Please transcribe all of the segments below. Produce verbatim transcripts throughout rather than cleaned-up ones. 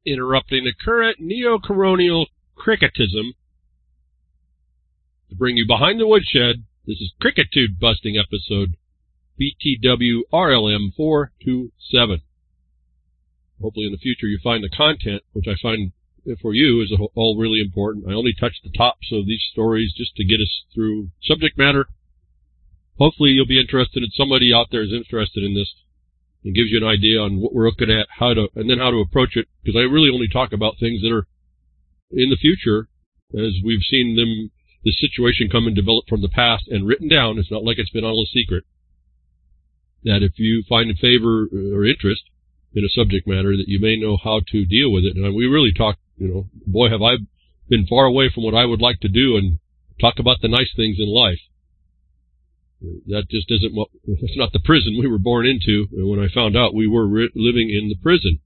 interrupting the current neo-colonial cricketism to bring you behind the woodshed. This is Cricketitude Busting episode B T W R L M four two seven. Hopefully in the future you find the content, which I find for you is all really important. I only touch the tops of these stories just to get us through subject matter. Hopefully you'll be interested in somebody out there is interested in this and gives you an idea on what we're looking at, how to, and then how to approach it. Because I really only talk about things that are in the future, as we've seen them, the situation come and develop from the past and written down. It's not like it's been all a secret. That if you find favor or interest in a subject matter, that you may know how to deal with it. And we really talk, you know, boy, have I been far away from what I would like to do and talk about the nice things in life. That just isn't what, it's not the prison we were born into. And when I found out we were re- living in the prison,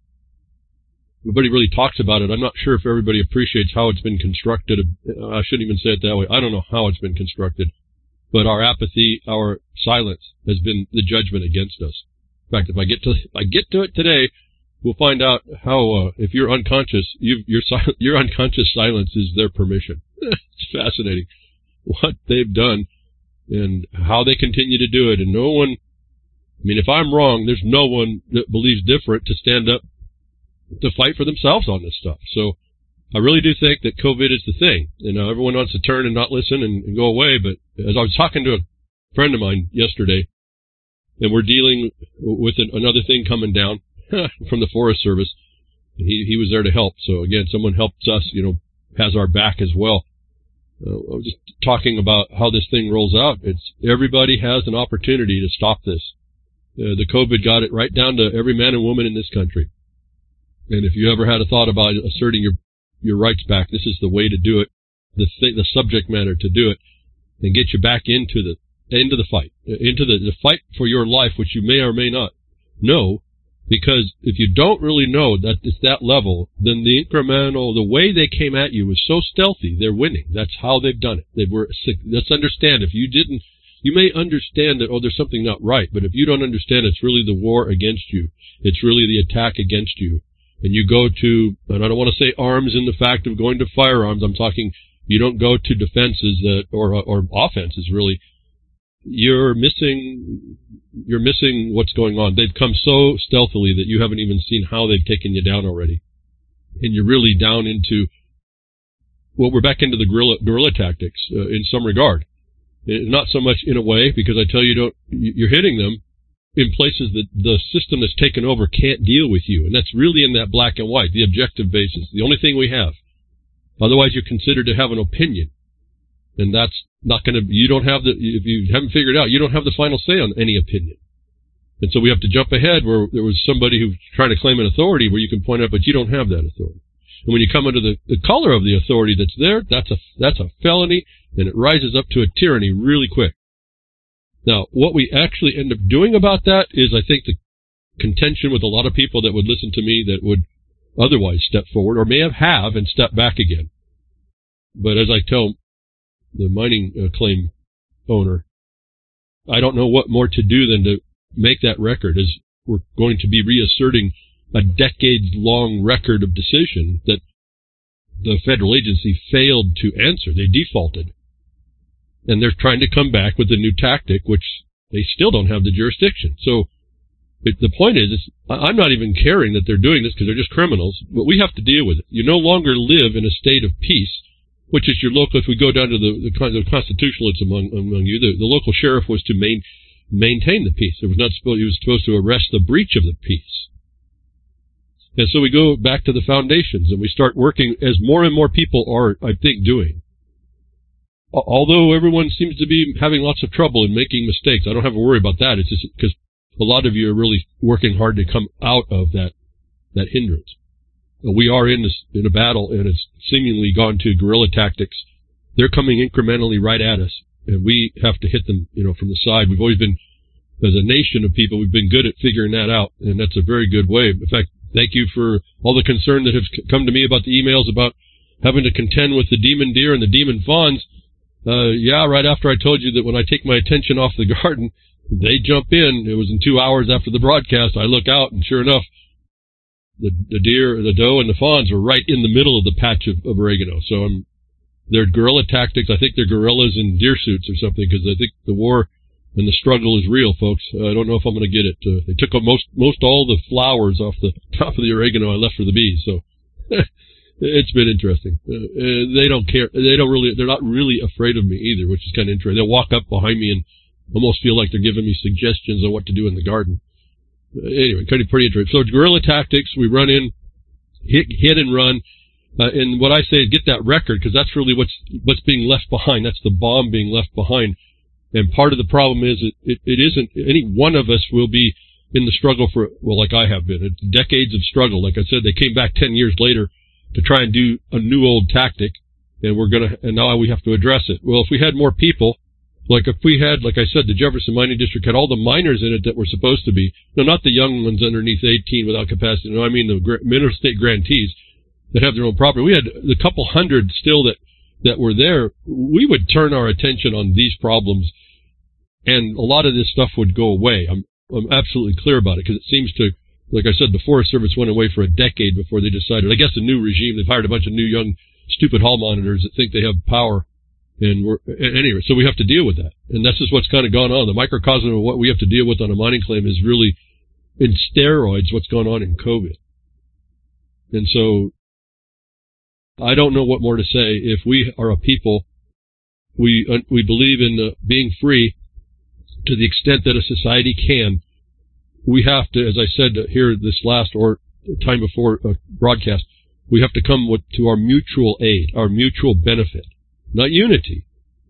nobody really talks about it. I'm not sure if everybody appreciates how it's been constructed. I shouldn't even say it that way. I don't know how it's been constructed, but our apathy, our silence has been the judgment against us. In fact, if I get to, if I get to it today, we'll find out how, uh, if you're unconscious, you, your, your unconscious silence is their permission. It's fascinating what they've done and how they continue to do it. And no one, I mean, if I'm wrong, there's no one that believes different to stand up to fight for themselves on this stuff. So I really do think that COVID is the thing. You know, everyone wants to turn and not listen and, and go away. But as I was talking to a friend of mine yesterday, and we're dealing with an, another thing coming down from the Forest Service, and he, he was there to help. So again, someone helps us, you know, has our back as well. Uh, I was just talking about how this thing rolls out. It's everybody has an opportunity to stop this. Uh, the COVID got it right down to every man and woman in this country. And if you ever had a thought about asserting your your rights back, this is the way to do it. The th- the subject matter to do it, and get you back into the into the fight, into the, the fight for your life, which you may or may not know. Because if you don't really know that it's that level, then the incremental, the way they came at you was so stealthy, they're winning. That's how they've done it. They were, let's understand, if you didn't, you may understand that, oh, there's something not right, but if you don't understand, it's really the war against you. It's really the attack against you. And you go to, and I don't want to say arms in the fact of going to firearms, I'm talking, you don't go to defenses that, or, or offenses really. You're missing, you're missing what's going on. They've come so stealthily that you haven't even seen how they've taken you down already. And you're really down into, well, we're back into the guerrilla, guerrilla tactics uh, in some regard. Uh, not so much in a way, because I tell you, don't, you're hitting them in places that the system that's taken over can't deal with you. And that's really in that black and white, the objective basis, the only thing we have. Otherwise, you're considered to have an opinion. And that's not going to, you don't have the, if you haven't figured out, you don't have the final say on any opinion. And so we have to jump ahead where there was somebody who's trying to claim an authority where you can point out, but you don't have that authority. And when you come under the, the color of the authority that's there, that's a, that's a felony, and it rises up to a tyranny really quick. Now, what we actually end up doing about that is, I think, the contention with a lot of people that would listen to me that would otherwise step forward, or may have have and step back again. But as I tell the mining uh, claim owner, I don't know what more to do than to make that record, as we're going to be reasserting a decades-long record of decision that the federal agency failed to answer. They defaulted. And they're trying to come back with a new tactic, which they still don't have the jurisdiction. So it, the point is, it's, I'm not even caring that they're doing this because they're just criminals, but we have to deal with it. You no longer live in a state of peace, which is your local, if we go down to the, the kind of constitutionalists among, among you, the, the local sheriff was to main, maintain the peace. It was not supposed, he was supposed to arrest the breach of the peace. And so we go back to the foundations and we start working, as more and more people are, I think, doing. Although everyone seems to be having lots of trouble and making mistakes, I don't have to worry about that. It's just because a lot of you are really working hard to come out of that, that hindrance. We are in this, in a battle, and it's seemingly gone to guerrilla tactics. They're coming incrementally right at us, and we have to hit them, you know, from the side. We've always been, as a nation of people, we've been good at figuring that out, and that's a very good way. In fact, thank you for all the concern that have come to me about the emails about having to contend with the demon deer and the demon fawns. Uh, yeah, right after I told you that when I take my attention off the garden, they jump in. It was in two hours after the broadcast. I look out, and sure enough, the, the deer, the doe, and the fawns were right in the middle of the patch of, of oregano. So I'm, they're guerrilla tactics. I think they're guerrillas in deer suits or something, because I think the war and the struggle is real, folks. Uh, I don't know if I'm going to get it. Uh, they took most most all the flowers off the top of the oregano I left for the bees. So it's been interesting. Uh, uh, they don't care. They don't really. They're not really afraid of me either, which is kind of interesting. They'll walk up behind me and almost feel like they're giving me suggestions on what to do in the garden. Uh, anyway, kind of pretty interesting. So it's guerrilla tactics. We run in, hit, hit and run. Uh, and what I say is get that record, because that's really what's what's being left behind. That's the bomb being left behind. And part of the problem is it, it, it isn't any one of us will be in the struggle for, well, like I have been. It's decades of struggle. Like I said, they came back ten years later to try and do a new old tactic, and we're going to, and now we have to address it. Well, if we had more people, like if we had, like I said, the Jefferson Mining District had all the miners in it that were supposed to be, no, not the young ones underneath eighteen without capacity. No, I mean the mineral state grantees that have their own property. We had the couple hundred still that, that were there. We would turn our attention on these problems, and a lot of this stuff would go away. I'm, I'm absolutely clear about it, because it seems to, like I said, the Forest Service went away for a decade before they decided. I guess the new regime, they've hired a bunch of new young stupid hall monitors that think they have power. And we're, anyway, so we have to deal with that. And this is what's kind of gone on. The microcosm of what we have to deal with on a mining claim is really in steroids what's going on in COVID. And so I don't know what more to say. If we are a people, we uh, we believe in uh, being free to the extent that a society can. We have to, as I said here this last or time before uh, broadcast, we have to come with, to our mutual aid, our mutual benefit, not unity,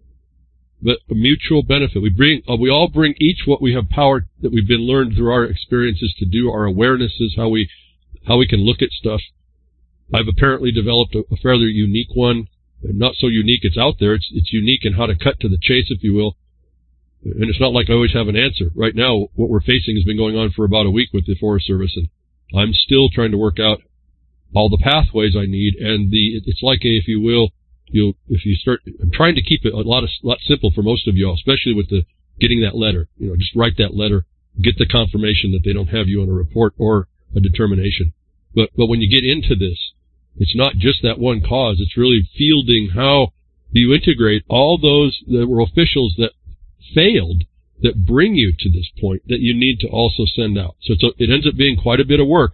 but a mutual benefit. We bring, uh, we all bring each what we have power that we've been learned through our experiences to do, our awarenesses, how we how we can look at stuff. I've apparently developed a, a fairly unique one, not so unique it's out there. It's it's unique in how to cut to the chase, if you will. And it's not like I always have an answer. Right now, what we're facing has been going on for about a week with the Forest Service, and I'm still trying to work out all the pathways I need. And the it's like a, if you will, you if you start, I'm trying to keep it a lot of lot simple for most of y'all, especially with the getting that letter. You know, just write that letter, get the confirmation that they don't have you on a report or a determination. But but when you get into this, it's not just that one cause. It's really fielding how do you integrate all those that were officials that failed that bring you to this point that you need to also send out. So it's a, it ends up being quite a bit of work.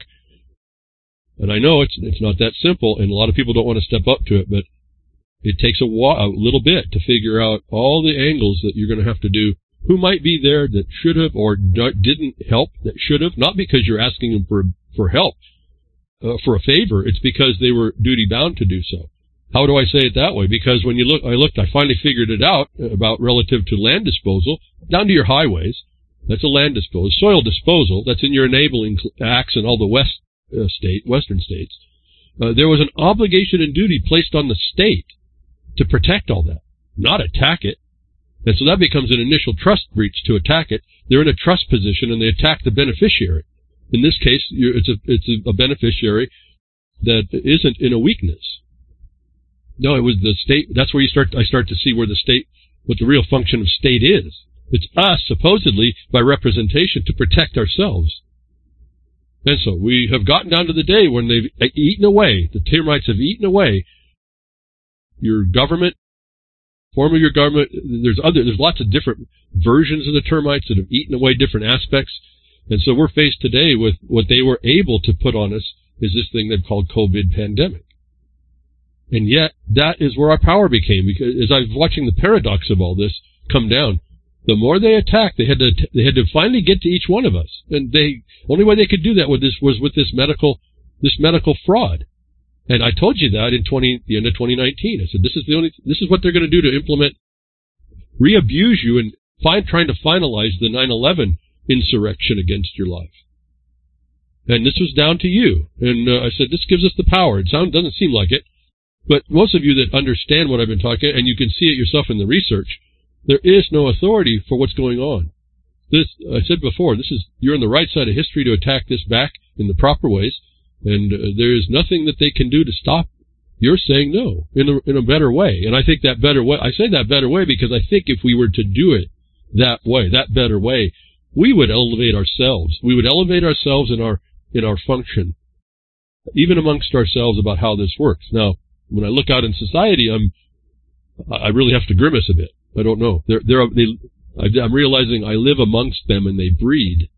And I know it's it's not that simple, and a lot of people don't want to step up to it, but it takes a, while, a little bit to figure out all the angles that you're going to have to do. Who might be there that should have or didn't help that should have, not because you're asking them for for help, uh, for a favor. It's because they were duty bound to do so. How do I say it that way? Because when you look, I looked, I finally figured it out about relative to land disposal, down to your highways. That's a land disposal. Soil disposal, that's in your enabling acts in all the west uh, state, western states. Uh, there was an obligation and duty placed on the state to protect all that, not attack it. And so that becomes an initial trust breach to attack it. They're in a trust position and they attack the beneficiary. In this case, you're, it's a, it's a beneficiary that isn't in a weakness. No, it was the state. That's where you start. I start to see where the state, what the real function of state is. It's us, supposedly, by representation, to protect ourselves. And so we have gotten down to the day when they've eaten away, the termites have eaten away your government, form of your government. There's other, there's lots of different versions of the termites that have eaten away different aspects. And so we're faced today with what they were able to put on us is this thing they've called COVID pandemic. And yet, that is where our power became, because as I was watching the paradox of all this come down, the more they attacked, they had to they had to finally get to each one of us, and they only way they could do that with this was with this medical this medical fraud. And I told you that in twenty the end of twenty nineteen. I said this is the only this is what they're going to do to implement, re-abuse you, and find trying to finalize the nine eleven insurrection against your life. And this was down to you. And uh, I said this gives us the power. It sound doesn't seem like it. But most of you that understand what I've been talking, and you can see it yourself in the research, there is no authority for what's going on. This, I said before, this is, you're on the right side of history to attack this back in the proper ways, and uh, there is nothing that they can do to stop you're saying no in a, in a better way. And I think that better way, I say that better way because I think if we were to do it that way, that better way, we would elevate ourselves. We would elevate ourselves in our, in our function. even amongst ourselves, about how this works. Now, when I look out in society, I'm, I really have to grimace a bit. I don't know. They're, they're, they, I'm realizing I live amongst them and they breed.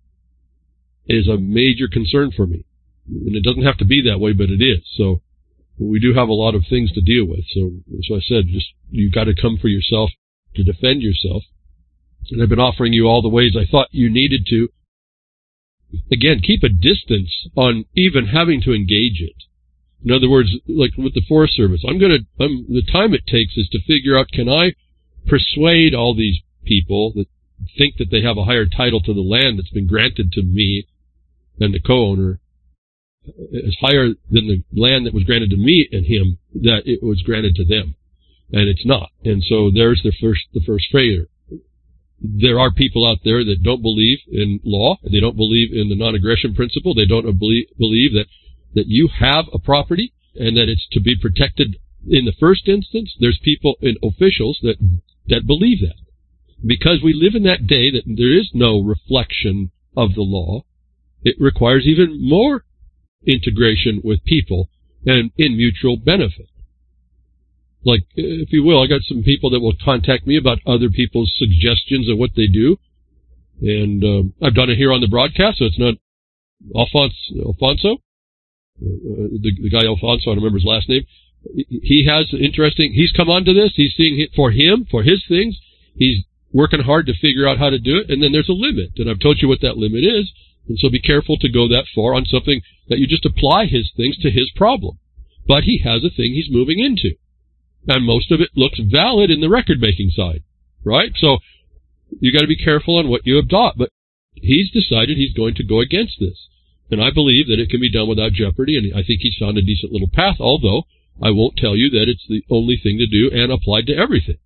It is a major concern for me. And it doesn't have to be that way, but it is. So we do have a lot of things to deal with. So, so I said, just, you've got to come for yourself to defend yourself. And I've been offering you all the ways I thought you needed to. Again, keep a distance on even having to engage it. In other words, like with the Forest Service, I'm going to, I'm, the time it takes is to figure out, can I persuade all these people that think that they have a higher title to the land that's been granted to me and the co-owner is higher than the land that was granted to me and him, that it was granted to them. And it's not. And so there's the first, the first failure. There are people out there that don't believe in law. They don't believe in the non-aggression principle. They don't believe, believe that, that you have a property and that it's to be protected in the first instance. There's people and officials that, that believe that. Because we live in that day that there is no reflection of the law, it requires even more integration with people and in mutual benefit. Like, if you will, I got some people that will contact me about other people's suggestions of what they do. And um, I've done it here on the broadcast, so it's not Alfonso, Alfonso? Uh, the, the guy Alfonso, I don't remember his last name. He has interesting, he's come onto this, he's seeing it for him, for his things. He's working hard to figure out how to do it, and then there's a limit. And I've told you what that limit is, and so be careful to go that far on something that you just apply his things to his problem. But he has a thing he's moving into. And most of it looks valid in the record-making side, right? So you got to be careful on what you adopt. But he's decided he's going to go against this. And I believe that it can be done without jeopardy, and I think he's found a decent little path, although I won't tell you that it's the only thing to do and applied to everything.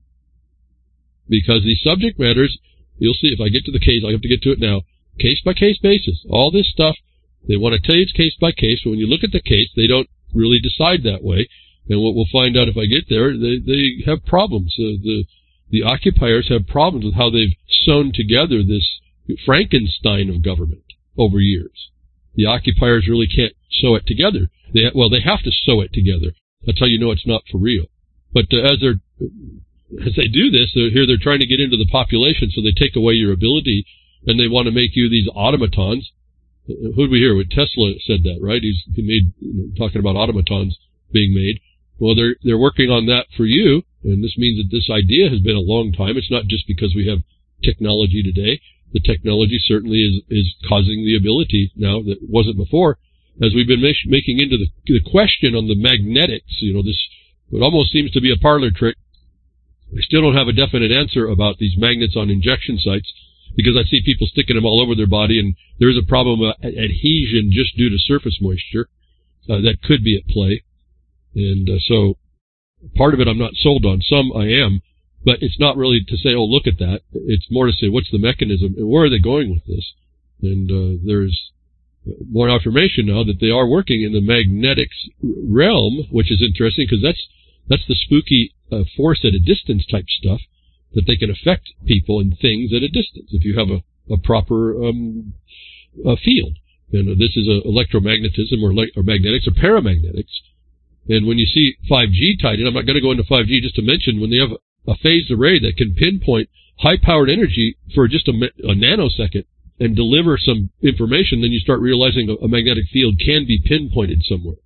Because these subject matters, you'll see if I get to the case, I have to get to it now, case-by-case basis. All this stuff, they want to tell you it's case-by-case, but when you look at the case, they don't really decide that way. And what we'll find out if I get there, they, they have problems. Uh, the, the occupiers have problems with how they've sewn together this Frankenstein of government over years. The occupiers really can't sew it together. They, well, they have to sew it together. That's how you know it's not for real. But uh, as they're, as they do this, they're, here they're trying to get into the population, so they take away your ability, and they want to make you these automatons. Who did we hear? Tesla said that, right? He's he made you know, talking about automatons being made. Well, they're they're working on that for you, and this means that this idea has been a long time. It's not just because we have technology today. The technology certainly is is causing the ability now that wasn't before. As we've been make, making into the, the question on the magnetics, you know, this it almost seems to be a parlor trick. I still don't have a definite answer about these magnets on injection sites, because I see people sticking them all over their body, and there is a problem of adhesion just due to surface moisture uh, that could be at play. And uh, so part of it I'm not sold on. Some I am, but it's not really to say, oh, look at that. It's more to say, what's the mechanism and where are they going with this? And uh, there's more information now that they are working in the magnetics realm, which is interesting because that's that's the spooky uh, force at a distance type stuff, that they can affect people and things at a distance if you have a, a proper um, a field. And uh, this is a electromagnetism or, le- or magnetics or paramagnetics. And when you see five G tied in, I'm not going to go into five G just to mention, when they have a phased array that can pinpoint high-powered energy for just a, a nanosecond and deliver some information, then you start realizing a, a magnetic field can be pinpointed somewhere.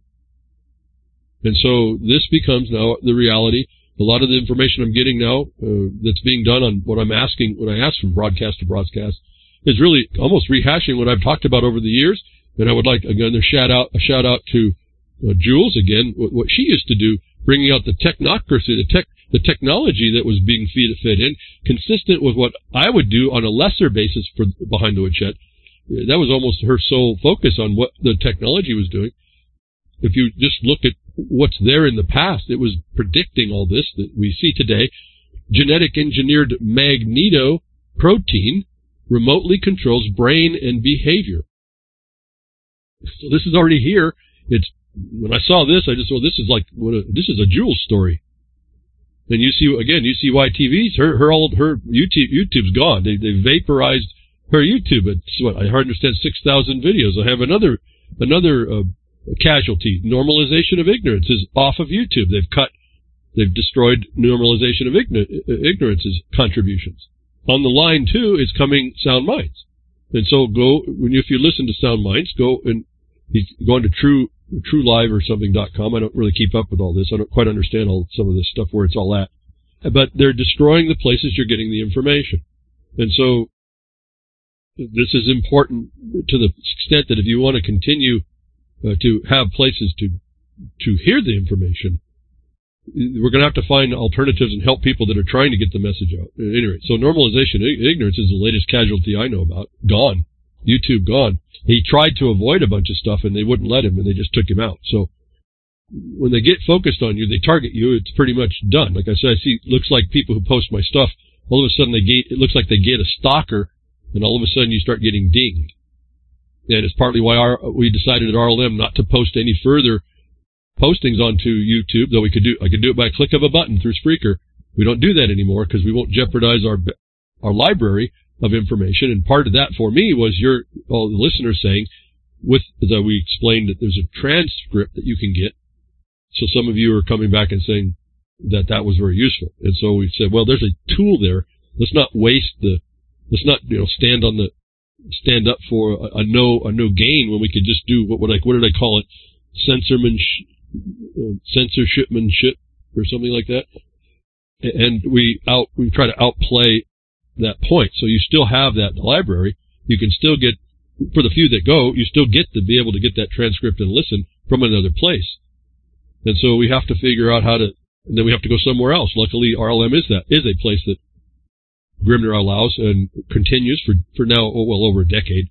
And so this becomes now the reality. A lot of the information I'm getting now uh, that's being done on what I'm asking, when I ask from broadcast to broadcast, is really almost rehashing what I've talked about over the years. And I would like, again, a shout out, a shout out to Uh, Jules again, what, what she used to do, bringing out the technocracy, the tech, the technology that was being feed, fed in, consistent with what I would do on a lesser basis for Behind the Woodshed. That was almost her sole focus on what the technology was doing. If you just look at what's there in the past, it was predicting all this that we see today. Genetic engineered magnetoprotein remotely controls brain and behavior. So this is already here. It's When I saw this, I just thought, this is like, what a, this is a Jules story. And you see, again, you see Y T V's, her, her old, her YouTube, YouTube's gone. They, they vaporized her YouTube. It's what, I understand six thousand videos. I have another, another, uh, casualty. Normalization of ignorance is off of YouTube. They've cut, they've destroyed normalization of ignorance's contributions. On the line, too, is coming Sound Minds. And so go, when you, if you listen to Sound Minds, go and he's going to True, True Live or something dot com. I don't really keep up with all this. I don't quite understand all some of this stuff where it's all at. But they're destroying the places you're getting the information. And so this is important to the extent that if you want to continue uh, to have places to to hear the information, we're going to have to find alternatives and help people that are trying to get the message out. At any rate, so normalization ignorance is the latest casualty I know about. Gone. YouTube gone. He tried to avoid a bunch of stuff and they wouldn't let him and they just took him out. So when they get focused on you, they target you, it's pretty much done. Like I said, I see, looks like people who post my stuff, all of a sudden they get, it looks like they get a stalker and all of a sudden you start getting dinged. And it's partly why our, we decided at R L M not to post any further postings onto YouTube, though we could do, I could do it by a click of a button through Spreaker. We don't do that anymore because we won't jeopardize our, our library of information. And part of that for me was your, all the listeners saying, with, as we explained, that there's a transcript that you can get. So some of you are coming back and saying that that was very useful. And so we said, well, there's a tool there. Let's not waste the, let's not, you know, stand on the, stand up for a, a no, a no gain when we could just do what would I, what did I call it? Censorman, uh, censorshipmanship or something like that. And we out, we try to outplay that point. So you still have that library. You can still get, for the few that go, you still get to be able to get that transcript and listen from another place. And so we have to figure out how to, and then we have to go somewhere else. Luckily, R L M is that, is a place that Grimner allows and continues for, for now, oh, well, over a decade.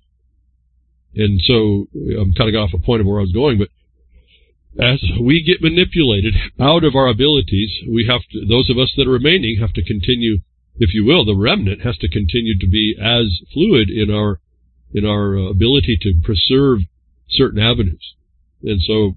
And so I'm kind of got off a point of where I was going, but as we get manipulated out of our abilities, we have to, those of us that are remaining have to continue, if you will, the remnant has to continue to be as fluid in our, in our uh, ability to preserve certain avenues. And so,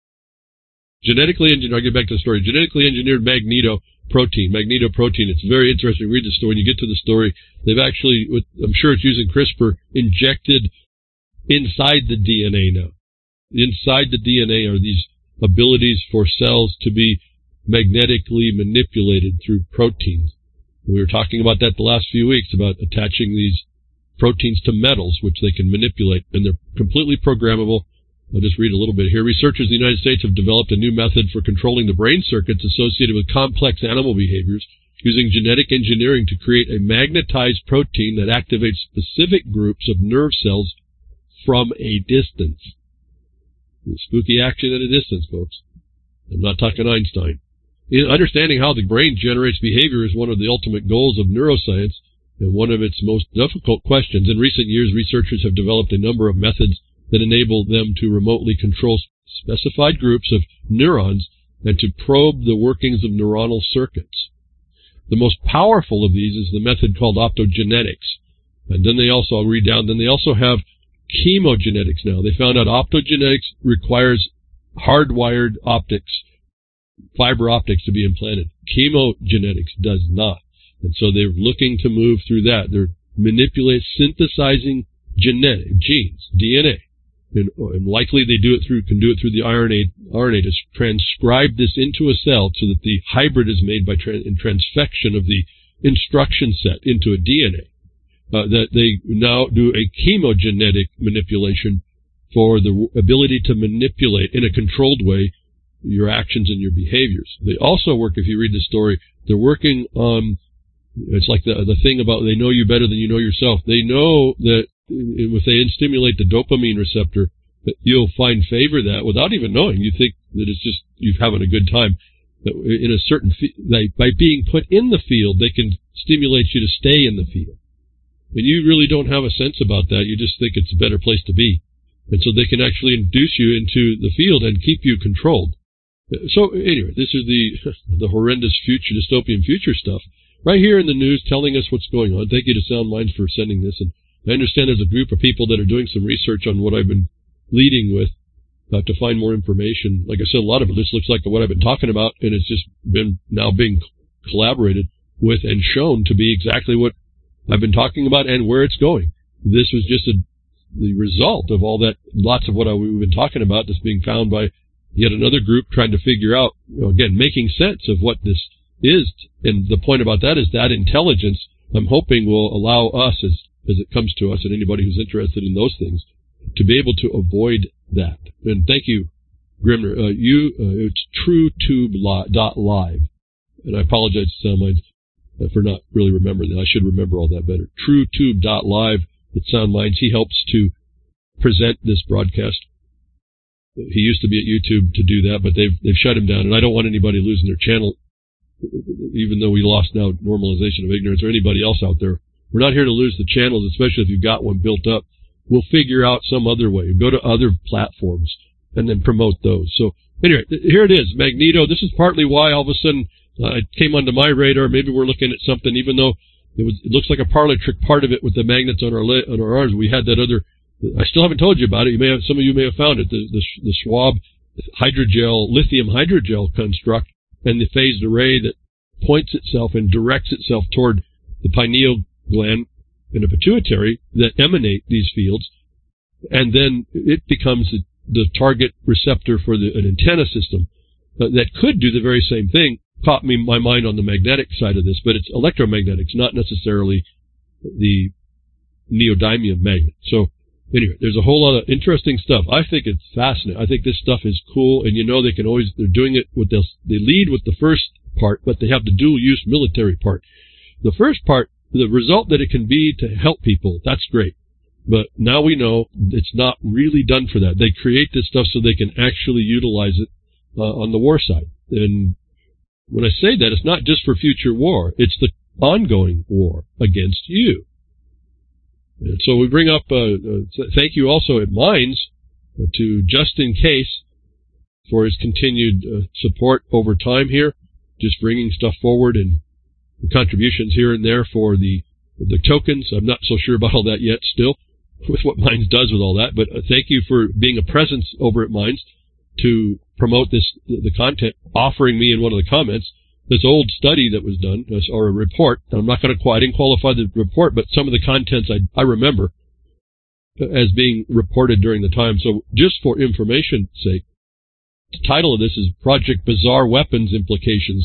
genetically engineered, I'll get back to the story, genetically engineered magneto protein, magneto protein, it's very interesting. Read the story. When you get to the story, they've actually, I'm sure it's using CRISPR, injected inside the D N A now. Inside the D N A are these abilities for cells to be magnetically manipulated through proteins. We were talking about that the last few weeks, about attaching these proteins to metals, which they can manipulate, and they're completely programmable. I'll just read a little bit here. Researchers in the United States have developed a new method for controlling the brain circuits associated with complex animal behaviors using genetic engineering to create a magnetized protein that activates specific groups of nerve cells from a distance. Spooky action at a distance, folks. I'm not talking Einstein. In understanding how the brain generates behavior is one of the ultimate goals of neuroscience and one of its most difficult questions. In recent years, researchers have developed a number of methods that enable them to remotely control specified groups of neurons and to probe the workings of neuronal circuits. The most powerful of these is the method called optogenetics. And then they also, I'll read down, then they also have chemogenetics now. They found out optogenetics requires hardwired optics, fiber optics to be implanted. Chemogenetics does not. And so they're looking to move through that. They're manipulating, synthesizing genetic, genes, D N A. And, and likely they do it through, can do it through the R N A, R N A to transcribe this into a cell so that the hybrid is made by tra- in transfection of the instruction set into a D N A. Uh, that they now do a chemogenetic manipulation for the ability to manipulate in a controlled way your actions and your behaviors. They also work, if you read the story, they're working on, it's like the, the thing about they know you better than you know yourself. They know that if they stimulate the dopamine receptor, that you'll find favor that without even knowing. You think that it's just you're having a good time. But in a certain, they, by being put in the field, they can stimulate you to stay in the field. And you really don't have a sense about that. You just think it's a better place to be. And so they can actually induce you into the field and keep you controlled. So anyway, this is the the horrendous future, dystopian future stuff right here in the news telling us what's going on. Thank you to Sound Minds for sending this. And I understand there's a group of people that are doing some research on what I've been leading with uh, to find more information. Like I said, a lot of it just looks like what I've been talking about, and it's just been now being collaborated with and shown to be exactly what I've been talking about and where it's going. This was just a the result of all that, lots of what I, we've been talking about that's being found by yet another group trying to figure out, you know, again, making sense of what this is. And the point about that is that intelligence, I'm hoping, will allow us, as, as it comes to us and anybody who's interested in those things, to be able to avoid that. And thank you, Grimner. Uh, you, uh, it's TrueTube dot live. And I apologize to SoundMinds for not really remembering that. I should remember all that better. TrueTube dot live at SoundMinds. He helps to present this broadcast. He used to be at YouTube to do that, but they've they've shut him down. And I don't want anybody losing their channel, even though we lost now normalization of ignorance or anybody else out there. We're not here to lose the channels, especially if you've got one built up. We'll figure out some other way. Go to other platforms and then promote those. So anyway, here it is, Magneto. This is partly why all of a sudden uh, it came onto my radar. Maybe we're looking at something, even though it was it looks like a parlor trick. Part of it with the magnets on our on our arms. We had that other. I still haven't told you about it. You may have, some of you may have found it. The the, the Schwab hydrogel, lithium hydrogel construct, and the phased array that points itself and directs itself toward the pineal gland and the pituitary that emanate these fields, and then it becomes the, the target receptor for the, an antenna system uh, that could do the very same thing. Caught me my mind on the magnetic side of this, but it's electromagnetics, not necessarily the neodymium magnet. So anyway, there's a whole lot of interesting stuff. I think it's fascinating. I think this stuff is cool, and you know they can always, they're doing it with this, they lead with the first part, but they have the dual use military part. The first part, the result that it can be to help people, that's great. But now we know it's not really done for that. They create this stuff so they can actually utilize it uh, on the war side. And when I say that, it's not just for future war. It's the ongoing war against you. And so we bring up, uh, uh, thank you also at Minds uh, to Just In Case for his continued uh, support over time here, just bringing stuff forward and contributions here and there for the the tokens. I'm not so sure about all that yet still, with what Minds does with all that, but uh, thank you for being a presence over at Minds to promote this, the, the content, offering me in one of the comments this old study that was done, or a report. I'm not going to, I didn't qualify the report, but some of the contents I, I remember as being reported during the time. So just for information's sake, the title of this is Project Bizarre Weapons Implications,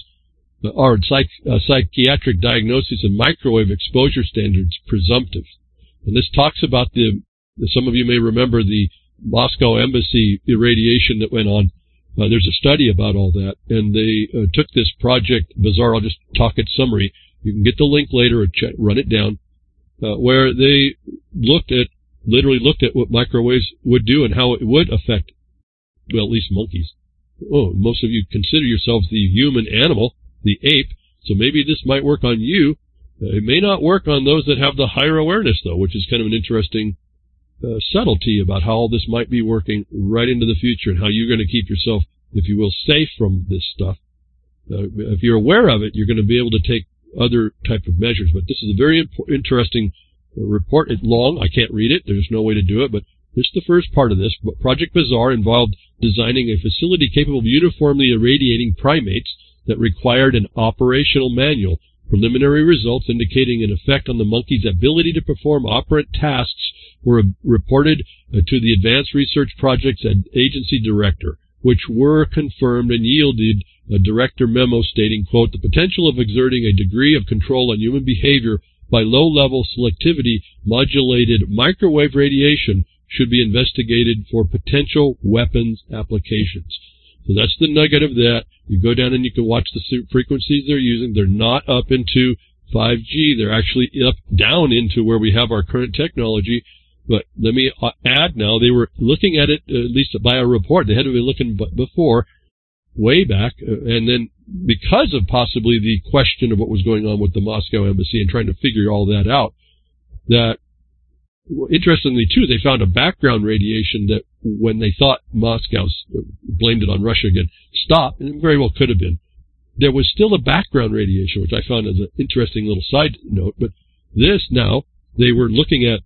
or psych, uh, Psychiatric Diagnosis and Microwave Exposure Standards Presumptive. And this talks about the, some of you may remember the Moscow embassy irradiation that went on. Uh, there's a study about all that, and they uh, took this Project Bizarre. I'll just talk it summary. You can get the link later or check, run it down, uh, where they looked at, literally looked at what microwaves would do and how it would affect, well, at least monkeys. Oh, most of you consider yourselves the human animal, the ape, so maybe this might work on you. Uh, it may not work on those that have the higher awareness, though, which is kind of an interesting uh, subtlety about how all this might be working right into the future and how you're going to keep yourself, if you will, safe from this stuff. Uh, if you're aware of it, you're going to be able to take other type of measures. But this is a very imp- interesting report. It's long. I can't read it. There's no way to do it, but this is the first part of this. Project Bizarre involved designing a facility capable of uniformly irradiating primates that required an operational manual. Preliminary results indicating an effect on the monkey's ability to perform operant tasks were reported uh, to the Advanced Research Projects Agency Director, which were confirmed and yielded a director memo stating, quote, the potential of exerting a degree of control on human behavior by low-level selectivity modulated microwave radiation should be investigated for potential weapons applications. So that's the nugget of that. You go down and you can watch the frequencies they're using. They're not up into five G. They're actually up, down into where we have our current technology. But let me add now, they were looking at it, at least by a report. They had to be looking before, way back. And then because of possibly the question of what was going on with the Moscow embassy and trying to figure all that out, that interestingly, too, they found a background radiation that when they thought Moscow blamed it on Russia again, stopped, and it very well could have been. There was still a background radiation, which I found as an interesting little side note. But this now, they were looking at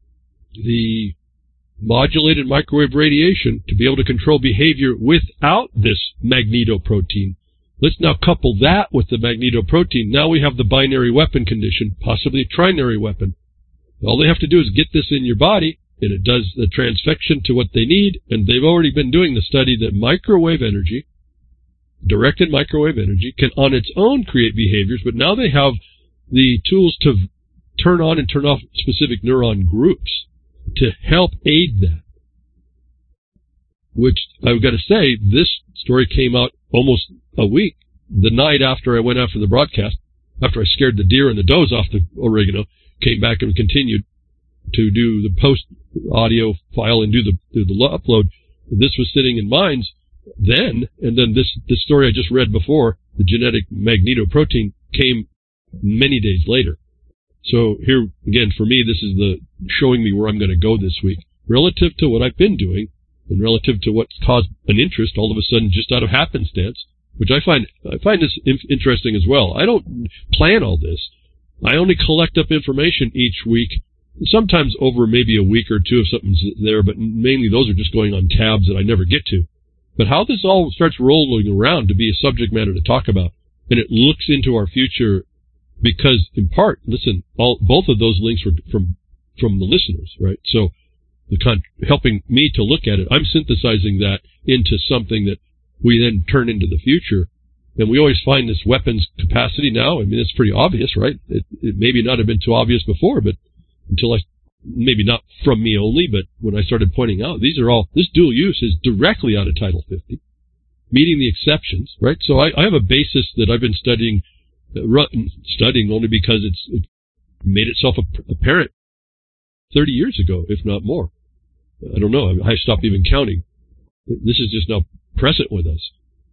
the modulated microwave radiation to be able to control behavior without this magnetoprotein. Let's now couple that with the magnetoprotein. Now we have the binary weapon condition, possibly a trinary weapon. All they have to do is get this in your body, and it does the transfection to what they need, and they've already been doing the study that microwave energy, directed microwave energy, can on its own create behaviors, but now they have the tools to turn on and turn off specific neuron groups to help aid that. Which, I've got to say, this story came out almost a week, the night after I went after the broadcast, after I scared the deer and the does off the oregano, came back and continued to do the post-audio file and do the, do the upload. This was sitting in Minds then, and then this, this story I just read before, the genetic magnetoprotein, came many days later. So here, again, for me, this is the showing me where I'm going to go this week. Relative to what I've been doing, and relative to what's caused an interest all of a sudden just out of happenstance, which I find I find this in- interesting as well. I don't plan all this. I only collect up information each week, sometimes over maybe a week or two if something's there, but mainly those are just going on tabs that I never get to. But how this all starts rolling around to be a subject matter to talk about, and it looks into our future because, in part, listen, all, both of those links were from from the listeners, right? So the con- helping me to look at it, I'm synthesizing that into something that we then turn into the future. And we always find this weapons capacity now. I mean, it's pretty obvious, right? It, it maybe not have been too obvious before, but until I, maybe not from me only, but when I started pointing out, these are all, this dual use is directly out of Title fifty, meeting the exceptions, right? So I, I have a basis that I've been studying, uh, studying only because it's it made itself apparent thirty years ago, if not more. I don't know. I stopped even counting. This is just now present with us.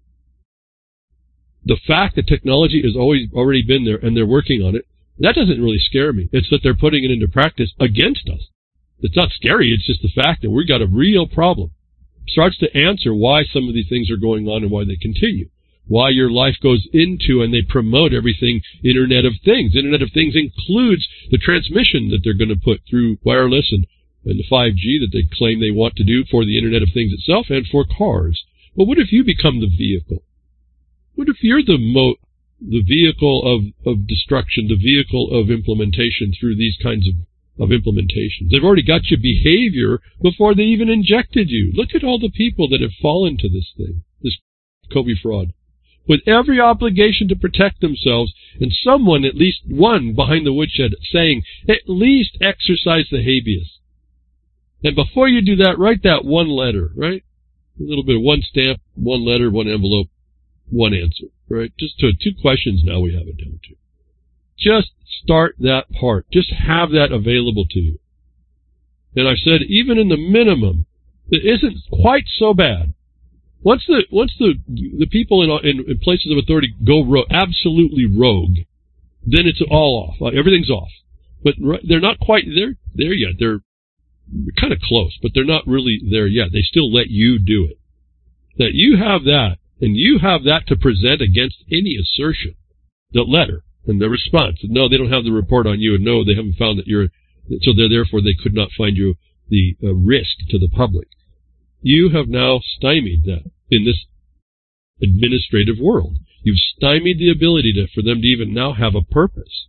The fact that technology has always already been there and they're working on it, that doesn't really scare me. It's that they're putting it into practice against us. It's not scary. It's just the fact that we've got a real problem. It starts to answer why some of these things are going on and why they continue. Why your life goes into and they promote everything Internet of Things. Internet of Things includes the transmission that they're going to put through wireless and, and the five G that they claim they want to do for the Internet of Things itself and for cars. Well, what if you become the vehicle? What if you're the mo- the vehicle of, of destruction, the vehicle of implementation through these kinds of, of implementations? They've already got your behavior before they even injected you. Look at all the people that have fallen to this thing, this COVID fraud, with every obligation to protect themselves, and someone, at least one behind the woodshed, saying, at least exercise the habeas. And before you do that, write that one letter, right? A little bit of one stamp, one letter, one envelope, one answer, right? Just to two questions now we have it down to. Just start that part. Just have that available to you. And I've said, even in the minimum, it isn't quite so bad. Once the once the the people in, in, in places of authority go ro- absolutely rogue, then it's all off. Everything's off. But they're not quite there there yet. They're kind of close, but they're not really there yet. They still let you do it. That you have that, and you have that to present against any assertion. The letter and the response. No, they don't have the report on you, and no, they haven't found that you're. So they're therefore they could not find you the uh, risk to the public. You have now stymied that in this administrative world. You've stymied the ability to, for them to even now have a purpose.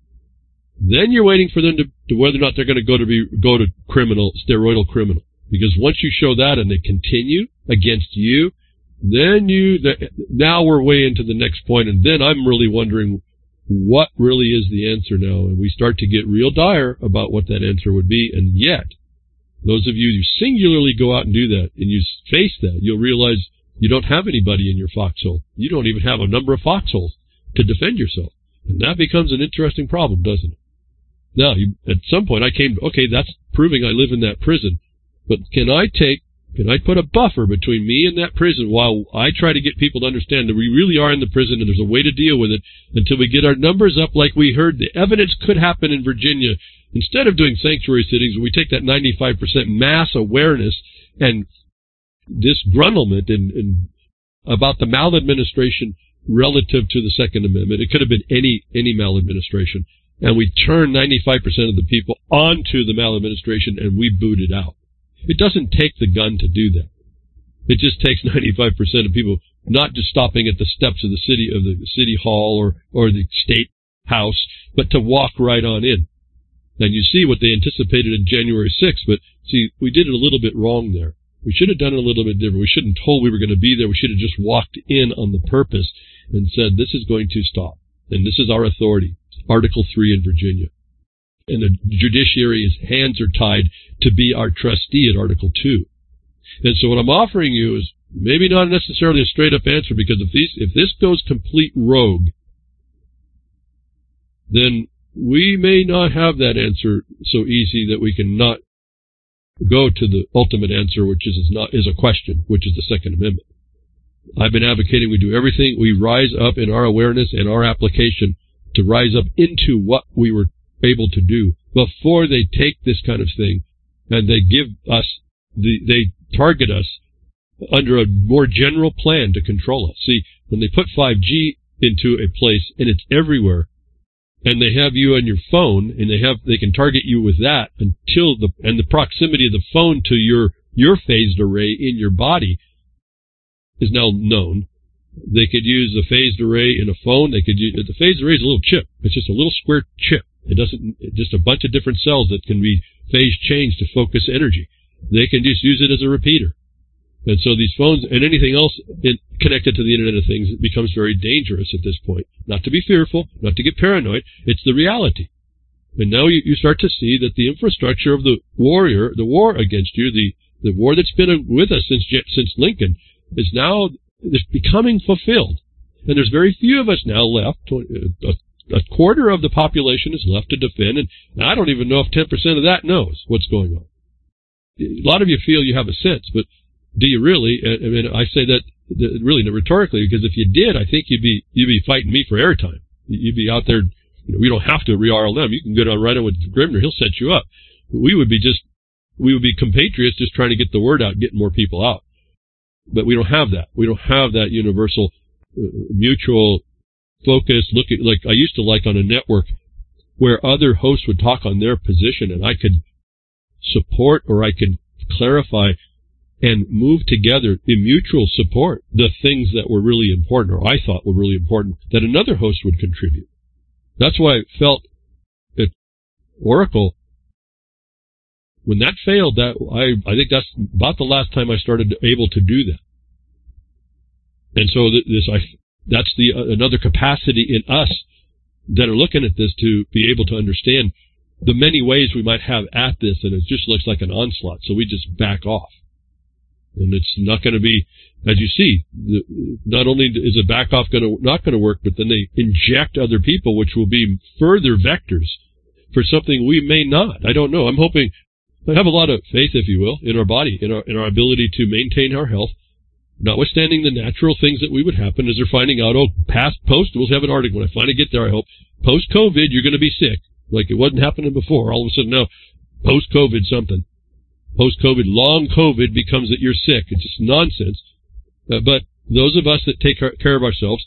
Then you're waiting for them to, to whether or not they're going to go to be go to criminal, steroidal criminal. Because once you show that and they continue against you, then you the, now we're way into the next point, and then I'm really wondering what really is the answer now, and we start to get real dire about what that answer would be, and yet. Those of you who singularly go out and do that, and you face that, you'll realize you don't have anybody in your foxhole. You don't even have a number of foxholes to defend yourself. And that becomes an interesting problem, doesn't it? Now, you, at some point I came, okay, that's proving I live in that prison. But can I take, can I put a buffer between me and that prison while I try to get people to understand that we really are in the prison and there's a way to deal with it until we get our numbers up like we heard the evidence could happen in Virginia. Instead of doing sanctuary cities, we take that ninety-five percent mass awareness and disgruntlement in, in, about the maladministration relative to the Second Amendment. It could have been any any maladministration. And we turn ninety-five percent of the people onto the maladministration and we boot it out. It doesn't take the gun to do that. It just takes ninety-five percent of people not just stopping at the steps of the city of the city hall or, or the state house, but to walk right on in. And you see what they anticipated on January sixth, but See, we did it a little bit wrong there. We should have done it a little bit different. We shouldn't have told we were going to be there. We should have just walked in on the purpose and said, this is going to stop. And this is our authority, Article three in Virginia. And the judiciary's hands are tied to be our trustee at Article two. And so what I'm offering you is maybe not necessarily a straight-up answer, because if these if this goes complete rogue, then we may not have that answer so easy that we can not go to the ultimate answer, which is not is a question, which is the Second Amendment. I've been advocating we do everything, we rise up in our awareness and our application to rise up into what we were able to do before they take this kind of thing and they give us, the, they target us under a more general plan to control us. See, when they put five G into a place and it's everywhere, and they have you on your phone, and they have they can target you with that until the and the proximity of the phone to your your phased array in your body is now known. They could use the phased array in a phone. They could use the phased array is a little chip. It's just a little square chip. It doesn't it's just a bunch of different cells that can be phase changed to focus energy. They can just use it as a repeater. And so these phones and anything else in, connected to the Internet of Things, it becomes very dangerous at this point. Not to be fearful, not to get paranoid. It's the reality. And now you, you start to see that the infrastructure of the warrior, the war against you, the, the war that's been with us since since Lincoln, is now is becoming fulfilled. And there's very few of us now left. A, a quarter of the population is left to defend, and I don't even know if ten percent of that knows what's going on. A lot of you feel you have a sense, but do you really? I mean, I say that really rhetorically, because if you did, I think you'd be you'd be fighting me for airtime. You'd be out there. You know, we don't have to re-R L M. You can go down right on with Grimner. He'll set you up. We would be just we would be compatriots, just trying to get the word out, getting more people out. But we don't have that. We don't have that universal, uh, mutual focus. Look at like I used to like on a network where other hosts would talk on their position, and I could support or I could clarify and move together in mutual support the things that were really important, or I thought were really important, that another host would contribute. That's why I felt at Oracle, when that failed, that I, I think that's about the last time I started able to do that. And so this, I, that's the uh, another capacity in us that are looking at this to be able to understand the many ways we might have at this, and it just looks like an onslaught. So we just back off. And it's not going to be, as you see, the, not only is a back off going to not going to work, but then they inject other people, which will be further vectors for something we may not. I don't know. I'm hoping, I have a lot of faith, if you will, in our body, in our in our ability to maintain our health, notwithstanding the natural things that we would happen as they're finding out. Oh, past post, we'll have an article when I finally get there. I hope post COVID, you're going to be sick, like it wasn't happening before. All of a sudden now, post COVID something. Post-COVID, long COVID becomes that you're sick. It's just nonsense. Uh, but those of us that take care of ourselves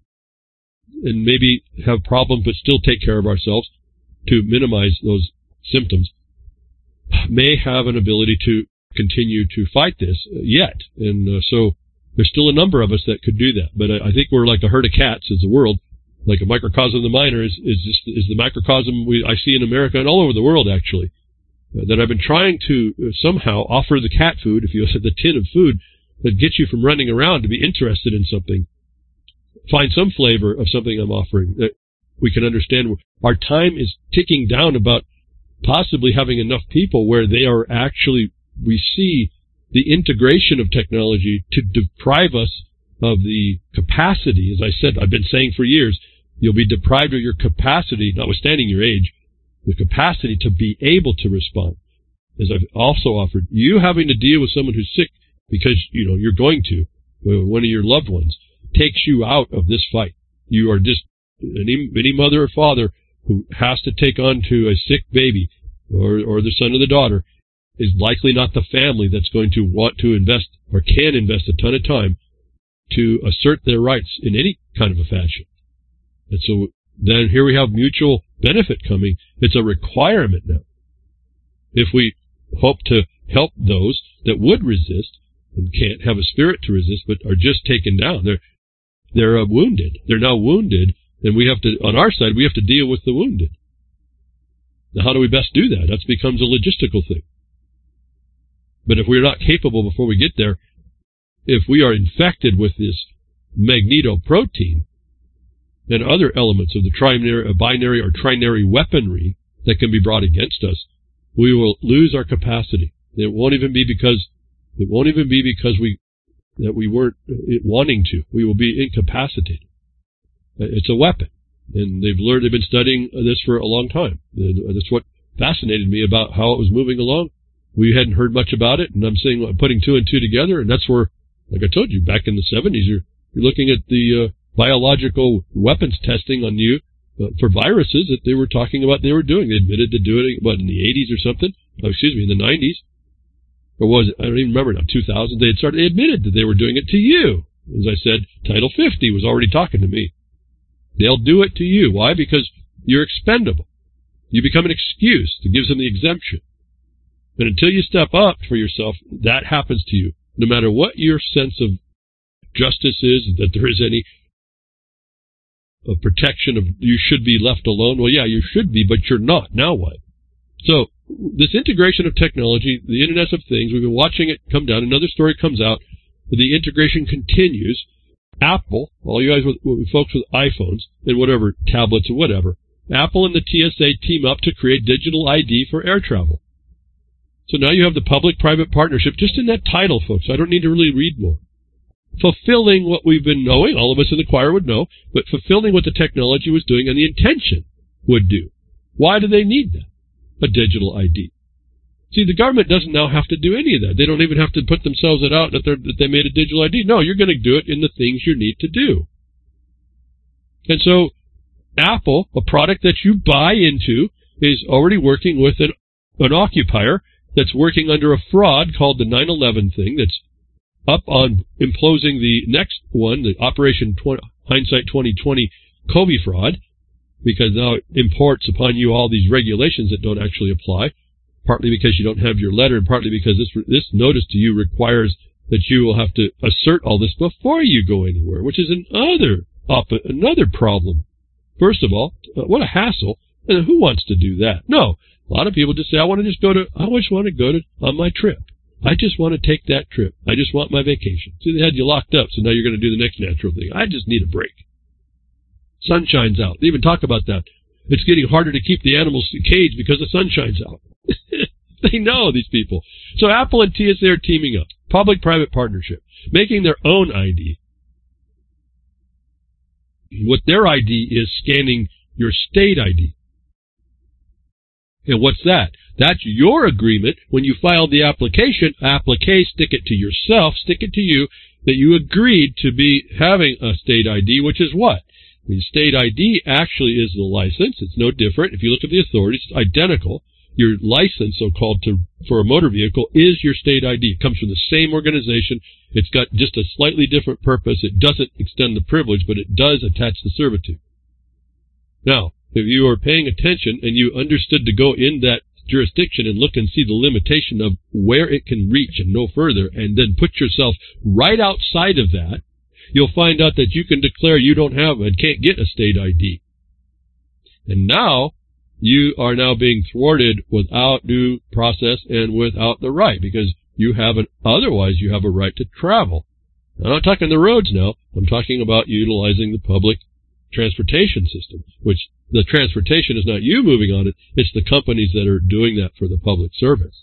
and maybe have problems but still take care of ourselves to minimize those symptoms may have an ability to continue to fight this yet. And uh, so there's still a number of us that could do that. But I, I think we're like a herd of cats as a world. Like a microcosm of the minor is, is, just, is the microcosm we, I see in America and all over the world, actually. That I've been trying to somehow offer the cat food, if you said the tin of food, that gets you from running around to be interested in something. Find some flavor of something I'm offering that we can understand. Our time is ticking down about possibly having enough people where they are actually, we see the integration of technology to deprive us of the capacity. As I said, I've been saying for years, you'll be deprived of your capacity, notwithstanding your age, the capacity to be able to respond. As I've also offered, you having to deal with someone who's sick because, you know, you're going to, one of your loved ones, takes you out of this fight. You are just, any, any mother or father who has to take on to a sick baby or, or the son or the daughter is likely not the family that's going to want to invest or can invest a ton of time to assert their rights in any kind of a fashion. And so then here we have mutual benefit coming. It's a requirement now. If we hope to help those that would resist and can't have a spirit to resist but are just taken down, they're they're uh, wounded. They're now wounded, and we have to, on our side, we have to deal with the wounded. Now, how do we best do that? That becomes a logistical thing. But if we're not capable before we get there, if we are infected with this magnetoprotein and other elements of the trinary, binary or trinary weaponry that can be brought against us, we will lose our capacity. It won't even be because it won't even be because we that we weren't wanting to. We will be incapacitated. It's a weapon, and they've learned. They've been studying this for a long time. That's what fascinated me about how it was moving along. We hadn't heard much about it, and I'm saying I'm putting two and two together, and that's where, like I told you, back in the seventies, you're you're looking at the uh, biological weapons testing on you uh, for viruses that they were talking about they were doing. They admitted to doing it, what, in the eighties or something? Oh, excuse me, in the nineties. Or was it? I don't even remember now, two thousand. They had started, they admitted that they were doing it to you. As I said, Title fifty was already talking to me. They'll do it to you. Why? Because you're expendable. You become an excuse to give them the exemption. And until you step up for yourself, that happens to you. No matter what your sense of justice is, that there is any uh, protection of you should be left alone. Well, yeah, you should be, but you're not. Now what? So this integration of technology, the Internet of Things, we've been watching it come down. Another story comes out. The integration continues. Apple, all you guys with, with folks with iPhones and whatever, tablets or whatever, Apple and the T S A team up to create digital I D for air travel. So now you have the public-private partnership just in that title, folks. I don't need to really read more. Fulfilling what we've been knowing, all of us in the choir would know, but fulfilling what the technology was doing and the intention would do. Why do they need that? A digital I D. See, the government doesn't now have to do any of that. They don't even have to put themselves out that, that they made a digital I D. No, you're going to do it in the things you need to do. And so Apple, a product that you buy into, is already working with an, an occupier that's working under a fraud called the nine eleven thing that's up on imposing the next one, the Operation twenty, Hindsight twenty twenty COVID fraud, because now it imports upon you all these regulations that don't actually apply, partly because you don't have your letter and partly because this this notice to you requires that you will have to assert all this before you go anywhere, which is another, another problem. First of all, what a hassle. And who wants to do that? No. A lot of people just say, I want to just go to, I just want to go to, on my trip. I just want to take that trip. I just want my vacation. See, they had you locked up, so now you're going to do the next natural thing. I just need a break. Sun shines out. They even talk about that. It's getting harder to keep the animals caged because the sun shines out. They know, these people. So Apple and T S A are teaming up. Public-private partnership. Making their own I D. What their I D is scanning your state I D. And what's that? That's your agreement when you filed the application. Applique, stick it to yourself, stick it to you, that you agreed to be having a state I D, which is what? The state I D actually is the license. It's no different. If you look at the authorities, it's identical. Your license, so-called, to for a motor vehicle is your state I D. It comes from the same organization. It's got just a slightly different purpose. It doesn't extend the privilege, but it does attach the servitude. Now, if you are paying attention and you understood to go in that jurisdiction and look and see the limitation of where it can reach and no further, and then put yourself right outside of that, you'll find out that you can declare you don't have and can't get a state I D. And now, you are now being thwarted without due process and without the right, because you haven't, otherwise you have a right to travel. I'm not talking the roads now. I'm talking about utilizing the public transportation system, which the transportation is not you moving on it, it's the companies that are doing that for the public service.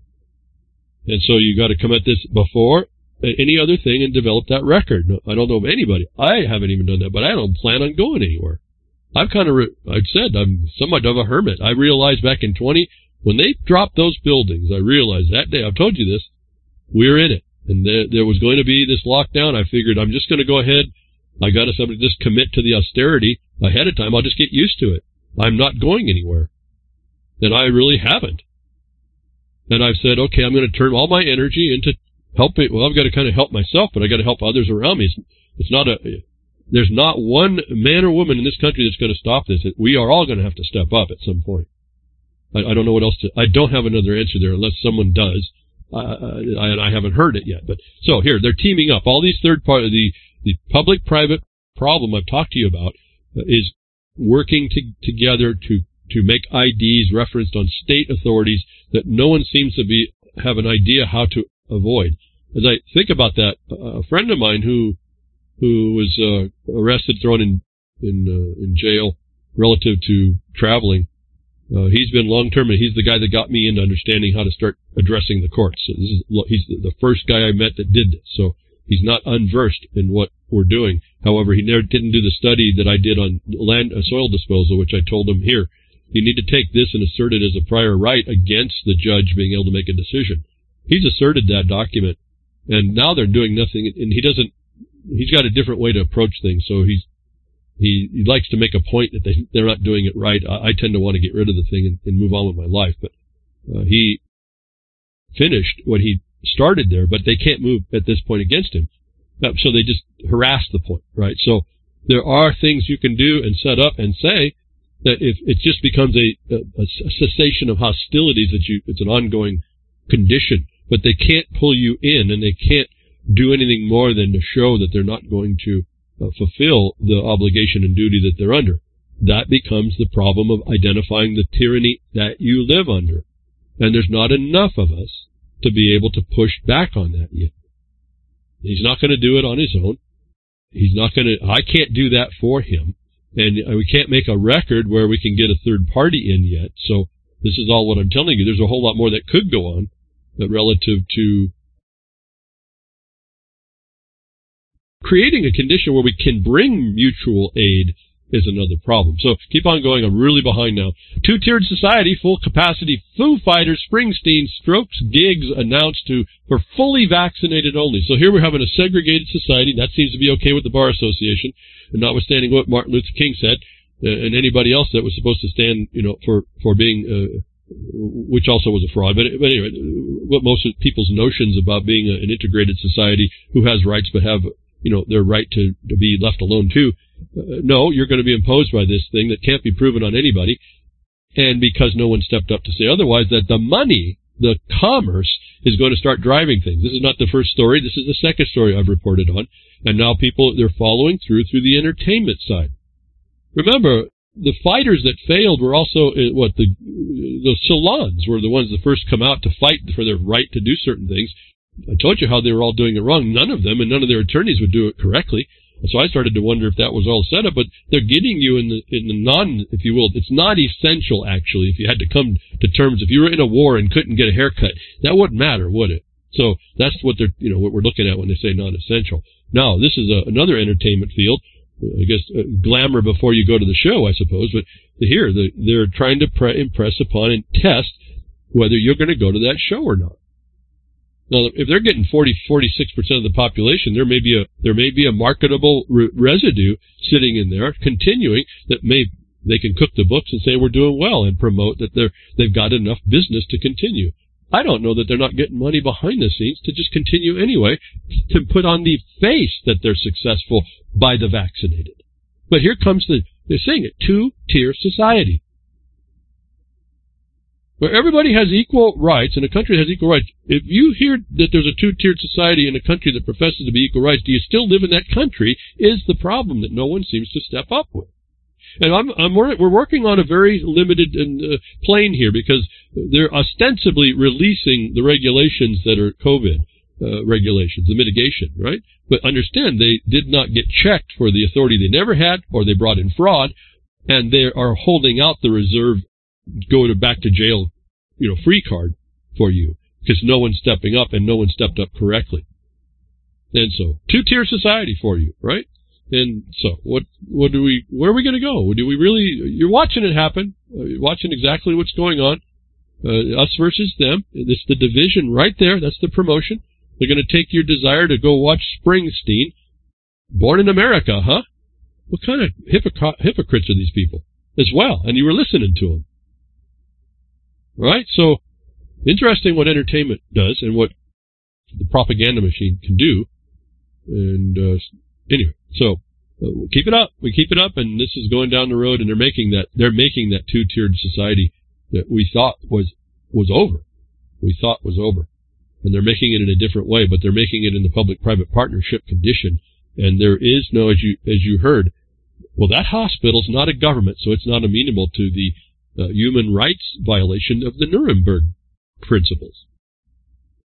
And so you got to come at this before any other thing and develop that record. No, I don't know of anybody. I haven't even done that, but I don't plan on going anywhere. I've kind of, re- I've said I'm somewhat of a hermit. I realized back in twenty, when they dropped those buildings, I realized that day, I've told you this, we're in it. And there, there was going to be this lockdown. I figured I'm just going to go ahead. I got to somebody just commit to the austerity ahead of time. I'll just get used to it. I'm not going anywhere. And I really haven't. And I've said, okay, I'm going to turn all my energy into helping. Well, I've got to kind of help myself, but I got to help others around me. It's, it's not a, there's not one man or woman in this country that's going to stop this. We are all going to have to step up at some point. I, I don't know what else to, I don't have another answer there unless someone does. Uh, I, I haven't heard it yet. But so here, they're teaming up. All these third party, the, the public-private problem I've talked to you about uh, is working to, together to, to make I Ds referenced on state authorities that no one seems to be have an idea how to avoid. As I think about that, a friend of mine who who was uh, arrested, thrown in in, uh, in jail relative to traveling, uh, he's been long-term, and he's the guy that got me into understanding how to start addressing the courts. So this is, he's the first guy I met that did this, so he's not unversed in what we're doing. However, he never didn't do the study that I did on land uh, soil disposal, which I told him here. You need to take this and assert it as a prior right against the judge being able to make a decision. He's asserted that document, and now they're doing nothing, and he doesn't, he's got a different way to approach things, so he's, he, he likes to make a point that they, they're not doing it right. I, I tend to want to get rid of the thing and, and move on with my life, but uh, he finished what he started there, but they can't move at this point against him. So they just harass the point, right? So there are things you can do and set up and say that if it just becomes a, a, a cessation of hostilities, that you, it's an ongoing condition, but they can't pull you in, and they can't do anything more than to show that they're not going to uh, fulfill the obligation and duty that they're under. That becomes the problem of identifying the tyranny that you live under. And there's not enough of us to be able to push back on that yet. He's not going to do it on his own. He's not going to, I can't do that for him. And we can't make a record where we can get a third party in yet. So this is all what I'm telling you. There's a whole lot more that could go on uh, relative to creating a condition where we can bring mutual aid is another problem. So keep on going. I'm really behind now. Two-tiered society, full capacity. Foo Fighters, Springsteen, Strokes, gigs announced to for fully vaccinated only. So here we're having a segregated society. That seems to be okay with the Bar Association, and notwithstanding what Martin Luther King said, uh, and anybody else that was supposed to stand, you know, for for being, uh, which also was a fraud. But, but anyway, what most people's notions about being a, an integrated society who has rights but have, you know, their right to, to be left alone too. Uh, no, you're going to be imposed by this thing that can't be proven on anybody. And because no one stepped up to say otherwise, that the money, the commerce, is going to start driving things. This is not the first story. This is the second story I've reported on. And now people, they're following through through the entertainment side. Remember, the fighters that failed were also, uh, what, the, the salons were the ones that first come out to fight for their right to do certain things. I told you how they were all doing it wrong. None of them and none of their attorneys would do it correctly. So I started to wonder if that was all set up, but they're getting you in the, in the non, if you will, it's not essential actually. If you had to come to terms, if you were in a war and couldn't get a haircut, that wouldn't matter, would it? So that's what they're, you know, what we're looking at when they say non-essential. Now, this is a, another entertainment field. I guess uh, glamour before you go to the show, I suppose, but here, the, they're trying to pre- impress upon and test whether you're going to go to that show or not. Now, if they're getting forty, forty-six percent of the population, there may be a there may be a marketable re- residue sitting in there, continuing that may they can cook the books and say we're doing well and promote that they're they've got enough business to continue. I don't know that they're not getting money behind the scenes to just continue anyway, to put on the face that they're successful by the vaccinated. But here comes the they're saying it two-tier society, where everybody has equal rights and a country has equal rights. If you hear that there's a two-tiered society in a country that professes to be equal rights, do you still live in that country is the problem that no one seems to step up with. And I'm, I'm, we're working on a very limited uh, plane here because they're ostensibly releasing the regulations that are COVID uh, regulations, the mitigation, right? But understand they did not get checked for the authority they never had, or they brought in fraud, and they are holding out the reserve go to back to jail, you know, free card for you because no one's stepping up and no one stepped up correctly. And so, two-tier society for you, right? And so, what, what do we, where are we going to go? Do we really, you're watching it happen. You're watching exactly what's going on. Uh, us versus them. It's the division right there. That's the promotion. They're going to take your desire to go watch Springsteen. Born in America, huh? What kind of hypocr- hypocrites are these people as well? And you were listening to them. Right? So, interesting what entertainment does and what the propaganda machine can do. And, uh, anyway, so, uh, we'll keep it up. We keep it up, and this is going down the road, and they're making that, they're making that two-tiered society that we thought was, was over. We thought was over. And they're making it in a different way, but they're making it in the public-private partnership condition. And there is no, as you, as you heard, well, that hospital's not a government, so it's not amenable to the Uh, human rights violation of the Nuremberg principles.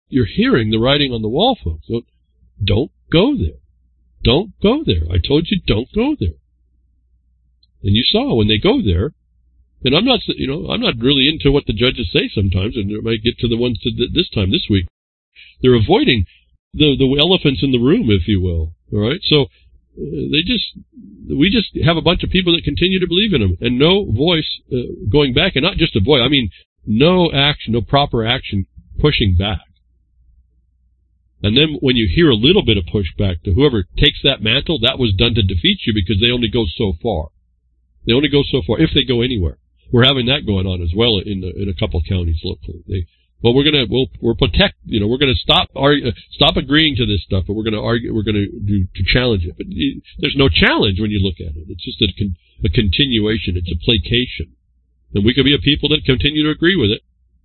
you're hearing the writing on the wall, folks. Don't, don't go there. Don't go there. I told you, don't go there. And you saw when they go there, and I'm not, you know, I'm not really into what the judges say sometimes, and I might get to the ones to th- this time this week. They're avoiding the the elephants in the room, if you will. All right, so uh, they just, we just have a bunch of people that continue to believe in them, and no voice uh, going back, and not just a voice. I mean, no action, no proper action pushing back. And then when you hear a little bit of pushback to whoever takes that mantle, that was done to defeat you because they only go so far. They only go so far if they go anywhere. We're having that going on as well in the, in a couple of counties locally. They, well, we're gonna we'll we're protect. You know, we're gonna stop argue, stop agreeing to this stuff, but we're gonna argue. We're gonna do to challenge it. But it, there's no challenge when you look at it. It's just a, con, a continuation. It's a placation, and we could be a people that continue to agree with it,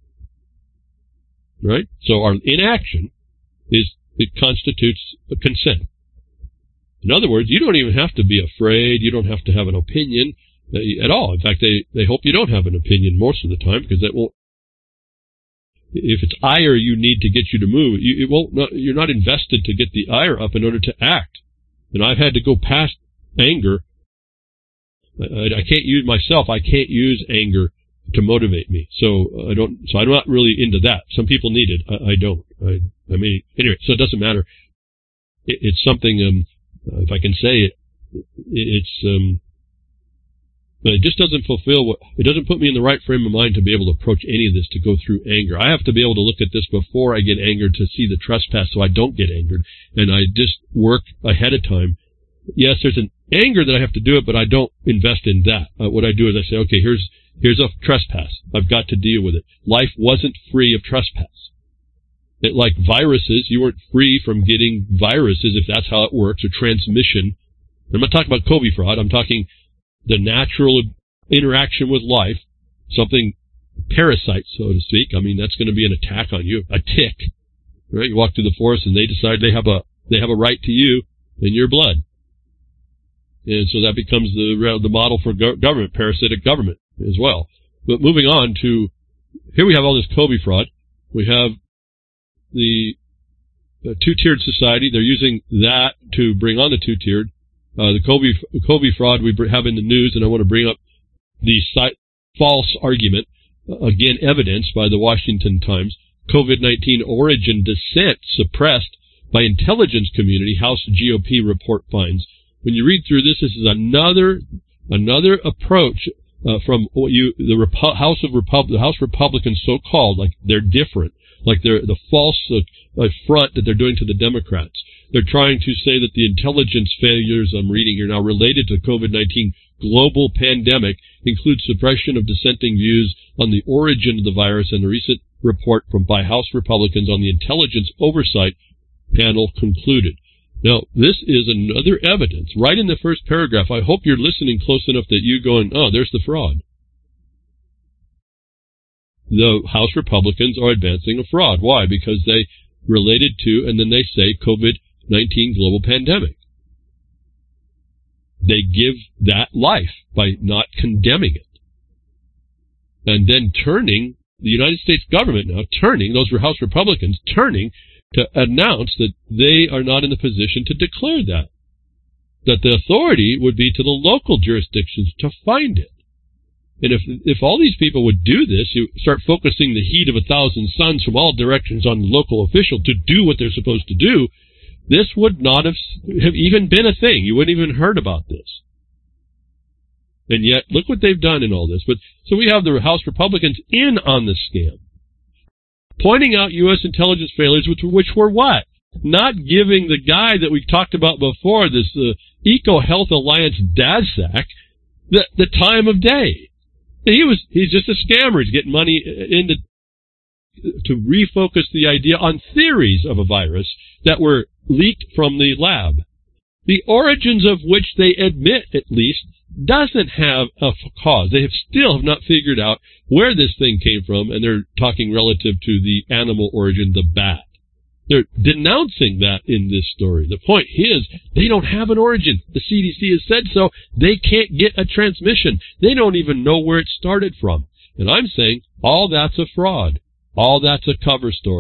right? So our inaction is it constitutes a consent. In other words, you don't even have to be afraid. You don't have to have an opinion at all. In fact, they, they hope you don't have an opinion most of the time because that won't. If it's ire you need to get you to move, you, it won't. Not, you're not invested to get the ire up in order to act. And I've had to go past anger. I, I can't use myself. I can't use anger to motivate me. So I don't. So I'm not really into that. Some people need it. I, I don't. I, I mean, anyway. So it doesn't matter. It, it's something. Um, if I can say it, it it's. Um, But it just doesn't fulfill what, it doesn't put me in the right frame of mind to be able to approach any of this, to go through anger. I have to be able to look at this before I get angered to see the trespass so I don't get angered. And I just work ahead of time. Yes, there's an anger that I have to do it, but I don't invest in that. Uh, what I do is I say, okay, here's, here's a trespass. I've got to deal with it. Life wasn't free of trespass. It, like viruses, you weren't free from getting viruses if that's how it works, or transmission. I'm not talking about COVID fraud. I'm talking the natural interaction with life, something parasite, so to speak. I mean, that's going to be an attack on you, a tick, right? You walk through the forest and they decide they have a they have a right to you and your blood, and so that becomes the the model for go- government, parasitic government as well. But moving on to here, we have all this COVID fraud. We have the, the two-tiered society. They're using that to bring on the two-tiered. Uh, the COVID, COVID fraud we have in the news, and I want to bring up the si- false argument, uh, again evidenced by the Washington Times, COVID nineteen origin descent suppressed by intelligence community, House G O P report finds. When you read through this, this is another another approach uh, from what you the Repu- House of Repub- the House Republicans, so-called, like they're different, like they're the false uh, front that they're doing to the Democrats. They're trying to say that the intelligence failures I'm reading here now related to COVID nineteen global pandemic include suppression of dissenting views on the origin of the virus, and a recent report from by House Republicans on the Intelligence Oversight Panel concluded. Now, this is another evidence right in the first paragraph. I hope you're listening close enough that you're going, oh, there's the fraud. The House Republicans are advancing a fraud. Why? Because they related to, and then they say, COVID nineteen global pandemic. They give that life by not condemning it. And then turning, the United States government now turning, those were House Republicans, turning to announce that they are not in the position to declare that. That the authority would be to the local jurisdictions to find it. And if if all these people would do this, you start focusing the heat of a thousand suns from all directions on the local official to do what they're supposed to do, this would not have, have even been a thing. You wouldn't even heard about this. And yet, look what they've done in all this. But so we have the House Republicans in on the scam, pointing out U S intelligence failures, which, which were what? Not giving the guy that we talked about before, this uh, EcoHealth Alliance DASAC, the, the time of day. He was, he's just a scammer. He's getting money into, to refocus the idea on theories of a virus that were leaked from the lab, the origins of which they admit, at least, doesn't have a cause. They have still have not figured out where this thing came from, and they're talking relative to the animal origin, the bat. They're denouncing that in this story. The point is, they don't have an origin. The C D C has said so. They can't get a transmission. They don't even know where it started from. And I'm saying, all that's a fraud. All that's a cover story.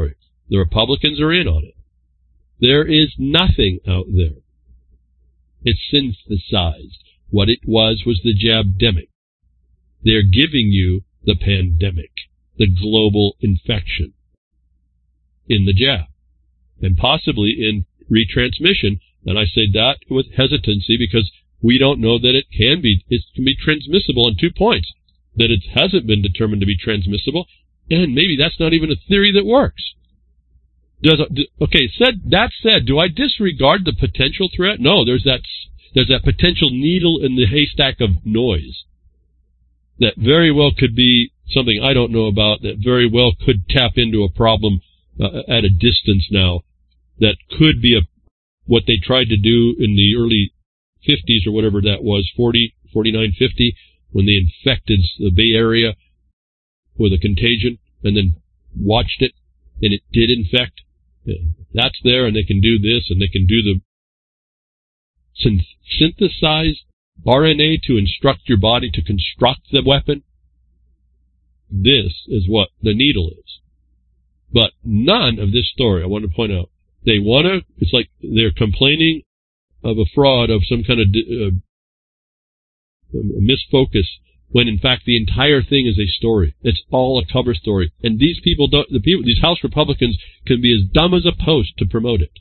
The Republicans are in on it. There is nothing out there. It's synthesized. What it was was the jabdemic. They're giving you the pandemic, the global infection in the jab, and possibly in retransmission. And I say that with hesitancy because we don't know that it can be. It can be transmissible on two points: that it hasn't been determined to be transmissible, and maybe that's not even a theory that works. Does okay? Said that said, do I disregard the potential threat? No. There's that. There's that potential needle in the haystack of noise that very well could be something I don't know about. That very well could tap into a problem uh, at a distance now. That could be a what they tried to do in the early fifties or whatever that was, forty, forty-nine, fifty, when they infected the Bay Area with a contagion and then watched it, and it did infect. That's there, and they can do this, and they can do the synth- synthesized R N A to instruct your body to construct the weapon. This is what the needle is. But none of this story, I want to point out, they want to, it's like they're complaining of a fraud, of some kind of uh, misfocus, when in fact the entire thing is a story. It's all a cover story. And these people don't, the people, these House Republicans can be as dumb as a post to promote it.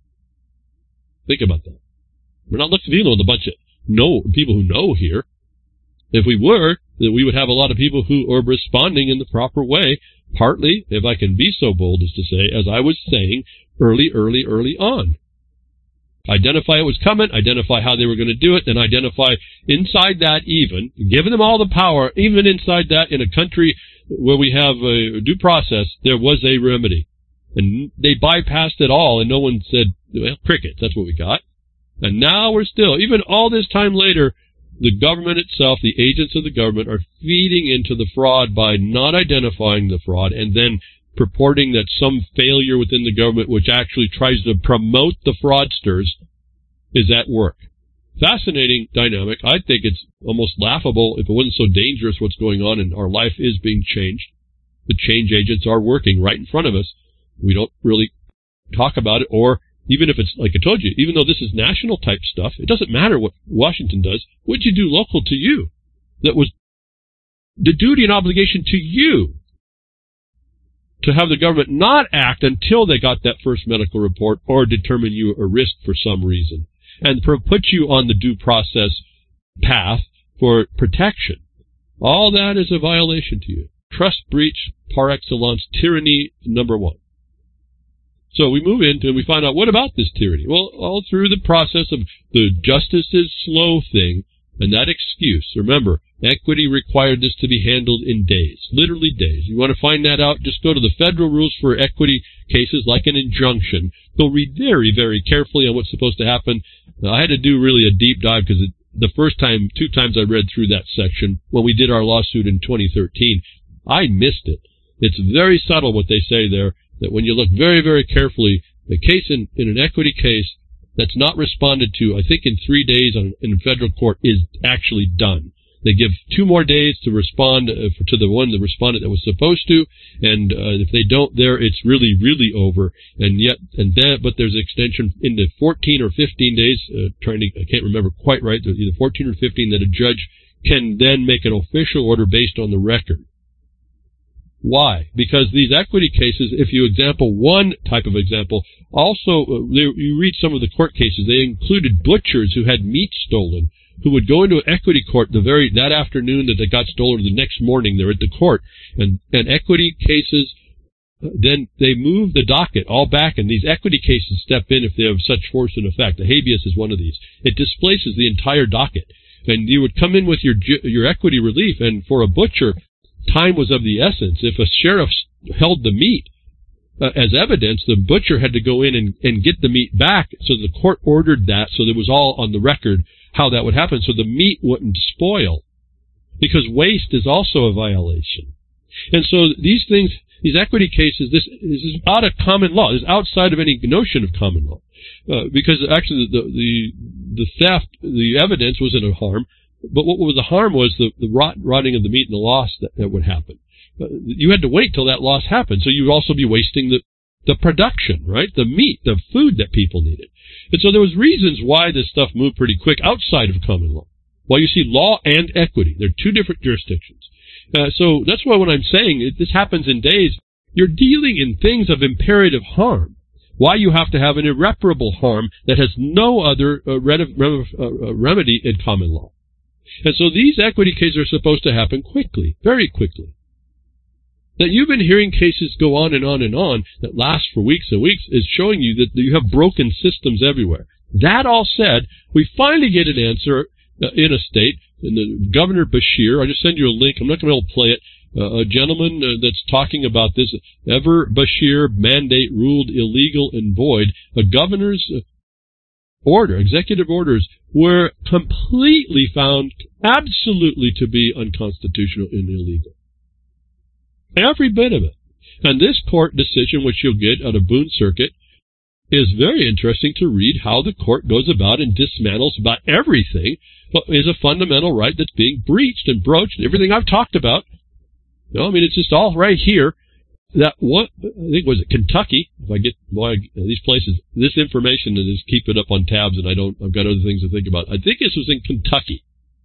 Think about that. We're not looking, you know, with a bunch of know, people who know here. If we were, then we would have a lot of people who are responding in the proper way, partly, if I can be so bold as to say, as I was saying early, early, early on. Identify it was coming, identify how they were going to do it, and identify inside that even, giving them all the power, even inside that in a country where we have a due process, there was a remedy. And they bypassed it all, and no one said, well, crickets, that's what we got. And now we're still, even all this time later, the government itself, the agents of the government, are feeding into the fraud by not identifying the fraud and then purporting that some failure within the government, which actually tries to promote the fraudsters, is at work. Fascinating dynamic. I think it's almost laughable if it wasn't so dangerous what's going on, and our life is being changed. The change agents are working right in front of us. We don't really talk about it, or even if it's, like I told you, even though this is national type stuff, it doesn't matter what Washington does. What'd you do local to you? That was the duty and obligation to you to have the government not act until they got that first medical report or determine you a risk for some reason, and put you on the due process path for protection. All that is a violation to you. Trust breach par excellence, tyranny number one. So we move into and we find out, what about this tyranny? Well, all through the process of the justice is slow thing, and that excuse, remember, equity required this to be handled in days, literally days. You want to find that out, just go to the federal rules for equity cases, like an injunction. Go read very, very carefully on what's supposed to happen. Now, I had to do really a deep dive because it, the first time, two times I read through that section when we did our lawsuit in twenty thirteen, I missed it. It's very subtle what they say there, that when you look very, very carefully, the case in, in an equity case that's not responded to, I think in three days on, in federal court, is actually done. They give two more days to respond uh, for, to the one, the respondent that was supposed to, and uh, if they don't there, it's really, really over. And yet, and then, but there's an extension into fourteen or fifteen days, uh, trying to, I can't remember quite right, either fourteen or fifteen, that a judge can then make an official order based on the record. Why? Because these equity cases, if you example one type of example, also, uh, they, you read some of the court cases, they included butchers who had meat stolen, who would go into equity court the very, that afternoon that they got stolen, the next morning they're at the court, and, and equity cases, then they move the docket all back, and these equity cases step in if they have such force and effect. The habeas is one of these. It displaces the entire docket. And you would come in with your, your equity relief, and for a butcher, time was of the essence. If a sheriff held the meat uh, as evidence, the butcher had to go in and, and get the meat back. So the court ordered that, so there was all on the record how that would happen, so the meat wouldn't spoil. Because waste is also a violation. And so these things, these equity cases, this, this is out of common law. This is outside of any notion of common law. Uh, because actually the, the, the theft, the evidence wasn't a harm. But what was the harm was the, the rot, rotting of the meat and the loss that, that would happen. Uh, you had to wait till that loss happened, so you would also be wasting the, the production, right? The meat, the food that people needed. And so there was reasons why this stuff moved pretty quick outside of common law. Well, you see, law and equity, they're two different jurisdictions. Uh, so that's why when I'm saying it, this happens in days, you're dealing in things of imperative harm. Why you have to have an irreparable harm that has no other uh, rem- rem- uh, remedy in common law. And so these equity cases are supposed to happen quickly, very quickly. That you've been hearing cases go on and on and on that last for weeks and weeks is showing you that you have broken systems everywhere. That all said, we finally get an answer uh, in a state, and the Governor Beshear, I'll just send you a link, I'm not going to be able to play it, uh, a gentleman uh, that's talking about this, ever Beshear mandate ruled illegal and void. A governor's uh, order, executive orders, were completely found absolutely to be unconstitutional and illegal. Every bit of it. And this court decision, which you'll get out of Boone Circuit, is very interesting to read how the court goes about and dismantles about everything but is a fundamental right that's being breached and broached, and everything I've talked about. You know, I mean, it's just all right here. That what I think was it Kentucky. If I get boy, these places, this information, and just keep it up on tabs, and I don't. I've got other things to think about. I think this was in Kentucky.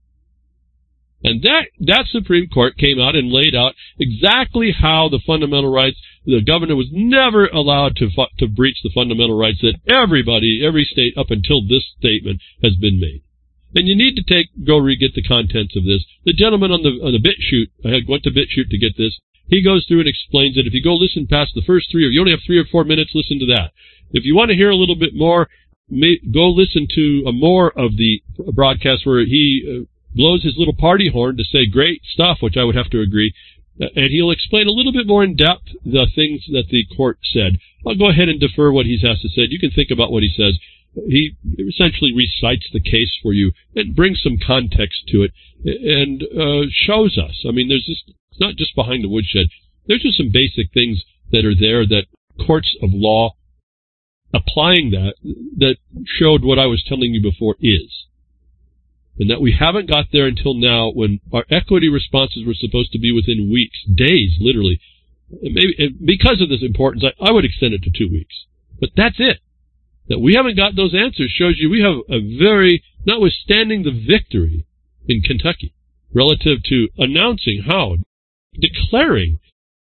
And that, that Supreme Court came out and laid out exactly how the fundamental rights, the governor was never allowed to to breach the fundamental rights that everybody, every state up until this statement has been made. And you need to take, go re-get the contents of this. The gentleman on the, on the BitChute, I went to BitChute to get this, he goes through and explains it. If you go listen past the first three, or you only have three or four minutes, listen to that. If you want to hear a little bit more, may, go listen to a more of the broadcast where he uh, blows his little party horn to say great stuff, which I would have to agree, and he'll explain a little bit more in depth the things that the court said. I'll go ahead and defer what he has to say. You can think about what he says. He essentially recites the case for you and brings some context to it and uh, shows us. I mean, there's just, it's not just behind the woodshed. There's just some basic things that are there that courts of law applying that, that showed what I was telling you before is. And that we haven't got there until now when our equity responses were supposed to be within weeks, days, literally. And maybe and because of this importance, I, I would extend it to two weeks. But that's it. That we haven't got those answers shows you we have a very, notwithstanding the victory in Kentucky, relative to announcing how, declaring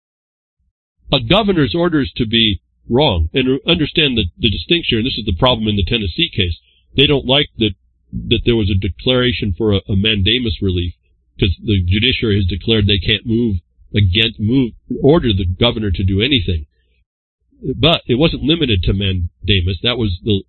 a governor's orders to be wrong. And understand the, the distinction, and this is the problem in the Tennessee case. They don't like that that there was a declaration for a, a mandamus relief because the judiciary has declared they can't move against, move, order the governor to do anything. But it wasn't limited to mandamus. That was the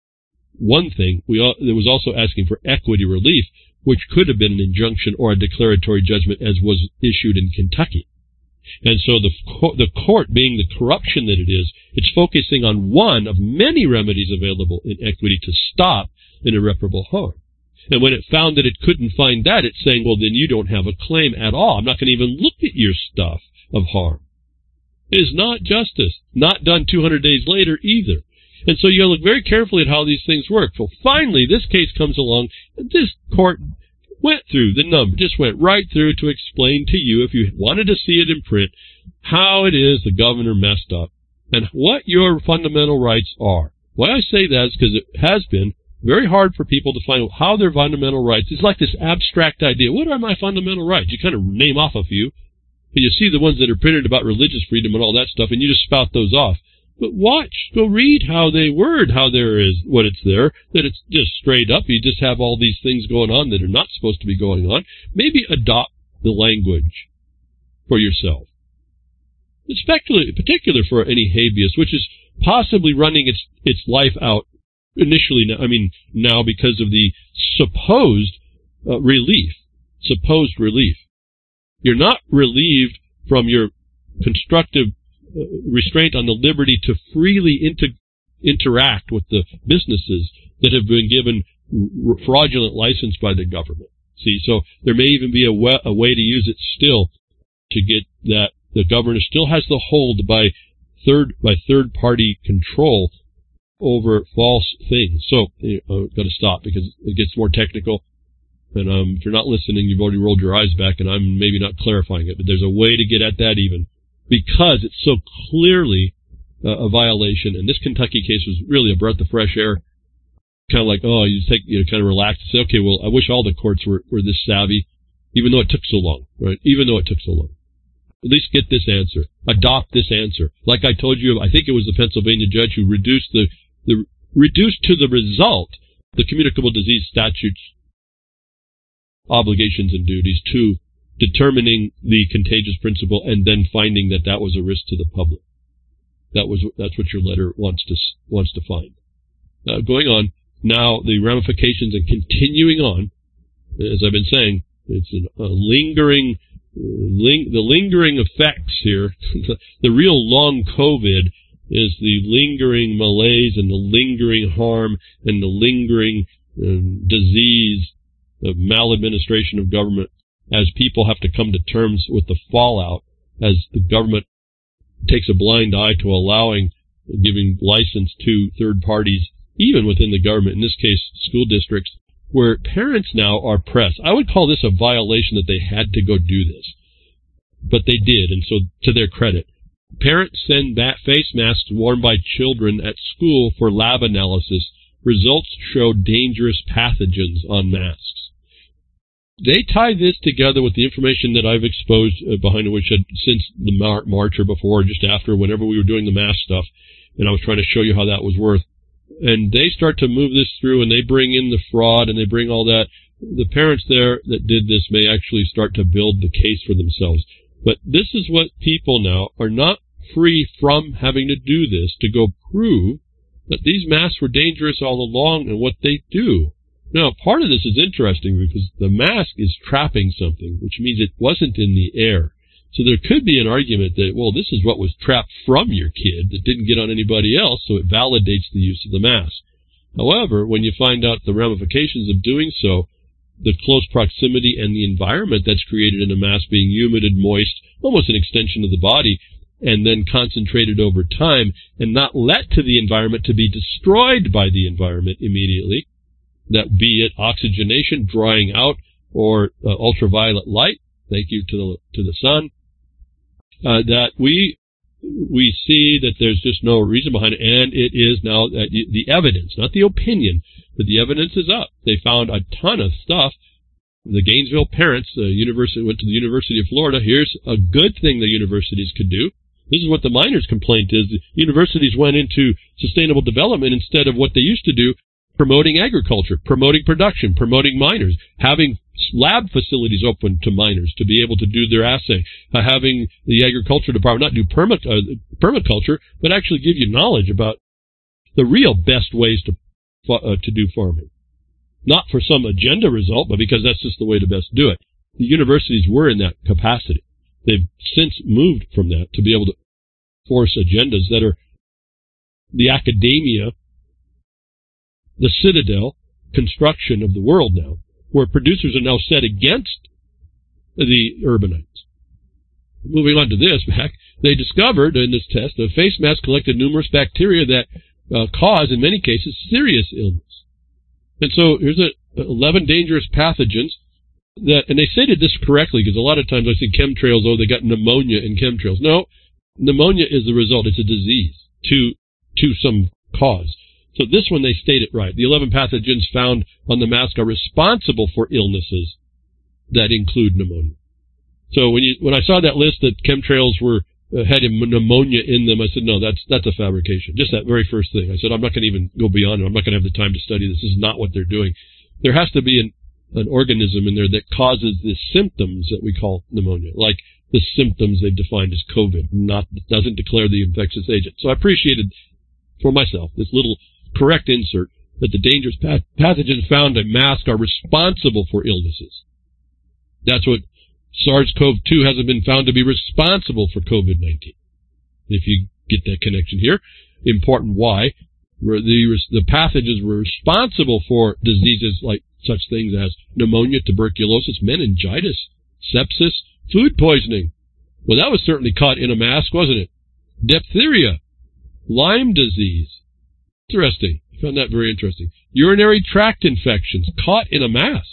one thing. We There was also asking for equity relief, which could have been an injunction or a declaratory judgment as was issued in Kentucky. And so the, the court, being the corruption that it is, it's focusing on one of many remedies available in equity to stop an irreparable harm. And when it found that it couldn't find that, it's saying, well, then you don't have a claim at all. I'm not going to even look at your stuff of harm. It is not justice. Not done two hundred days later either. And so you got to look very carefully at how these things work. So finally, this case comes along, and this court went through the number, just went right through to explain to you, if you wanted to see it in print, how it is the governor messed up and what your fundamental rights are. Why I say that is because it has been very hard for people to find how their fundamental rights. It's like this abstract idea. What are my fundamental rights? You kind of name off a few, and you see the ones that are printed about religious freedom and all that stuff, and you just spout those off. But watch, go read how they word how there is what it's there, that it's just straight up. You just have all these things going on that are not supposed to be going on. Maybe adopt the language for yourself. Especially, particular for any habeas, which is possibly running its its life out initially, I mean, now because of the supposed uh, relief, supposed relief. You're not relieved from your constructive uh, restraint on the liberty to freely inter interact with the businesses that have been given fraudulent license by the government. See, so there may even be a, wa a way to use it still to get that the governor still has the hold by third by third party control over false things. So, you know, I've got to stop because it gets more technical. And um, if you're not listening, you've already rolled your eyes back, and I'm maybe not clarifying it. But there's a way to get at that even, because it's so clearly uh, a violation. And this Kentucky case was really a breath of fresh air. Kind of like, oh, you take, you know, kind of relax and say, okay, well, I wish all the courts were, were this savvy, even though it took so long, right? Even though it took so long. At least get this answer. Adopt this answer. Like I told you, I think it was the Pennsylvania judge who reduced the, the reduced to the result the communicable disease statutes obligations and duties to determining the contagious principle and then finding that that was a risk to the public. That was that's what your letter wants to wants to find. Uh, going on now, the ramifications and continuing on, as I've been saying, it's a, a lingering. Ling- the lingering effects here, the real long COVID is the lingering malaise and the lingering harm and the lingering um, disease of maladministration of government as people have to come to terms with the fallout as the government takes a blind eye to allowing, giving license to third parties, even within the government, in this case school districts, where parents now are pressed. I would call this a violation that they had to go do this. But they did, and so to their credit. Parents send back face masks worn by children at school for lab analysis. Results show dangerous pathogens on masks. They tie this together with the information that I've exposed uh, behind the woodshed since the Mar- March or before, or just after, whenever we were doing the mask stuff, and I was trying to show you how that was worth. And they start to move this through, and they bring in the fraud, and they bring all that. The parents there that did this may actually start to build the case for themselves. But this is what people now are not free from having to do this, to go prove that these masks were dangerous all along and what they do. Now, part of this is interesting because the mask is trapping something, which means it wasn't in the air. So there could be an argument that, well, this is what was trapped from your kid that didn't get on anybody else, so it validates the use of the mask. However, when you find out the ramifications of doing so, the close proximity and the environment that's created in a mask being humid and moist, almost an extension of the body, and then concentrated over time and not let to the environment to be destroyed by the environment immediately, that be it oxygenation, drying out, or uh, ultraviolet light, thank you to the, to the sun, uh, that we we see that there's just no reason behind it, and it is now uh, the evidence, not the opinion, but the evidence is up. They found a ton of stuff. The Gainesville parents, the university went to the University of Florida. Here's a good thing the universities could do. This is what the miners' complaint is. The universities went into sustainable development instead of what they used to do, promoting agriculture, promoting production, promoting miners, having lab facilities open to miners to be able to do their assay, uh, having the agriculture department not do perma, uh, permaculture, but actually give you knowledge about the real best ways to uh, to do farming. Not for some agenda result, but because that's just the way to best do it. The universities were in that capacity. They've since moved from that to be able to force agendas that are the academia, the citadel construction of the world now, where producers are now set against the urbanites. Moving on to this, back, they discovered in this test a face mask collected numerous bacteria that uh, cause, in many cases, serious illness. And so here's a, eleven dangerous pathogens that, and they stated this correctly because a lot of times I see chemtrails, oh, they got pneumonia in chemtrails. No, pneumonia is the result. It's a disease to to some cause. So this one they state it right. The eleven pathogens found on the mask are responsible for illnesses that include pneumonia. So when you when I saw that list that chemtrails were uh, had pneumonia in them, I said, no, that's that's a fabrication. Just that very first thing. I said, I'm not going to even go beyond it. I'm not going to have the time to study this. This is not what they're doing. There has to be an, an organism in there that causes the symptoms that we call pneumonia, like the symptoms they've defined as COVID, not doesn't declare the infectious agent. So I appreciated for myself this little correct insert that the dangerous path- pathogens found in masks are responsible for illnesses. That's what SARS-C o V two hasn't been found to be responsible for COVID nineteen. If you get that connection here, important why. The, the pathogens were responsible for diseases like such things as pneumonia, tuberculosis, meningitis, sepsis, food poisoning. Well, that was certainly caught in a mask, wasn't it? Diphtheria, Lyme disease. Interesting. I found that very interesting. Urinary tract infections caught in a mask.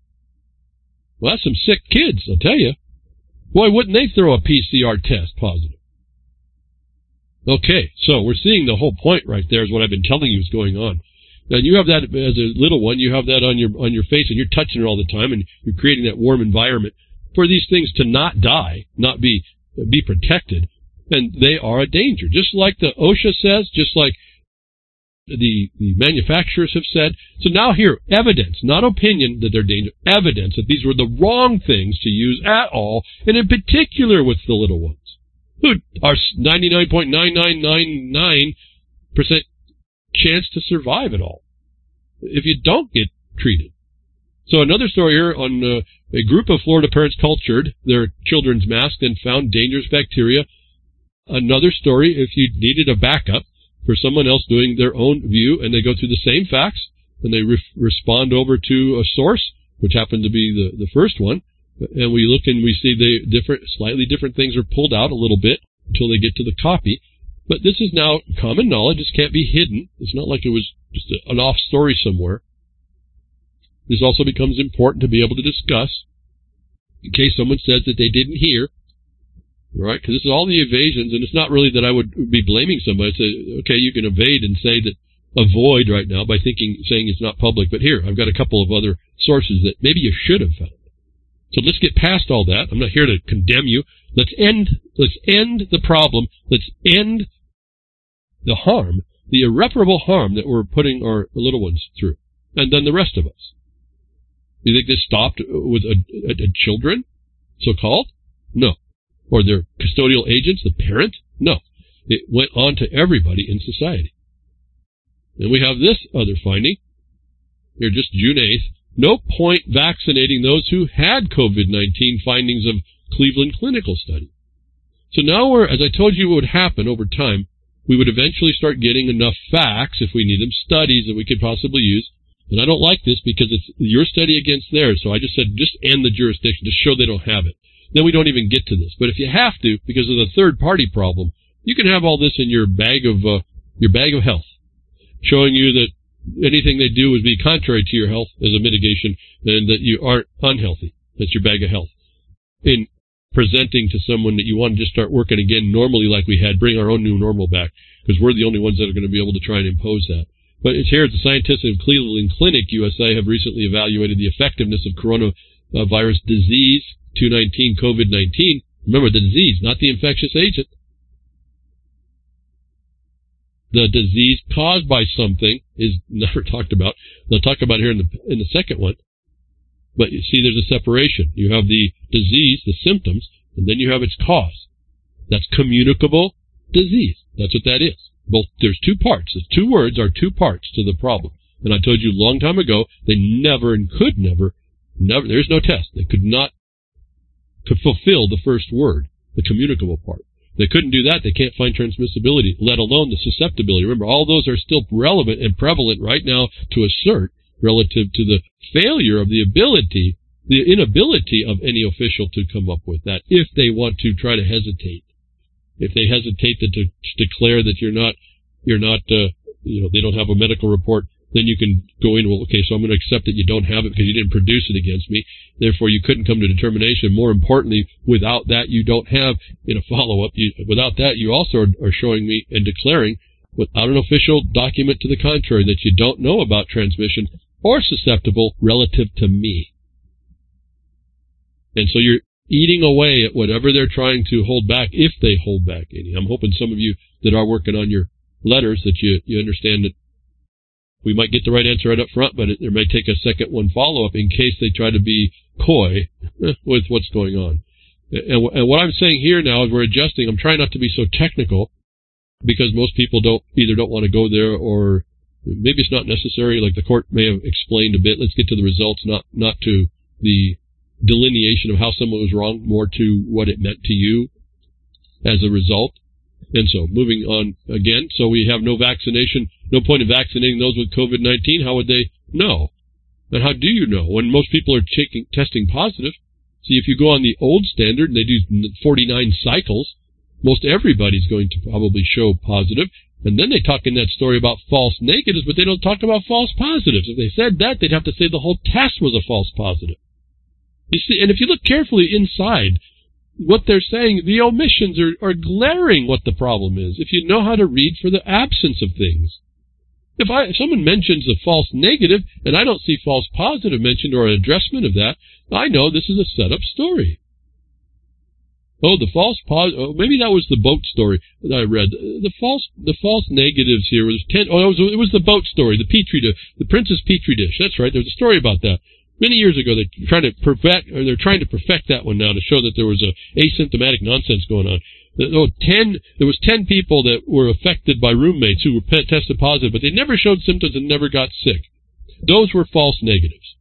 Well, that's some sick kids, I'll tell you. Boy, wouldn't they throw a P C R test positive? Okay, so we're seeing the whole point right there is what I've been telling you is going on. And you have that as a little one, you have that on your on your face, and you're touching it all the time, and you're creating that warm environment for these things to not die, not be be protected, and they are a danger. Just like the OSHA says, just like the, the manufacturers have said. So now here, evidence, not opinion that they're dangerous, evidence that these were the wrong things to use at all, and in particular with the little ones, who are ninety-nine point nine nine nine nine percent chance to survive it all if you don't get treated. So another story here on uh, a group of Florida parents cultured their children's masks and found dangerous bacteria. Another story, if you needed a backup for someone else doing their own view, and they go through the same facts, and they re- respond over to a source, which happened to be the, the first one, and we look and we see the different, slightly different things are pulled out a little bit until they get to the copy. But this is now common knowledge. This can't be hidden. It's not like it was just a, an off story somewhere. This also becomes important to be able to discuss in case someone says that they didn't hear. Right? Because this is all the evasions, and it's not really that I would be blaming somebody. It's a, okay, you can evade and say that, avoid right now by thinking, saying it's not public, but here, I've got a couple of other sources that maybe you should have found. So let's get past all that. I'm not here to condemn you. Let's end, let's end the problem. Let's end the harm, the irreparable harm that we're putting our little ones through, and then the rest of us. You think this stopped with a, a, a children, so-called? No. Or their custodial agents, the parent? No. It went on to everybody in society. And we have this other finding. Here, just June eighth. No point vaccinating those who had COVID nineteen, findings of Cleveland clinical study. So now we're, as I told you what would happen over time, we would eventually start getting enough facts, if we need them, studies that we could possibly use. And I don't like this because it's your study against theirs. So I just said, just end the jurisdiction, just show they don't have it. Then we don't even get to this. But if you have to, because of the third-party problem, you can have all this in your bag of uh, your bag of health, showing you that anything they do would be contrary to your health as a mitigation, and that you aren't unhealthy. That's your bag of health. In presenting to someone that you want to just start working again normally like we had, bring our own new normal back, because we're the only ones that are going to be able to try and impose that. But it's here, the scientists of Cleveland Clinic, U S A, have recently evaluated the effectiveness of coronavirus disease, two nineteen, COVID nineteen. Remember, the disease, not the infectious agent. The disease caused by something is never talked about. They'll talk about it here in the in the second one. But you see, there's a separation. You have the disease, the symptoms, and then you have its cause. That's communicable disease. That's what that is. Both, there's two parts. The two words are two parts to the problem. And I told you a long time ago, they never and could never, never, there's no test. They could not could fulfill the first word, the communicable part. They couldn't do that. They can't find transmissibility, let alone the susceptibility. Remember, all those are still relevant and prevalent right now to assert relative to the failure of the ability, the inability of any official to come up with that if they want to try to hesitate. If they hesitate to, to, to declare that you're not, you're not, uh, you know, they don't have a medical report, then you can go in, well, okay, so I'm going to accept that you don't have it because you didn't produce it against me. Therefore, you couldn't come to determination. More importantly, without that, you don't have, in a follow-up, you, without that, you also are, are showing me and declaring, without an official document to the contrary, that you don't know about transmission or susceptible relative to me. And so you're eating away at whatever they're trying to hold back, if they hold back any. I'm hoping some of you that are working on your letters that you, you understand that we might get the right answer right up front, but it, there may take a second one follow-up in case they try to be coy with what's going on. And, and what I'm saying here now is we're adjusting. I'm trying not to be so technical because most people don't either don't want to go there or maybe it's not necessary. Like the court may have explained a bit. Let's get to the results, not not to the delineation of how someone was wrong, more to what it meant to you as a result. And so, moving on again, so we have no vaccination, no point in vaccinating those with COVID nineteen. How would they know? And how do you know when most people are taking, testing positive? See, if you go on the old standard and they do forty-nine cycles, most everybody's going to probably show positive. And then they talk in that story about false negatives, but they don't talk about false positives. If they said that, they'd have to say the whole test was a false positive. You see, and if you look carefully inside what they're saying, the omissions are, are glaring what the problem is. If you know how to read for the absence of things. If, I, if someone mentions a false negative, and I don't see false positive mentioned or an addressment of that, I know this is a set-up story. Oh, the false positive, oh, maybe that was the boat story that I read. The false the false negatives here was ten, oh, it was, it was the boat story, the Petri dish, the Princess Petri dish. That's right, there's a story about that. Many years ago, they're trying to perfect, or they're trying to perfect that one now to show that there was a asymptomatic nonsense going on. Oh, ten, there was ten people that were affected by roommates who were tested positive, but they never showed symptoms and never got sick. Those were false negatives.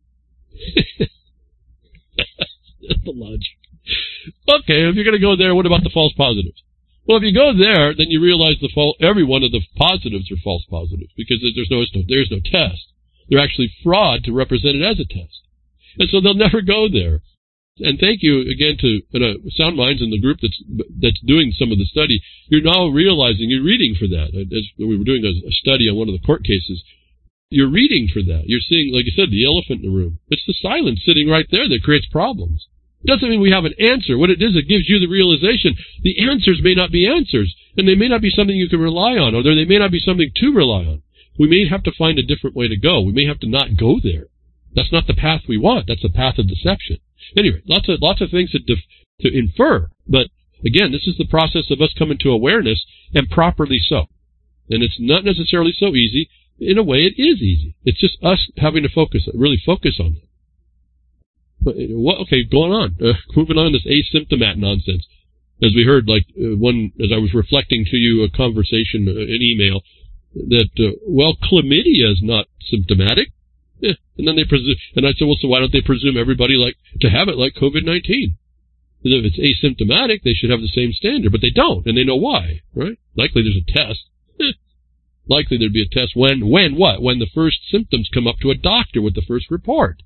That's the logic. Okay, if you're going to go there, what about the false positives? Well, if you go there, then you realize the fal- every one of the positives are false positives because there's no there's no test. They're actually fraud to represent it as a test, and so they'll never go there. And thank you again to uh, Sound Minds and the group that's that's doing some of the study. You're now realizing, you're reading for that. As we were doing a, a study on one of the court cases, you're reading for that. You're seeing, like you said, the elephant in the room. It's the silence sitting right there that creates problems. It doesn't mean we have an answer. What it is, it gives you the realization the answers may not be answers, and they may not be something you can rely on, or they may not be something to rely on. We may have to find a different way to go. We may have to not go there. That's not the path we want. That's the path of deception. Anyway, lots of lots of things to def, to infer, but again, this is the process of us coming to awareness, and properly so. And it's not necessarily so easy. In a way, it is easy. It's just us having to focus, really focus on it. But what? Okay, going on, uh, moving on this asymptomat nonsense. As we heard, like uh, one, as I was reflecting to you, a conversation, uh, an email, that uh, well, chlamydia is not symptomatic. Yeah. And then they presume, and I said, well, so why don't they presume everybody like to have it like COVID nineteen? If it's asymptomatic, they should have the same standard, but they don't, and they know why, right? Likely there's a test. Eh. Likely there'd be a test when, when what? When the first symptoms come up to a doctor with the first report.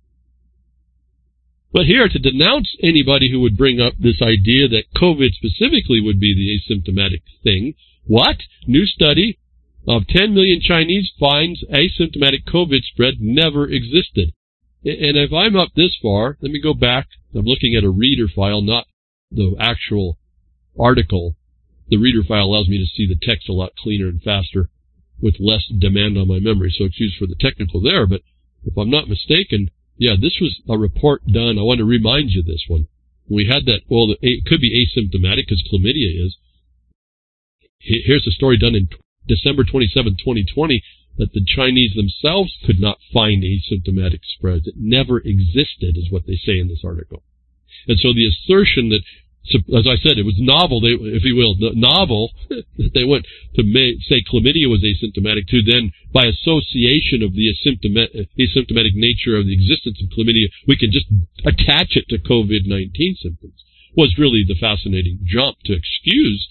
But here, to denounce anybody who would bring up this idea that COVID specifically would be the asymptomatic thing, what? New study of ten million Chinese finds asymptomatic COVID spread never existed. And if I'm up this far, let me go back. I'm looking at a reader file, not the actual article. The reader file allows me to see the text a lot cleaner and faster with less demand on my memory, so excuse for the technical there. But if I'm not mistaken, yeah, this was a report done. I want to remind you this one. We had that, well, it could be asymptomatic because chlamydia is. Here's a story done in December twenty-seventh, twenty twenty, that the Chinese themselves could not find asymptomatic spreads. It never existed, is what they say in this article. And so the assertion that, as I said, it was novel, they, if you will, the novel, that they went to may, say chlamydia was asymptomatic to, then by association of the asymptomatic, asymptomatic nature of the existence of chlamydia, we can just attach it to COVID nineteen symptoms, was really the fascinating jump to excuse,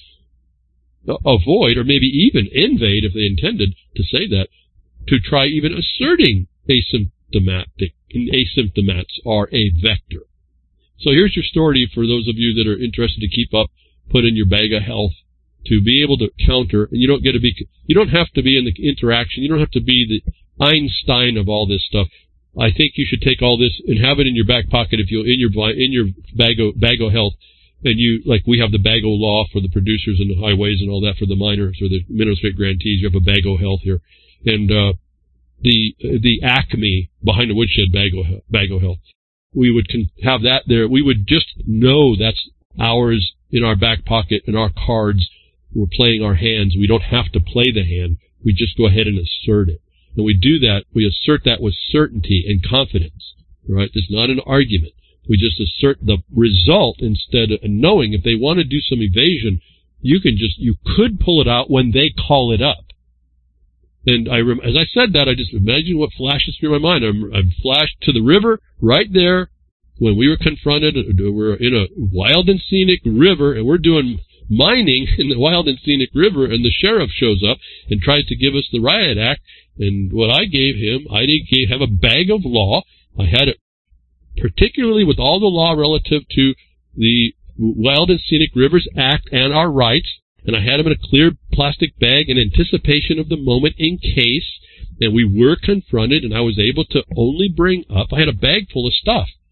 avoid, or maybe even invade, if they intended to say that, to try even asserting asymptomatic, asymptomats are a vector. So here's your story for those of you that are interested to keep up, put in your bag of health, to be able to counter, and you don't get to be, you don't have to be in the interaction, you don't have to be the Einstein of all this stuff. I think you should take all this and have it in your back pocket if you in your in your bag of, bag of health. And you, like we have the B A G O law for the producers and the highways and all that for the miners or the mineral straight grantees. You have a B A G O health here. And, uh, the, the Acme behind the woodshed B A G O, B A G O health. We would con- have that there. We would just know that's ours in our back pocket and our cards. We're playing our hands. We don't have to play the hand. We just go ahead and assert it. And we do that. We assert that with certainty and confidence, right? It's not an argument. We just assert the result instead of knowing if they want to do some evasion, you can just, you could pull it out when they call it up. And I, rem- as I said that, I just imagine what flashes through my mind. I'm, I'm flashed to the river right there when we were confronted. We're in a wild and scenic river and we're doing mining in the wild and scenic river, and the sheriff shows up and tries to give us the riot act. And what I gave him, I did gave, have a bag of law. I had it particularly with all the law relative to the Wild and Scenic Rivers Act and our rights, and I had them in a clear plastic bag in anticipation of the moment in case, and we were confronted, and I was able to only bring up, I had a bag full of stuff,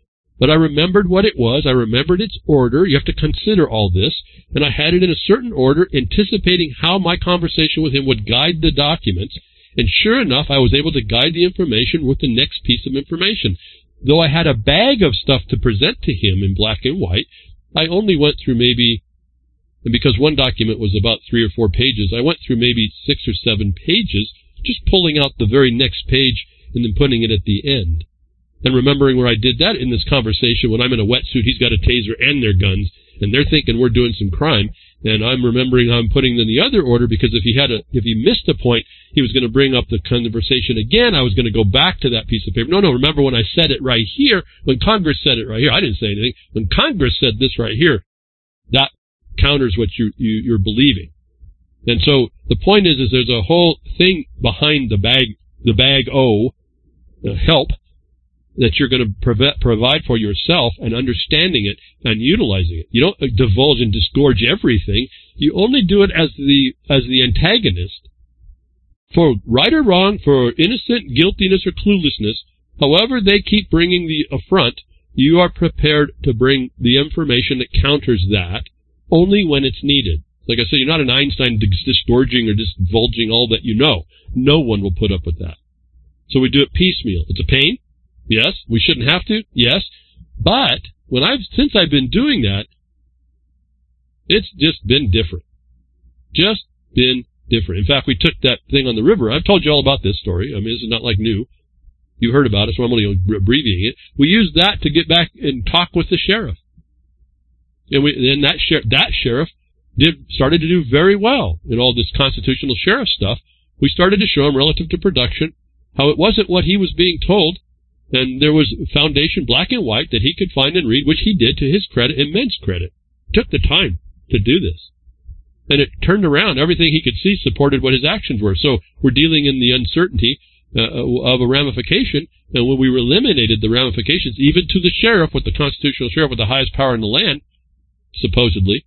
But I remembered what it was. I remembered its order. You have to consider all this. And I had it in a certain order, anticipating how my conversation with him would guide the documents. And sure enough, I was able to guide the information with the next piece of information. Though I had a bag of stuff to present to him in black and white, I only went through maybe, and because one document was about three or four pages, I went through maybe six or seven pages, just pulling out the very next page and then putting it at the end. And remembering where I did that in this conversation, when I'm in a wetsuit, he's got a taser and their guns, and they're thinking we're doing some crime. And I'm remembering I'm putting them in the other order, because if he had a, if he missed a point, he was going to bring up the conversation again. I was going to go back to that piece of paper. No, no, remember when I said it right here, when Congress said it right here, I didn't say anything. When Congress said this right here, that counters what you, you, you're believing. And so the point is, is there's a whole thing behind the bag, the bag O, uh, help, that you're going to prov- provide for yourself, and understanding it and utilizing it. You don't divulge and disgorge everything. You only do it as the as the antagonist. For right or wrong, for innocent guiltiness or cluelessness, however they keep bringing the affront, you are prepared to bring the information that counters that only when it's needed. Like I said, you're not an Einstein disgorging or divulging all that you know. No one will put up with that. So we do it piecemeal. It's a pain. Yes, we shouldn't have to. Yes, but when I've since I've been doing that, it's just been different. Just been different. In fact, we took that thing on the river. I've told you all about this story. I mean, this is not like new. You heard about it, so I'm only abbreviating it. We used that to get back and talk with the sheriff, and we then that sheriff that sheriff did started to do very well in all this constitutional sheriff stuff. We started to show him relative to production how it wasn't what he was being told. And there was foundation, black and white, that he could find and read, which he did to his credit, immense credit. Took the time to do this. And it turned around. Everything he could see supported what his actions were. So we're dealing in the uncertainty uh, of a ramification. And when we eliminated the ramifications, even to the sheriff, with the constitutional sheriff with the highest power in the land, supposedly,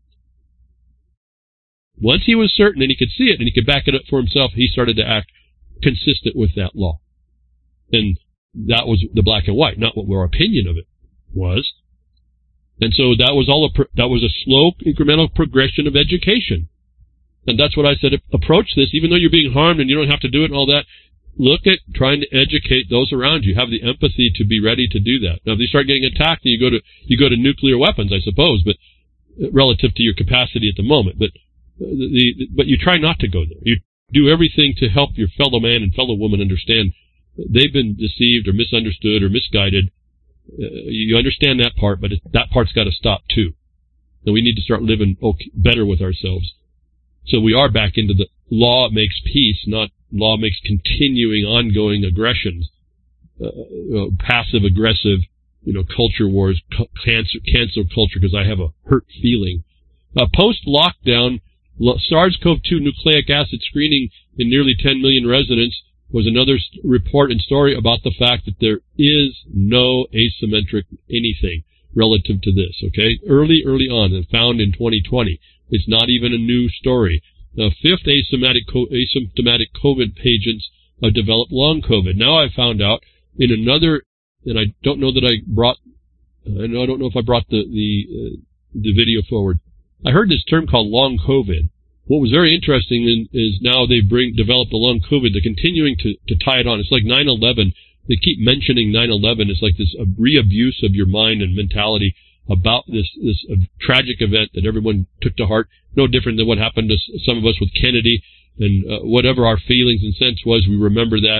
once he was certain and he could see it and he could back it up for himself, he started to act consistent with that law. And that was the black and white, not what our opinion of it was. And so that was all a, that was a slow, incremental progression of education. And that's what I said. Approach this, even though you're being harmed and you don't have to do it and all that. Look at trying to educate those around you. Have the empathy to be ready to do that. Now, if you start getting attacked, then you go to you go to nuclear weapons, I suppose, but relative to your capacity at the moment. But the, the but you try not to go there. You do everything to help your fellow man and fellow woman understand they've been deceived or misunderstood or misguided. Uh, you understand that part, but it, that part's got to stop too. And we need to start living okay, better with ourselves. So we are back into the law makes peace, not law makes continuing, ongoing aggressions, uh, uh, passive aggressive, you know, culture wars, cu- cancer, cancel culture, because I have a hurt feeling. Uh, post-lockdown, SARS-C o V two nucleic acid screening in nearly ten million residents was another st- report and story about the fact that there is no asymmetric anything relative to this, okay? Early, early on, and found in twenty twenty. It's not even a new story. Now, fifth asymptomatic, co- asymptomatic COVID patients have developed long COVID. Now I found out in another, and I don't know that I brought, I know I don't know if I brought the the, uh, the video forward. I heard this term called long COVID. What was very interesting in, is now they bring developed a long COVID. They're continuing to, to tie it on. It's like nine eleven. They keep mentioning nine eleven. It's like this uh, re-abuse of your mind and mentality about this this uh, tragic event that everyone took to heart. No different than what happened to s- some of us with Kennedy, and uh, whatever our feelings and sense was, we remember that,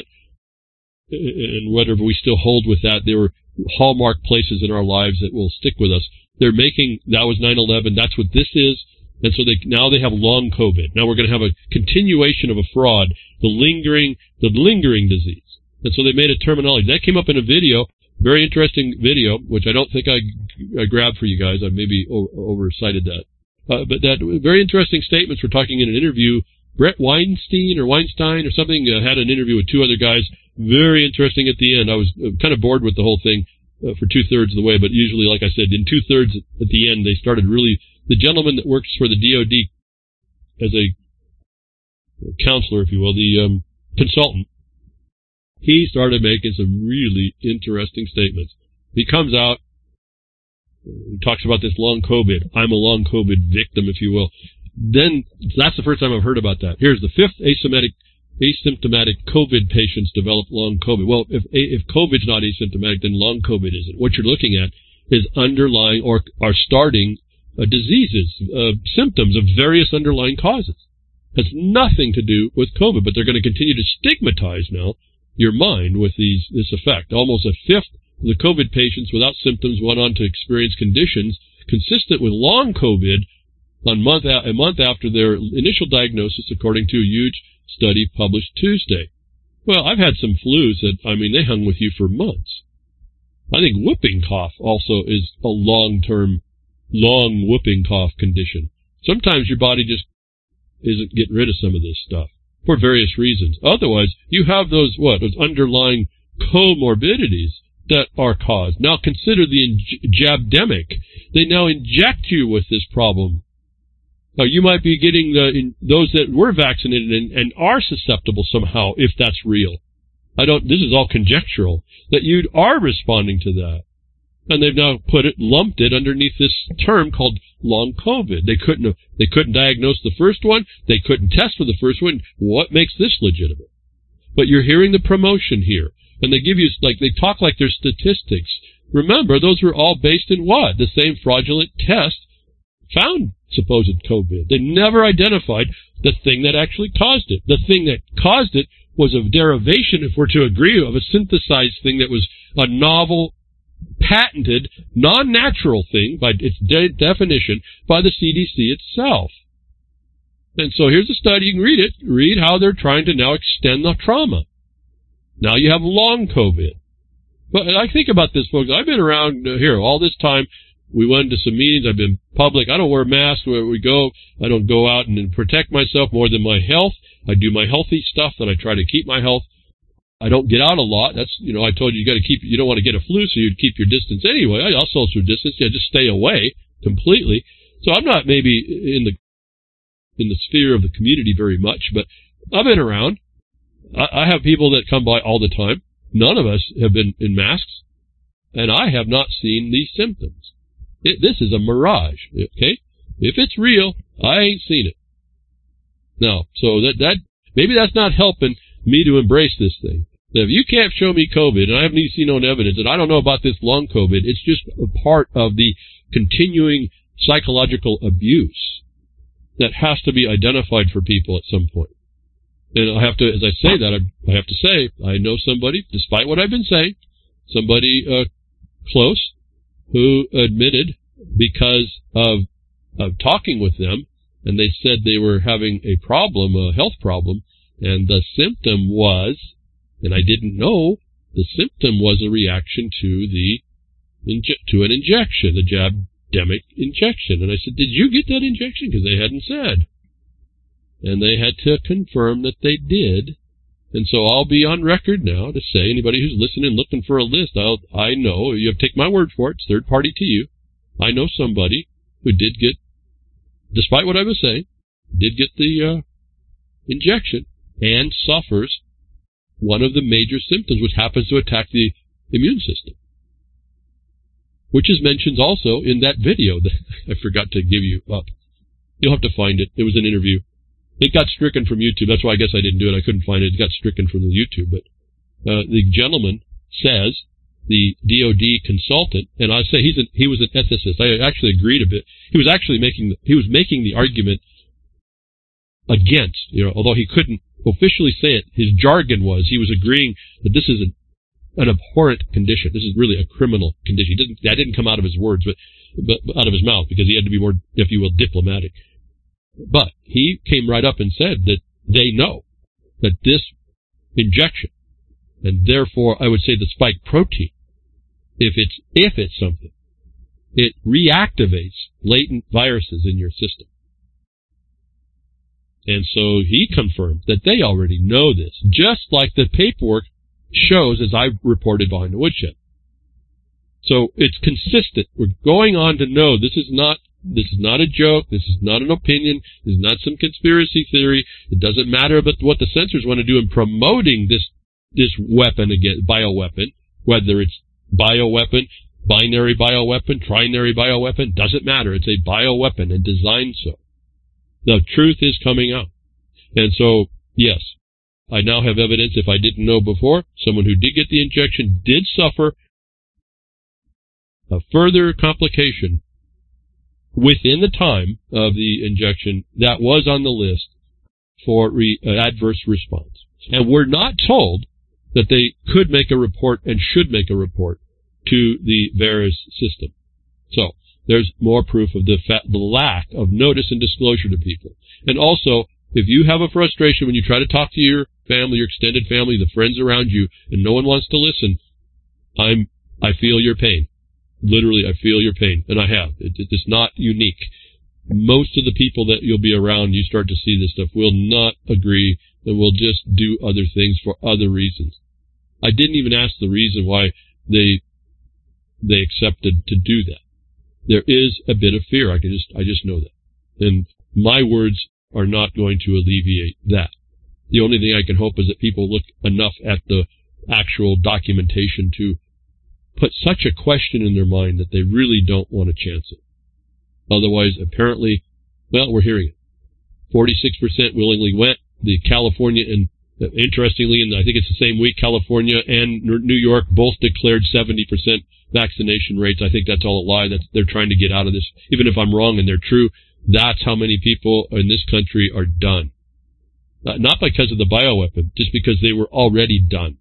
and whatever we still hold with that. There were hallmark places in our lives that will stick with us. They're making, that was nine eleven. That's what this is. And so they now they have long COVID. Now we're going to have a continuation of a fraud, the lingering, the lingering disease. And so they made a terminology. That came up in a video, very interesting video, which I don't think I, I grabbed for you guys. I maybe o- oversighted that. Uh, but that very interesting statements. We're talking in an interview. Brett Weinstein or Weinstein or something uh, had an interview with two other guys. Very interesting at the end. I was uh, kind of bored with the whole thing uh, for two-thirds of the way, but usually, like I said, in two-thirds at the end, they started really... The gentleman that works for the D O D as a counselor, if you will, the um, consultant, he started making some really interesting statements. He comes out He talks about this long COVID. I'm a long COVID victim, if you will. Then that's the first time I've heard about that. Here's the fifth asymptomatic, asymptomatic COVID patients develop long COVID. Well, if if COVID's not asymptomatic, then long COVID isn't. What you're looking at is underlying or are starting uh, diseases, uh, symptoms of various underlying causes. Has nothing to do with COVID, but they're going to continue to stigmatize now your mind with these this effect. Almost a fifth of the COVID patients without symptoms went on to experience conditions consistent with long COVID on month a month after their initial diagnosis, according to a huge study published Tuesday. Well, I've had some flus that, I mean, they hung with you for months. I think whooping cough also is a long-term, long whooping cough condition. Sometimes your body just isn't getting rid of some of this stuff for various reasons. Otherwise, you have those, what, those underlying comorbidities that are caused. Now consider the in- jabdemic. They now inject you with this problem. Now, you might be getting the, in, those that were vaccinated and, and are susceptible somehow, if that's real. I don't, this is all conjectural, that you are responding to that. And they've now put it, lumped it underneath this term called long COVID. They couldn't have, they couldn't diagnose the first one. They couldn't test for the first one. What makes this legitimate? But you're hearing the promotion here. And they give you, like, they talk like they're statistics. Remember, those were all based in what? The same fraudulent test found supposed COVID. They never identified the thing that actually caused it. The thing that caused it was a derivation, if we're to agree, of a synthesized thing that was a novel, patented, non-natural thing, by its de- definition, by the C D C itself. And so here's a study. You can read it. Read how they're trying to now extend the trauma. Now you have long COVID. But I think about this, folks. I've been around here all this time. We went to some meetings. I've been public. I don't wear masks where we go. I don't go out and protect myself more than my health. I do my healthy stuff, and I try to keep my health. I don't get out a lot. That's, you know, I told you you got to keep, you don't want to get a flu, so you'd keep your distance anyway. I'll social distance. Yeah, just stay away completely. So I'm not maybe in the, in the sphere of the community very much, but I've been around. I, I have people that come by all the time. None of us have been in masks, and I have not seen these symptoms. It, this is a mirage, okay? If it's real, I ain't seen it. No, so that, that, maybe that's not helping me to embrace this thing. Now, if you can't show me COVID, and I haven't seen no evidence, and I don't know about this long COVID, it's just a part of the continuing psychological abuse that has to be identified for people at some point. And I have to, as I say that, I, I have to say, I know somebody, despite what I've been saying, somebody uh, close, who admitted, because of, of talking with them, and they said they were having a problem, a health problem, and the symptom was, and I didn't know, the symptom was a reaction to the inje- to an injection, the jabdemic injection. And I said, did you get that injection? Because they hadn't said. And they had to confirm that they did. And so I'll be on record now to say, anybody who's listening, looking for a list, I'll, I know, you have to take my word for it, it's third party to you. I know somebody who did get, despite what I was saying, did get the uh, injection and suffers one of the major symptoms, which happens to attack the immune system, which is mentioned also in that video that I forgot to give you up. You'll have to find it. It was an interview. It got stricken from YouTube. That's why I guess I didn't do it. I couldn't find it. It got stricken from the YouTube. But uh, the gentleman says, the D O D consultant, and I say he's a, he was an ethicist. I actually agreed a bit. He was actually making he was making the argument against, you know, although he couldn't officially say it. His jargon was he was agreeing that this is an, an abhorrent condition. This is really a criminal condition. He didn't that didn't come out of his words, but, but out of his mouth, because he had to be more, if you will, diplomatic. But he came right up and said that they know that this injection, and therefore I would say the spike protein, if it's if it's something, it reactivates latent viruses in your system. And so he confirmed that they already know this, just like the paperwork shows, as I reported behind the woodshed. So it's consistent. We're going on to know this is not This is not a joke. This is not an opinion. This is not some conspiracy theory. It doesn't matter about what the censors want to do in promoting this this weapon, again, bioweapon, whether it's bioweapon, binary bioweapon, trinary bioweapon, doesn't matter. It's a bioweapon and designed so. The truth is coming out. And so, yes, I now have evidence, if I didn't know before, someone who did get the injection did suffer a further complication within the time of the injection that was on the list for re, uh, adverse response. And we're not told that they could make a report and should make a report to the VAERS system. So there's more proof of the, fa- the lack of notice and disclosure to people. And also, if you have a frustration when you try to talk to your family, your extended family, the friends around you, and no one wants to listen, I'm, I feel your pain. Literally, I feel your pain, and I have. It, it's not unique. Most of the people that you'll be around, you start to see this stuff, will not agree and will just do other things for other reasons. I didn't even ask the reason why they they accepted to do that. There is a bit of fear. I can just I just know that, and my words are not going to alleviate that. The only thing I can hope is that people look enough at the actual documentation to put such a question in their mind that they really don't want to chance it. Otherwise, apparently, well, we're hearing it. forty-six percent willingly went. The California, and uh, interestingly, and I think it's the same week, California and New York both declared seventy percent vaccination rates. I think that's all a lie. That's, they're trying to get out of this. Even if I'm wrong and they're true, that's how many people in this country are done. Uh, not because of the bioweapon, just because they were already done.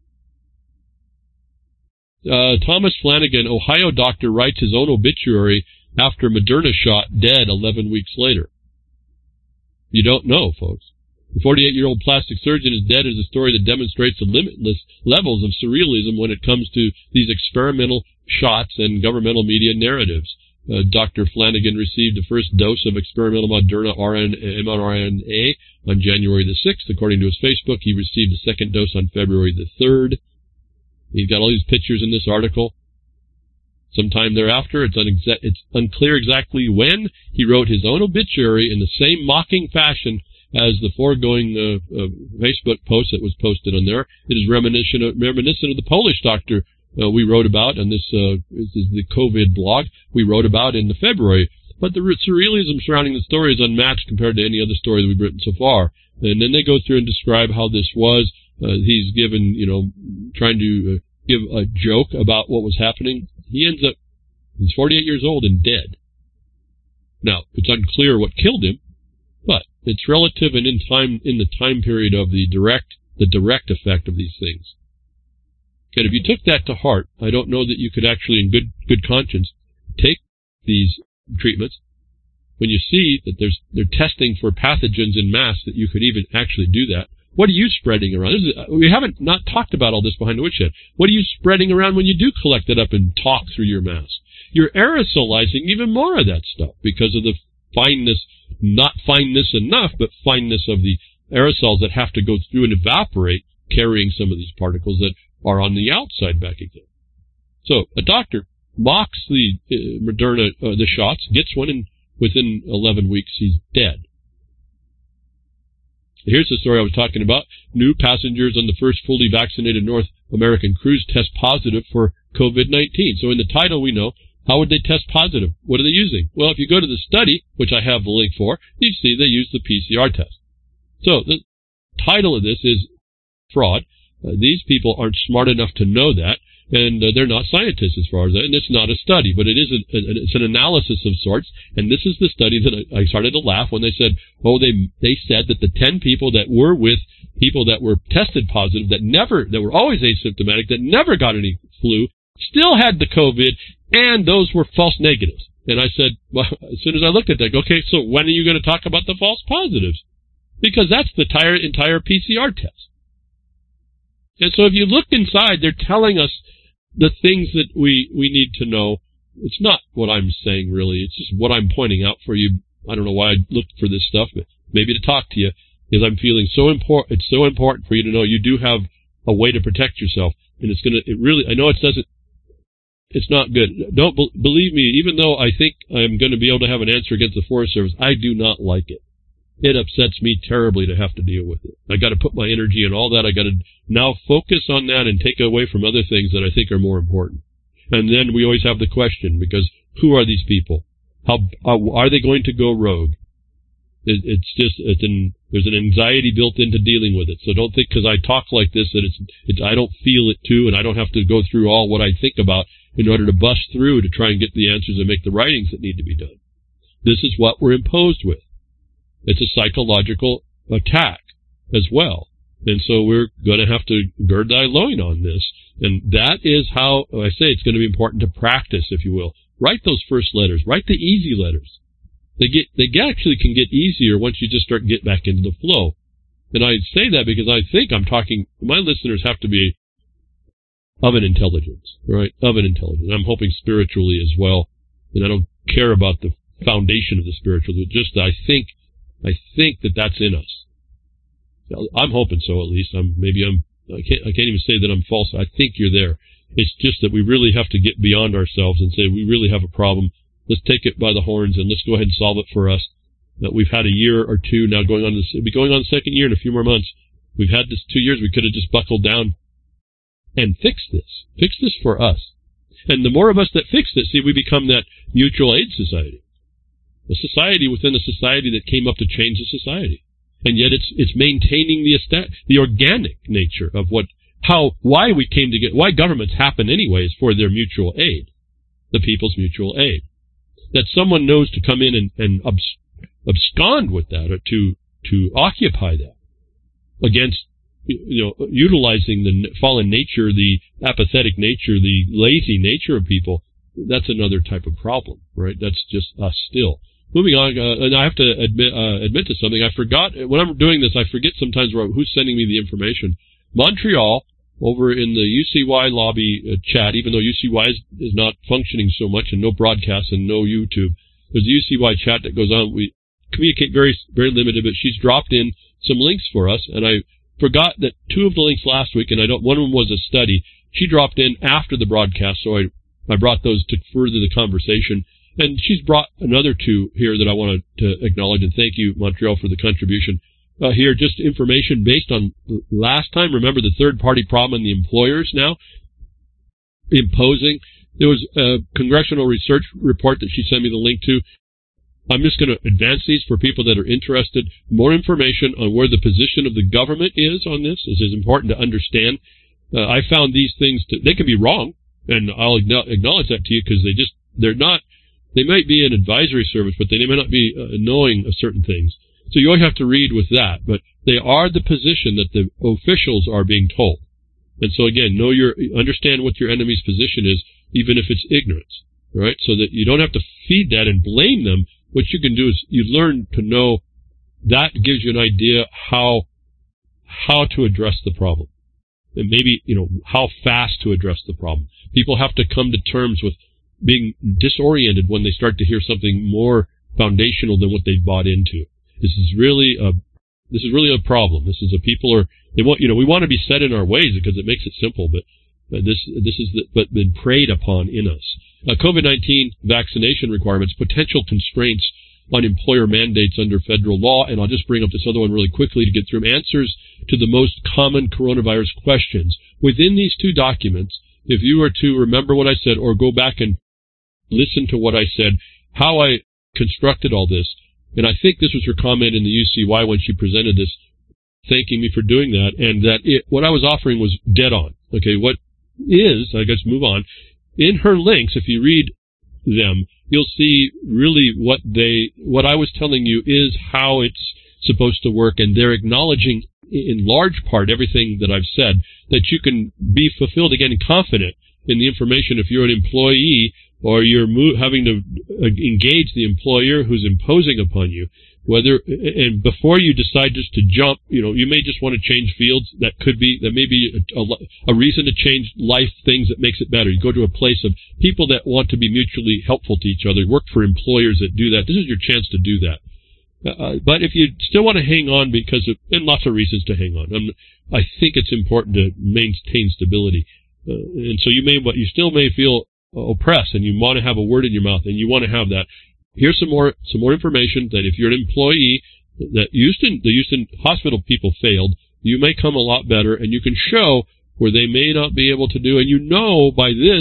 Uh, Thomas Flanagan, Ohio doctor, writes his own obituary after Moderna shot, dead eleven weeks later. You don't know, folks. The forty-eight-year-old plastic surgeon is dead is a story that demonstrates the limitless levels of surrealism when it comes to these experimental shots and governmental media narratives. Uh, Doctor Flanagan received the first dose of experimental Moderna mRNA on January the sixth. According to his Facebook, he received the second dose on February the third. He's got all these pictures in this article. Sometime thereafter, it's, unexa- it's unclear exactly when, he wrote his own obituary in the same mocking fashion as the foregoing uh, uh, Facebook post that was posted on there. It is reminiscent of, reminiscent of the Polish doctor uh, we wrote about, and this, uh, this is the COVID blog we wrote about in the February. But the surrealism surrounding the story is unmatched compared to any other story that we've written so far. And then they go through and describe how this was. Uh, he's given, you know, trying to uh, give a joke about what was happening. He ends up, he's forty-eight years old and dead. Now, it's unclear what killed him, but it's relative and in time, in the time period of the direct, the direct effect of these things. And if you took that to heart, I don't know that you could actually, in good, good conscience, take these treatments when you see that there's, they're testing for pathogens in mass, that you could even actually do that. What are you spreading around? This is, we haven't not talked about all this behind the woodshed. What are you spreading around when you do collect it up and talk through your mask? You're aerosolizing even more of that stuff because of the fineness, not fineness enough, but fineness of the aerosols that have to go through and evaporate, carrying some of these particles that are on the outside back again. So a doctor mocks the uh, Moderna, uh, the shots, gets one, and within eleven weeks he's dead. Here's the story I was talking about. New passengers on the first fully vaccinated North American cruise test positive for COVID nineteen. So in the title we know, how would they test positive? What are they using? Well, if you go to the study, which I have the link for, you see they use the P C R test. So the title of this is fraud. Uh, these people aren't smart enough to know that, and uh, they're not scientists as far as that, and it's not a study, but it is a, a, it's an analysis of sorts, and this is the study that I, I started to laugh when they said, oh, they they said that the ten people that were with people that were tested positive, that never, that were always asymptomatic, that never got any flu, still had the COVID, and those were false negatives. And I said, well, as soon as I looked at that, okay, so when are you going to talk about the false positives? Because that's the entire, entire P C R test. And so if you look inside, they're telling us the things that we, we need to know. It's not what I'm saying, really. It's just what I'm pointing out for you. I don't know why I looked for this stuff, but maybe to talk to you, because I'm feeling so important. It's so important for you to know you do have a way to protect yourself. And it's going to, it really, I know it doesn't, it's not good. Don't be, believe me, even though I think I'm going to be able to have an answer against the Forest Service, I do not like it. It upsets me terribly to have to deal with it. I got to put my energy in all that. I got to now focus on that and take away from other things that I think are more important. And then we always have the question, because who are these people? How, how are they going to go rogue? It, it's just, it's an, there's an anxiety built into dealing with it. So don't think because I talk like this that it's, it's, I don't feel it too, and I don't have to go through all what I think about in order to bust through to try and get the answers and make the writings that need to be done. This is what we're imposed with. It's a psychological attack as well. And so we're going to have to gird thy loin on this. And that is how, I say, it's going to be important to practice, if you will. Write those first letters. Write the easy letters. They get, they actually can get easier once you just start get back into the flow. And I say that because I think I'm talking, my listeners have to be of an intelligence, right? Of an intelligence. I'm hoping spiritually as well. And I don't care about the foundation of the spiritual, but just I think, I think that that's in us. I'm hoping so, at least. I'm maybe I'm I can't I can't even say that I'm false. I think you're there. It's just that we really have to get beyond ourselves and say we really have a problem. Let's take it by the horns and let's go ahead and solve it for us. Uh, we've had a year or two now going on this. It'll be going on the second year in a few more months. We've had this two years. We could have just buckled down and fixed this. Fix this for us. And the more of us that fix this, see, we become that mutual aid society. A society within a society that came up to change the society. And yet it's it's maintaining the the organic nature of what, how, why we came to get, why governments happen anyways for their mutual aid, the people's mutual aid. That someone knows to come in and, and abs, abscond with that, or to, to occupy that against, you know, utilizing the fallen nature, the apathetic nature, the lazy nature of people, that's another type of problem, right? That's just us still. Moving on, uh, and I have to admit, uh, admit to something. I forgot, when I'm doing this, I forget sometimes who's sending me the information. Montreal, over in the U C Y lobby uh, chat, even though U C Y is, is not functioning so much and no broadcast and no YouTube, there's a U C Y chat that goes on. We communicate very, very limited, but she's dropped in some links for us, and I forgot that two of the links last week, and I don't, one of them was a study. She dropped in after the broadcast, so I, I brought those to further the conversation. And she's brought another two here that I wanted to acknowledge, and thank you, Montreal, for the contribution. Uh, here, just information based on last time. Remember the third-party problem and the employers now imposing. There was a congressional research report that she sent me the link to. I'm just going to advance these for people that are interested. More information on where the position of the government is on this. This is important to understand. Uh, I found these things, to, they can be wrong, and I'll acknowledge that to you because they just, they're not, they might be an advisory service, but they may not be uh, knowing of certain things. So you always have to read with that. But they are the position that the officials are being told. And so again, know your, understand what your enemy's position is, even if it's ignorance, right? So that you don't have to feed that and blame them. What you can do is you learn to know that gives you an idea how, how to address the problem. And maybe, you know, how fast to address the problem. People have to come to terms with being disoriented when they start to hear something more foundational than what they've bought into. This is really a, this is really a problem. This is a people are, they want, you know, we want to be set in our ways because it makes it simple, but uh, this, this is the, but been preyed upon in us. Uh, COVID nineteen vaccination requirements, potential constraints on employer mandates under federal law, and I'll just bring up this other one really quickly to get through them. Answers to the most common coronavirus questions. Within these two documents, if you were to remember what I said or go back and listen to what I said, how I constructed all this, and I think this was her comment in the U C Y when she presented this, thanking me for doing that, and that it, what I was offering was dead on. Okay, what is, I guess move on, in her links, if you read them, you'll see really what they, what I was telling you is how it's supposed to work, and they're acknowledging in large part everything that I've said, that you can be fulfilled again and confident in the information if you're an employee or you're mo- having to engage the employer who's imposing upon you. Whether, and before you decide just to jump, you know, you may just want to change fields. That could be, that may be a, a, a reason to change life things that makes it better. You go to a place of people that want to be mutually helpful to each other, work for employers that do that. This is your chance to do that. Uh, but if you still want to hang on because of, and lots of reasons to hang on, I'm, I think it's important to maintain stability. Uh, and so you may, but you still may feel oppressed and you want to have a word in your mouth and you want to have that. Here's some more, some more information that if you're an employee that Houston, the Houston hospital people failed, you may come a lot better and you can show where they may not be able to do. And you know by this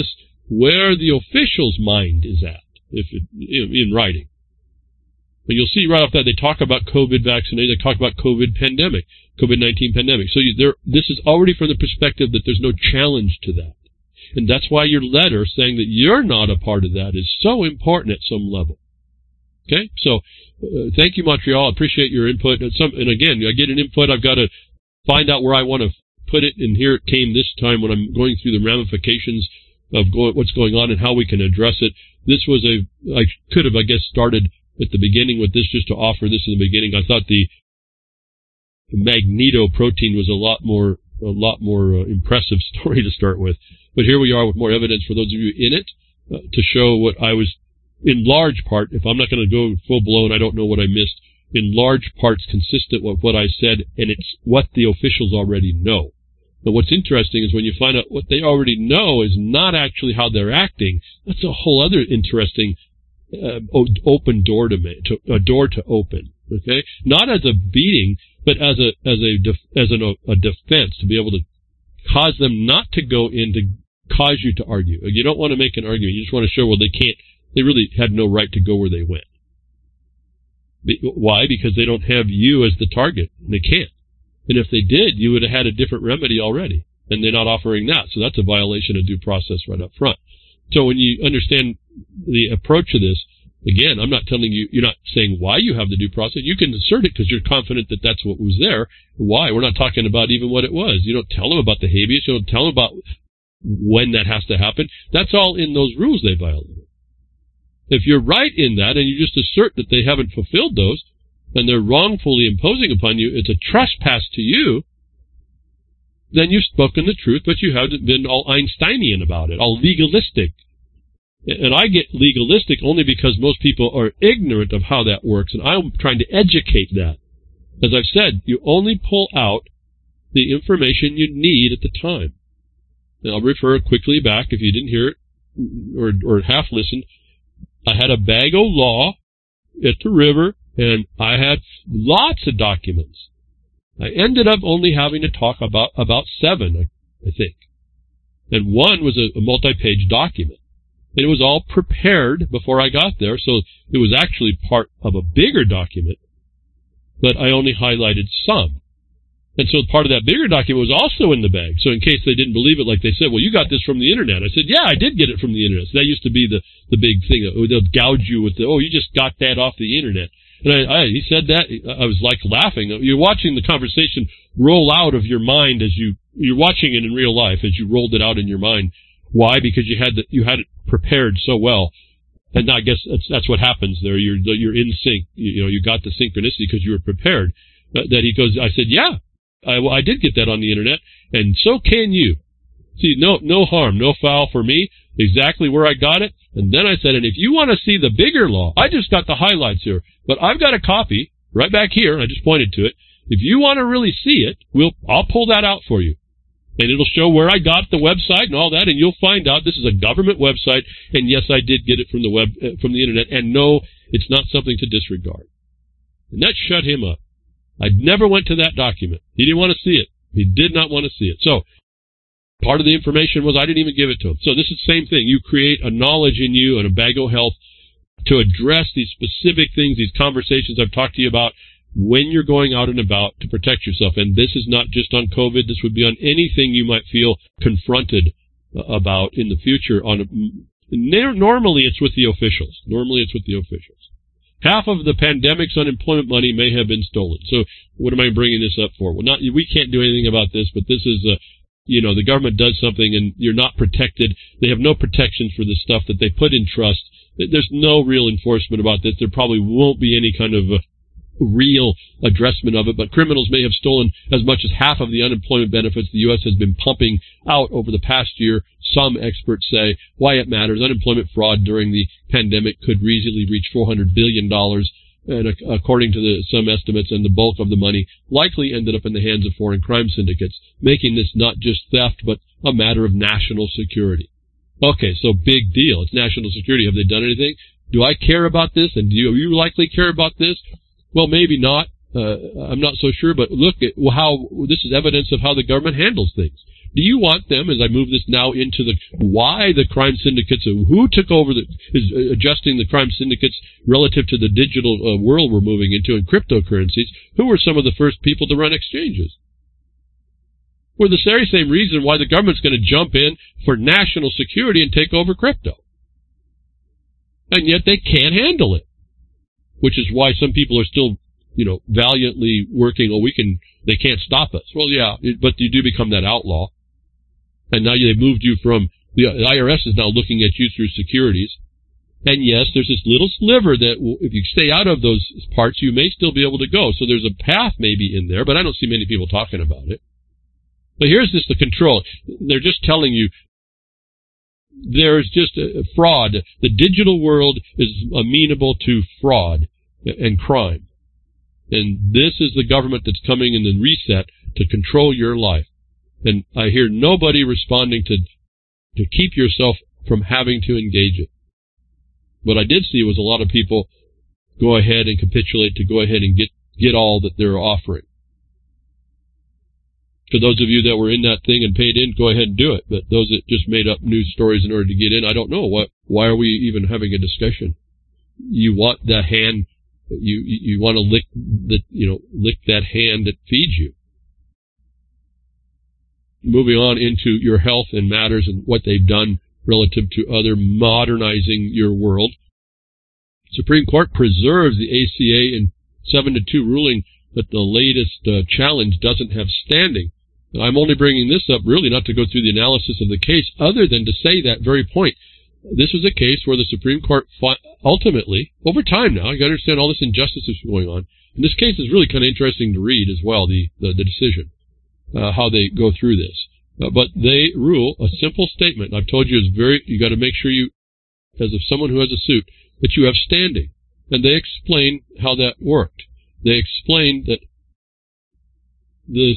where the official's mind is at, if it, in, in writing. But you'll see right off that they talk about COVID vaccination, they talk about COVID pandemic, COVID nineteen pandemic. So you, there, this is already from the perspective that there's no challenge to that. And that's why your letter saying that you're not a part of that is so important at some level. Okay? So, uh, thank you, Montreal. I appreciate your input. And, some, and again, I get an input. I've got to find out where I want to put it. And here it came this time when I'm going through the ramifications of go, what's going on and how we can address it. This was a, I could have, I guess, started at the beginning with this just to offer this in the beginning. I thought the Magneto protein was a lot more, a lot more uh, impressive story to start with. But here we are with more evidence for those of you in it uh, to show what I was, in large part, if I'm not going to go full blown, I don't know what I missed, in large parts consistent with what I said, and it's what the officials already know. But what's interesting is when you find out what they already know is not actually how they're acting, that's a whole other interesting uh, open door to, make, to a door to open. Okay, not as a beating, but as a as a def, as an, a defense to be able to cause them not to go in to cause you to argue. You don't want to make an argument. You just want to show, well, they can't. They really had no right to go where they went. Why? Because they don't have you as the target, and they can't. And if they did, you would have had a different remedy already, and they're not offering that. So that's a violation of due process right up front. So when you understand the approach of this, again, I'm not telling you, you're not saying why you have the due process. You can assert it because you're confident that that's what was there. Why? We're not talking about even what it was. You don't tell them about the habeas. You don't tell them about when that has to happen. That's all in those rules they violated. If you're right in that and you just assert that they haven't fulfilled those and they're wrongfully imposing upon you, it's a trespass to you, then you've spoken the truth, but you haven't been all Einsteinian about it, all legalistic. And I get legalistic only because most people are ignorant of how that works, and I'm trying to educate that. As I've said, you only pull out the information you need at the time. And I'll refer quickly back, if you didn't hear it or, or half listened. I had a bag of law at the river, and I had lots of documents. I ended up only having to talk about about seven, I, I think. And one was a, a multi-page document. And it was all prepared before I got there, so it was actually part of a bigger document, but I only highlighted some. And so part of that bigger document was also in the bag. So in case they didn't believe it, like they said, well, you got this from the internet. I said, yeah, I did get it from the internet. So that used to be the, the big thing. They'll gouge you with the, oh, you just got that off the internet. And I, I, he said that. I was like laughing. You're watching the conversation roll out of your mind as you, you're watching it in real life as you rolled it out in your mind. Why? Because you had the, you had it prepared so well. And I guess that's, that's what happens there. You're, you're in sync. You, you know, you got the synchronicity because you were prepared. That, that he goes, I said, yeah. I, well, I did get that on the internet, and so can you. See, no, no harm, no foul for me, exactly where I got it. And then I said, and if you want to see the bigger law, I just got the highlights here, but I've got a copy right back here. I just pointed to it. If you want to really see it, we'll, I'll pull that out for you. And it'll show where I got the website and all that, and you'll find out this is a government website, and yes, I did get it from the web, uh, from the internet, and no, it's not something to disregard. And that shut him up. I never went to that document. He didn't want to see it. He did not want to see it. So, part of the information was I didn't even give it to him. So this is the same thing. You create a knowledge in you and a bag of health to address these specific things, these conversations I've talked to you about when you're going out and about to protect yourself. And this is not just on COVID. This would be on anything you might feel confronted about in the future. On a, normally, it's with the officials. Normally, it's with the officials. Half of the pandemic's unemployment money may have been stolen. So what am I bringing this up for? Well, not, we can't do anything about this, but this is a, you know, the government does something and you're not protected. They have no protection for the stuff that they put in trust. There's no real enforcement about this. There probably won't be any kind of a real addressment of it, but criminals may have stolen as much as half of the unemployment benefits the U S has been pumping out over the past year. Some experts say why it matters. Unemployment fraud during the pandemic could easily reach four hundred billion dollars, and according to the, some estimates, and the bulk of the money likely ended up in the hands of foreign crime syndicates, making this not just theft, but a matter of national security. Okay, so big deal. It's national security. Have they done anything? Do I care about this? And do you, you likely care about this? Well, maybe not. uh, I'm not so sure, but look at how this is evidence of how the government handles things. Do you want them, as I move this now into the why the crime syndicates, who took over, the, is adjusting the crime syndicates relative to the digital uh, world we're moving into and cryptocurrencies, who were some of the first people to run exchanges? For the very same reason why the government's going to jump in for national security and take over crypto. And yet they can't handle it, which is why some people are still, you know, valiantly working, oh, we can, they can't stop us. Well, yeah, but you do become that outlaw. And now they've moved you from, the I R S is now looking at you through securities. And yes, there's this little sliver that if you stay out of those parts, you may still be able to go. So there's a path maybe in there, but I don't see many people talking about it. But here's just the control. They're just telling you there's just a fraud. The digital world is amenable to fraud and crime. And this is the government that's coming in the reset to control your life. And I hear nobody responding to to keep yourself from having to engage it. What I did see was a lot of people go ahead and capitulate to go ahead and get, get all that they're offering. For those of you that were in that thing and paid in, go ahead and do it. But those that just made up news stories in order to get in, I don't know. What? Why are we even having a discussion? You want the hand, you you want to lick the, you know, lick that hand that feeds you. Moving on into your health and matters and what they've done relative to other modernizing your world. Supreme Court preserves the A C A in seven to two ruling that the latest uh, challenge doesn't have standing. I'm only bringing this up really not to go through the analysis of the case other than to say that very point. This was a case where the Supreme Court fought ultimately, over time now, you got to understand all this injustice that's going on. And this case is really kind of interesting to read as well, the, the, the decision, uh, how they go through this. Uh, but they rule a simple statement. I've told you it's very, you got to make sure you, as of someone who has a suit, that you have standing. And they explain how that worked. They explained that the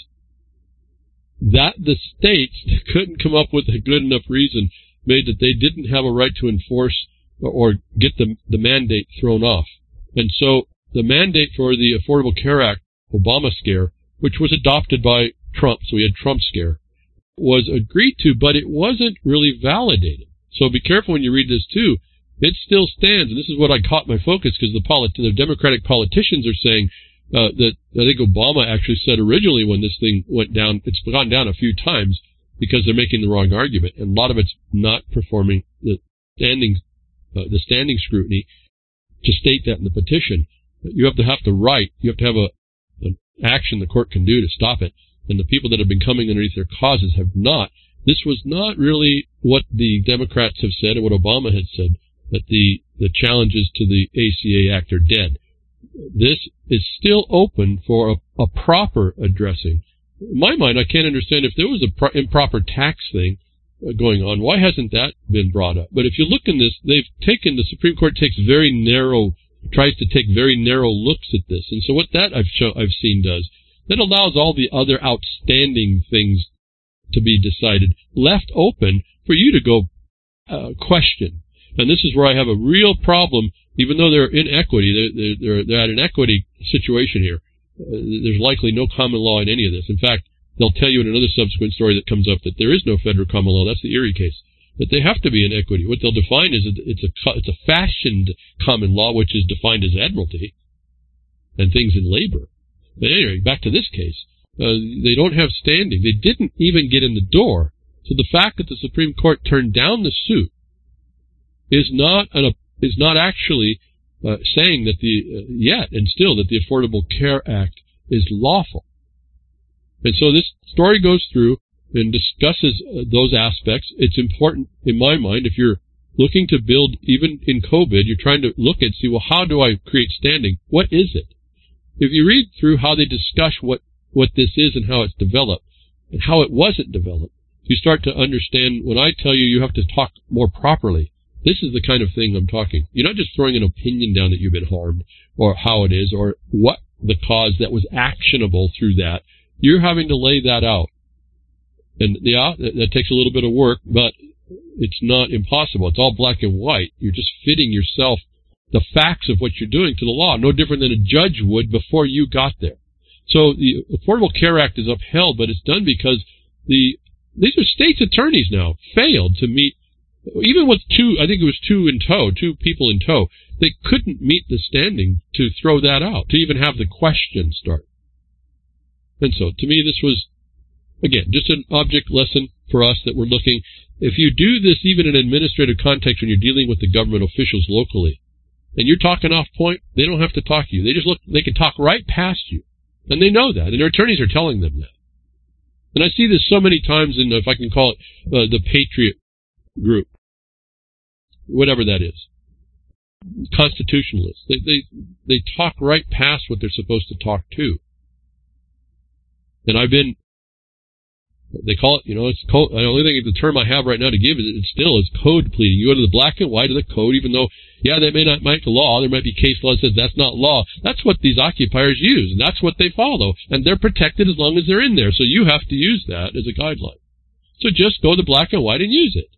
that the states couldn't come up with a good enough reason made that they didn't have a right to enforce or, or get the, the mandate thrown off. And so the mandate for the Affordable Care Act, Obama scare, which was adopted by Trump, so we had Trump scare, was agreed to, but it wasn't really validated. So be careful when you read this too. It still stands, and this is what I caught my focus because the, polit- the Democratic politicians are saying uh, that I think Obama actually said originally when this thing went down, it's gone down a few times because they're making the wrong argument, and a lot of it's not performing the standing uh, the standing scrutiny to state that in the petition. You have to have the right, you have to have a an action the court can do to stop it, and the people that have been coming underneath their causes have not. This was not really what the Democrats have said and what Obama had said, that the, the challenges to the A C A Act are dead. This is still open for a, a proper addressing. In my mind, I can't understand if there was a pro- improper tax thing uh, going on, why hasn't that been brought up? But if you look in this, they've taken, the Supreme Court takes very narrow, tries to take very narrow looks at this. And so what that I've, show, I've seen does, that allows all the other outstanding things to be decided, left open for you to go uh, question. And this is where I have a real problem, even though they're in equity, they're, they're, they're at an equity situation here. Uh, there's likely no common law in any of this. In fact, they'll tell you in another subsequent story that comes up that there is no federal common law. That's the Erie case. That they have to be in equity. What they'll define is it's a, it's a fashioned common law, which is defined as admiralty and things in labor. But anyway, back to this case. Uh, they don't have standing. They didn't even get in the door. So the fact that the Supreme Court turned down the suit is not an, is not actually uh, saying that the uh, yet and still that the Affordable Care Act is lawful. And so this story goes through and discusses uh, those aspects. It's important in my mind if you're looking to build, even in COVID, you're trying to look and see, well, how do I create standing? What is it? If you read through how they discuss what, what this is and how it's developed and how it wasn't developed, you start to understand when I tell you you have to talk more properly. This is the kind of thing I'm talking. You're not just throwing an opinion down that you've been harmed or how it is or what the cause that was actionable through that. You're having to lay that out. And yeah, that, that takes a little bit of work, but it's not impossible. It's all black and white. You're just fitting yourself the facts of what you're doing to the law, no different than a judge would before you got there. So the Affordable Care Act is upheld, but it's done because the these are states' attorneys now failed to meet, even with two, I think it was two in tow, two people in tow, they couldn't meet the standing to throw that out, to even have the question start. And so, to me, this was, again, just an object lesson for us that we're looking. If you do this even in an administrative context when you're dealing with the government officials locally, and you're talking off point, they don't have to talk to you. They just look, they can talk right past you. And they know that, and their attorneys are telling them that. And I see this so many times in, if I can call it, uh, the Patriot group, whatever that is, constitutionalists. They, they, they talk right past what they're supposed to talk to. And I've been, they call it, you know, it's code. I only think the term I have right now to give it, it still is code pleading. You go to the black and white of the code, even though, yeah, they may not make a law. There might be case law that says that's not law. That's what these occupiers use, and that's what they follow. And they're protected as long as they're in there. So you have to use that as a guideline. So just go to black and white and use it.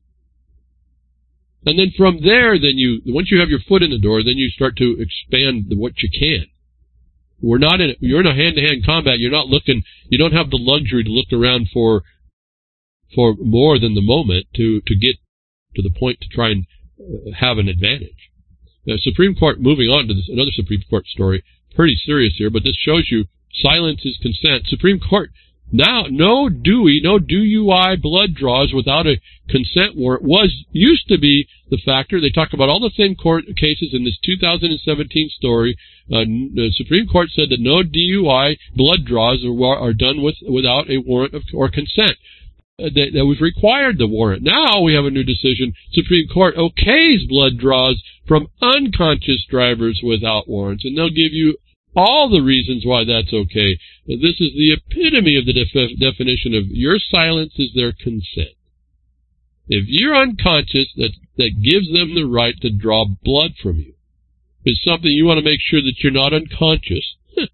And then from there, then you, once you have your foot in the door, then you start to expand what you can. We're not in, you're in a hand-to-hand combat. You're not looking, you don't have the luxury to look around for, for more than the moment to, to get to the point to try and uh, have an advantage. Now, Supreme Court, moving on to this, another Supreme Court story, pretty serious here, but this shows you silence is consent. Supreme Court, now, no Dewey, no D U I blood draws without a consent warrant was, used to be the factor. They talk about all the same court cases in this two thousand seventeen story. Uh, the Supreme Court said that no D U I blood draws are, are done with, without a warrant of, or consent. Uh, that, that was required the warrant. Now we have a new decision. Supreme Court okays blood draws from unconscious drivers without warrants, and they'll give you all the reasons why that's okay. This is the epitome of the def- definition of your silence is their consent. If you're unconscious, that, that gives them the right to draw blood from you. It's something you want to make sure that you're not unconscious.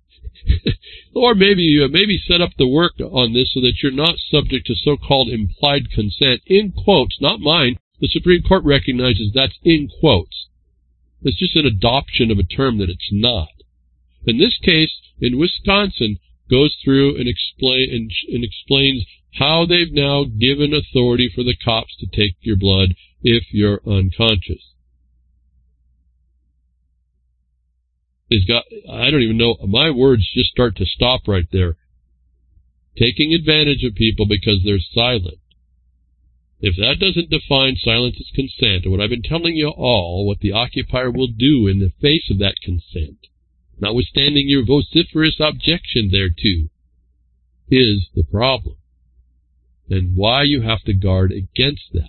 Or maybe uh, maybe set up the work on this so that you're not subject to so-called implied consent, in quotes, not mine. The Supreme Court recognizes that's in quotes. It's just an adoption of a term that it's not. In this case, in Wisconsin, goes through and explain and, and explains how they've now given authority for the cops to take your blood if you're unconscious. It's got, I don't even know, my words just start to stop right there. Taking advantage of people because they're silent. If that doesn't define silence as consent, and what I've been telling you all, what the occupier will do in the face of that consent, notwithstanding your vociferous objection thereto, is the problem. And why you have to guard against that.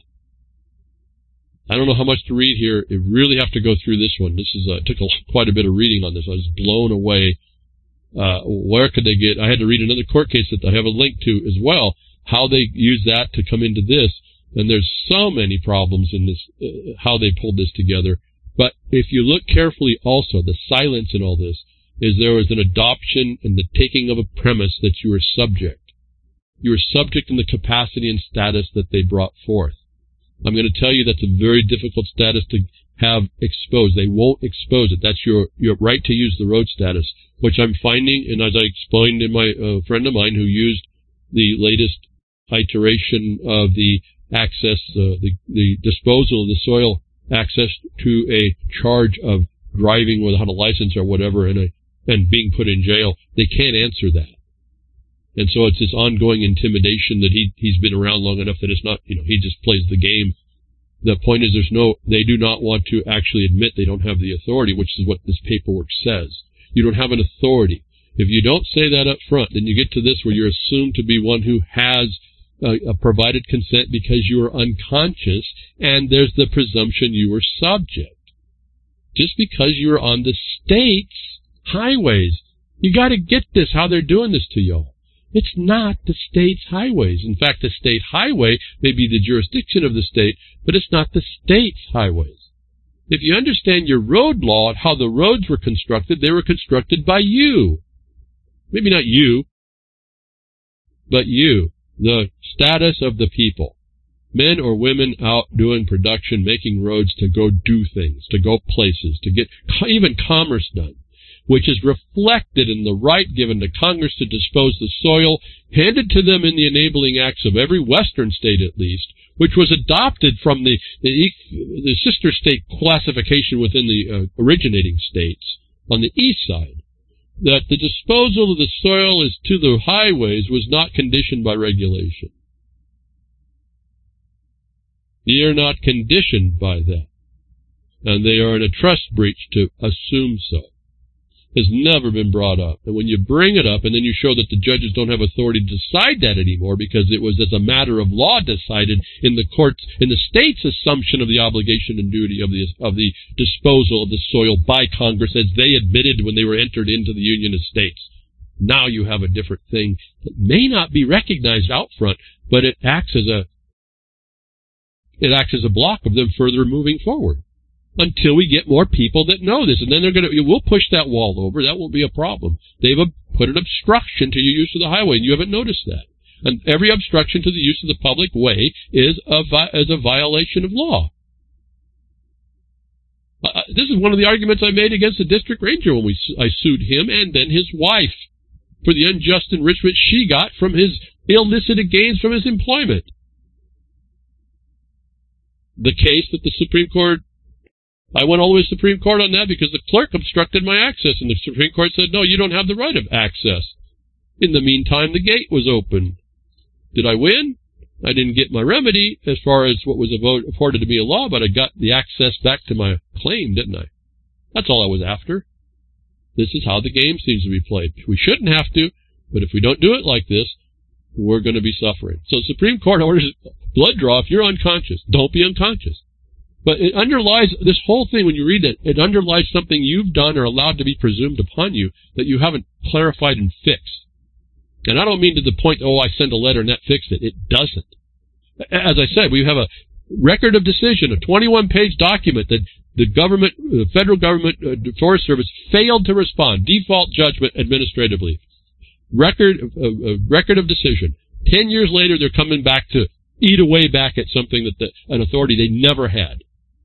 I don't know how much to read here. You really have to go through this one. This is uh, took a, quite a bit of reading on this. I was blown away. Uh, where could they get? I had to read another court case that I have a link to as well, how they use that to come into this. And there's so many problems in this, uh, how they pulled this together. But if you look carefully also, the silence in all this is there was an adoption and the taking of a premise that you are subject. You are subject in the capacity and status that they brought forth. I'm going to tell you that's a very difficult status to have exposed. They won't expose it. That's your, your right to use the road status, which I'm finding, and as I explained in my uh, friend of mine who used the latest iteration of the access, uh, the, the disposal of the soil access to a charge of driving without a license or whatever and, a, and being put in jail, they can't answer that. And so it's this ongoing intimidation that he, he's been around long enough that it's not, you know, he just plays the game. The point is there's no, they do not want to actually admit they don't have the authority, which is what this paperwork says. You don't have an authority. If you don't say that up front, then you get to this where you're assumed to be one who has uh, provided consent because you are unconscious, and there's the presumption you were subject. Just because you're on the state's highways. You got to get this, how they're doing this to y'all. It's not the state's highways. In fact, the state highway may be the jurisdiction of the state, but it's not the state's highways. If you understand your road law and how the roads were constructed, they were constructed by you. Maybe not you, but you, the status of the people. men or women out doing production, making roads to go do things, to go places, to get even commerce done, which is reflected in the right given to Congress to dispose the soil, handed to them in the enabling acts of every western state at least, which was adopted from the, the, the sister state classification within the uh, originating states on the east side, that the disposal of the soil is to the highways was not conditioned by regulation. They are not conditioned by that, and they are in a trust breach to assume so. Has never been brought up. And when you bring it up and then you show that the judges don't have authority to decide that anymore because it was as a matter of law decided in the courts, in the state's assumption of the obligation and duty of the of the disposal of the soil by Congress as they admitted when they were entered into the Union of States. Now you have a different thing that may not be recognized out front, but it acts as a it acts as a block of them further moving forward. Until we get more people that know this. And then they're going to, we'll push that wall over. That won't be a problem. They've put an obstruction to your use of the highway, and you haven't noticed that. And every obstruction to the use of the public way is a, is a violation of law. Uh, this is one of the arguments I made against the district ranger when we I sued him and then his wife for the unjust enrichment she got from his illicit gains from his employment. The case that the Supreme Court, I went all the way to the Supreme Court on that because the clerk obstructed my access, and the Supreme Court said, no, you don't have the right of access. In the meantime, the gate was open. Did I win? I didn't get my remedy as far as what was afforded to me a law, but I got the access back to my claim, didn't I? That's all I was after. This is how the game seems to be played. We shouldn't have to, but if we don't do it like this, we're going to be suffering. So the Supreme Court orders blood draw if you're unconscious. Don't be unconscious. But it underlies, this whole thing, when you read it, it underlies something you've done or allowed to be presumed upon you that you haven't clarified and fixed. And I don't mean to the point, oh, I send a letter and that fixed it. It doesn't. As I said, we have a record of decision, a twenty-one page document that the government, the federal government, uh, Forest Service failed to respond. Default judgment administratively. Record, uh, uh, record of decision. Ten years later, they're coming back to eat away back at something that the, an authority they never had.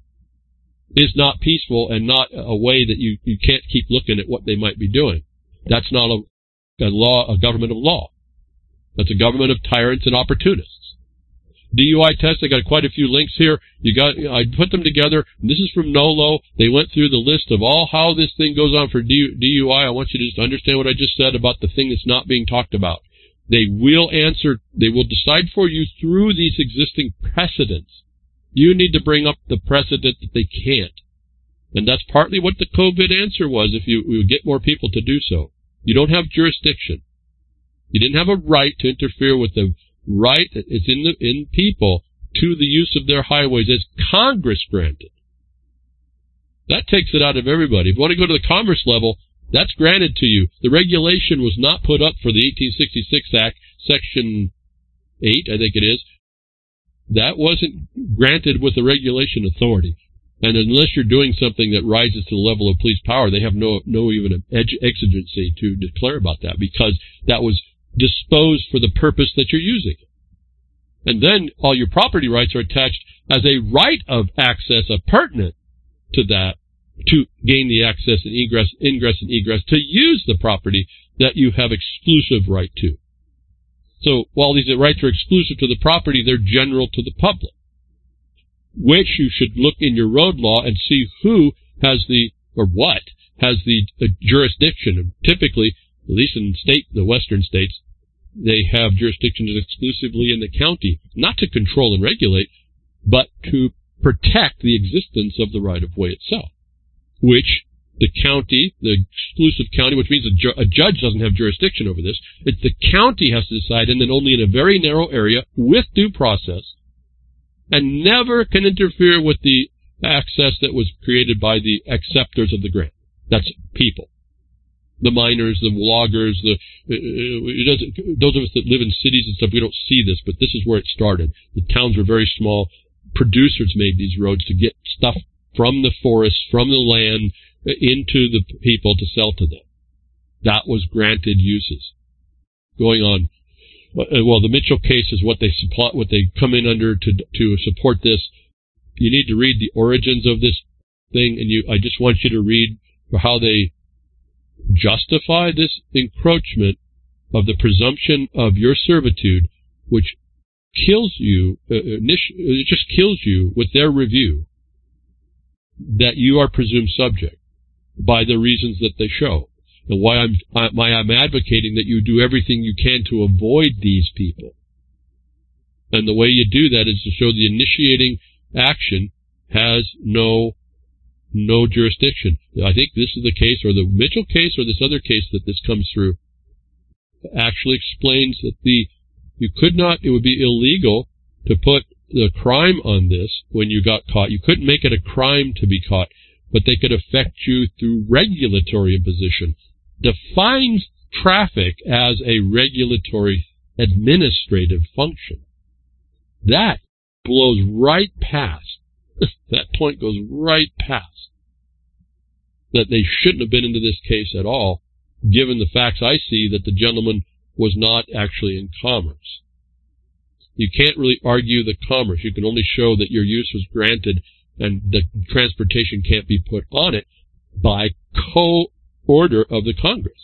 Is not peaceful and not a way that you, you can't keep looking at what they might be doing. That's not a, a law, a government of law. That's a government of tyrants and opportunists. D U I tests, I got quite a few links here. You got, I put them together. This is from NOLO. They went through the list of all how this thing goes on for D U I. I want you to just understand what I just said about the thing that's not being talked about. They will answer, they will decide for you through these existing precedents. You need to bring up the precedent that they can't. And that's partly what the COVID answer was, if you, you get more people to do so. You don't have jurisdiction. You didn't have a right to interfere with the right that is in the in people to the use of their highways as Congress granted. That takes it out of everybody. If you want to go to the commerce level, that's granted to you. The regulation was not put up for the eighteen sixty-six Act, Section eight, I think it is. That wasn't granted with the regulation authority. And unless you're doing something that rises to the level of police power, they have no no even exigency to declare about that because that was disposed for the purpose that you're using. And then all your property rights are attached as a right of access, a pertinent to that, to gain the access and egress, ingress and egress, to use the property that you have exclusive right to. So while these rights are exclusive to the property, they're general to the public, which you should look in your road law and see who has the, or what, has the, the jurisdiction. Typically, at least in state, the western states, they have jurisdictions exclusively in the county, not to control and regulate, but to protect the existence of the right-of-way itself, which the county, the exclusive county, which means a, ju a judge doesn't have jurisdiction over this. It's the county has to decide, and then only in a very narrow area with due process, and never can interfere with the access that was created by the acceptors of the grant. That's people. The miners, the loggers, the uh, it doesn't, those of us that live in cities and stuff, we don't see this, but this is where it started. The towns were very small. Producers made these roads to get stuff from the forest, from the land, into the people to sell to them. That was granted uses. Going on. well, the Mitchell case is what they supply, what they come in under to to support this. You need to read the origins of this thing, and you. I just want you to read how they justify this encroachment of the presumption of your servitude, which kills you. Uh, it just kills you with their review that you are presumed subject by the reasons that they show. And why I'm, why I'm advocating that you do everything you can to avoid these people. And the way you do that is to show the initiating action has no, no jurisdiction. I think this is the case, or the Mitchell case, or this other case that this comes through, actually explains that the, you could not, it would be illegal to put the crime on this when you got caught. You couldn't make it a crime to be caught, but they could affect you through regulatory imposition. Defines traffic as a regulatory administrative function. That blows right past, that point goes right past that they shouldn't have been into this case at all, given the facts I see that the gentleman was not actually in commerce. You can't really argue the commerce. You can only show that your use was granted and the transportation can't be put on it by co-order of the Congress.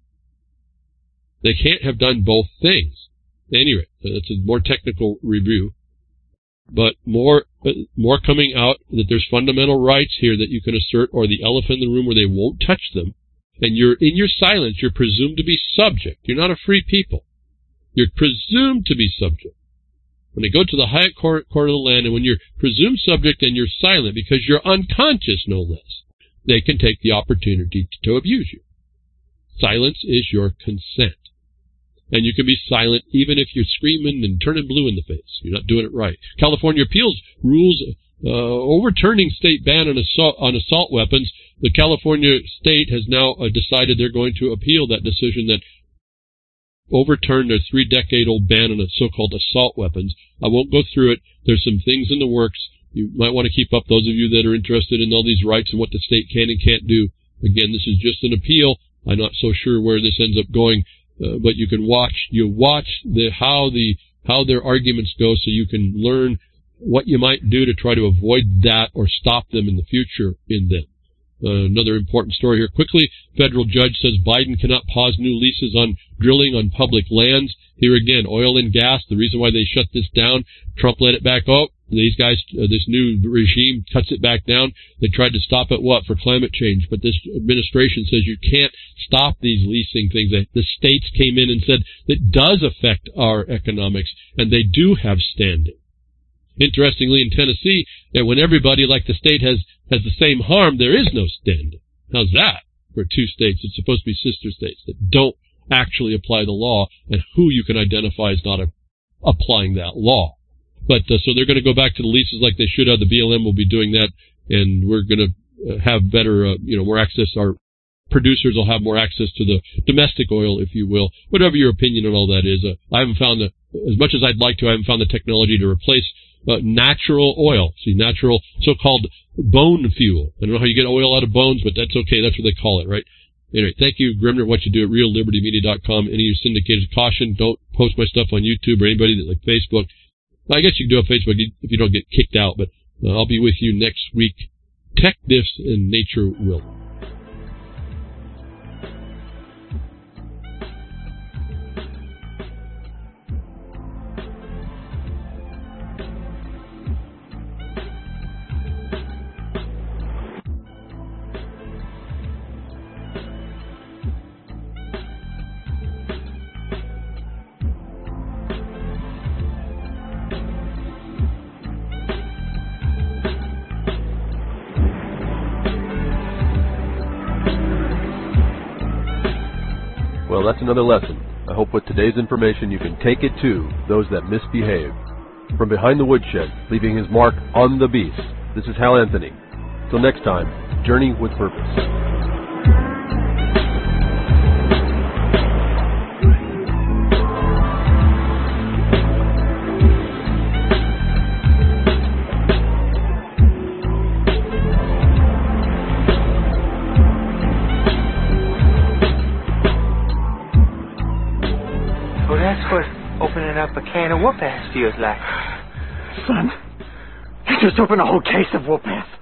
They can't have done both things. Anyway, that's a more technical review, but more uh, more coming out that there's fundamental rights here that you can assert, or the elephant in the room where they won't touch them, and you're in your silence, you're presumed to be subject. You're not a free people. You're presumed to be subject. When they go to the highest court, court of the land, and when you're presumed subject and you're silent because you're unconscious, no less, they can take the opportunity to, to abuse you. Silence is your consent. And you can be silent even if you're screaming and turning blue in the face. You're not doing it right. California appeals rules uh, overturning state ban on assault, on assault weapons. The California state has now uh, decided they're going to appeal that decision that overturned their three-decade-old ban on so-called assault weapons. I won't go through it. There's some things in the works. You might want to keep up, those of you that are interested in all these rights and what the state can and can't do. Again, this is just an appeal. I'm not so sure where this ends up going, uh, but you can watch. You watch the how the how their arguments go, so you can learn what you might do to try to avoid that or stop them in the future in them. Uh, another important story here quickly. Federal judge says Biden cannot pause new leases on drilling on public lands. Here again, oil and gas, the reason why they shut this down, Trump let it back up. These guys, uh, this new regime cuts it back down. They tried to stop it, what, for climate change. But this administration says you can't stop these leasing things. The states came in and said it does affect our economics, and they do have standing. Interestingly, in Tennessee, that when everybody, like the state, has, has the same harm, there is no standing. How's that for two states? It's supposed to be sister states that don't actually apply the law, and who you can identify as not a, applying that law. But uh, so they're going to go back to the leases like they should have. The B L M will be doing that, and we're going to uh, have better, uh, you know, more access. Our producers will have more access to the domestic oil, if you will. Whatever your opinion on all that is, uh, I haven't found the, as much as I'd like to, I haven't found the technology to replace Uh, natural oil. See, natural so-called bone fuel. I don't know how you get oil out of bones, but that's okay. That's what they call it, right? Anyway, thank you, Grimner, what you do at real liberty media dot com. Any of you syndicated, caution, don't post my stuff on YouTube or anybody that like Facebook. I guess you can do it on Facebook if you don't get kicked out, but uh, I'll be with you next week. Tech Diffs and Nature Will. Well, that's another lesson. I hope with today's information you can take it to those that misbehave. From behind the woodshed, leaving his mark on the beast, this is Hal Anthony. Till next time, journey with purpose. Well, that's what open up a can of whoop-ass feels like. Son, you just opened a whole case of whoop-ass.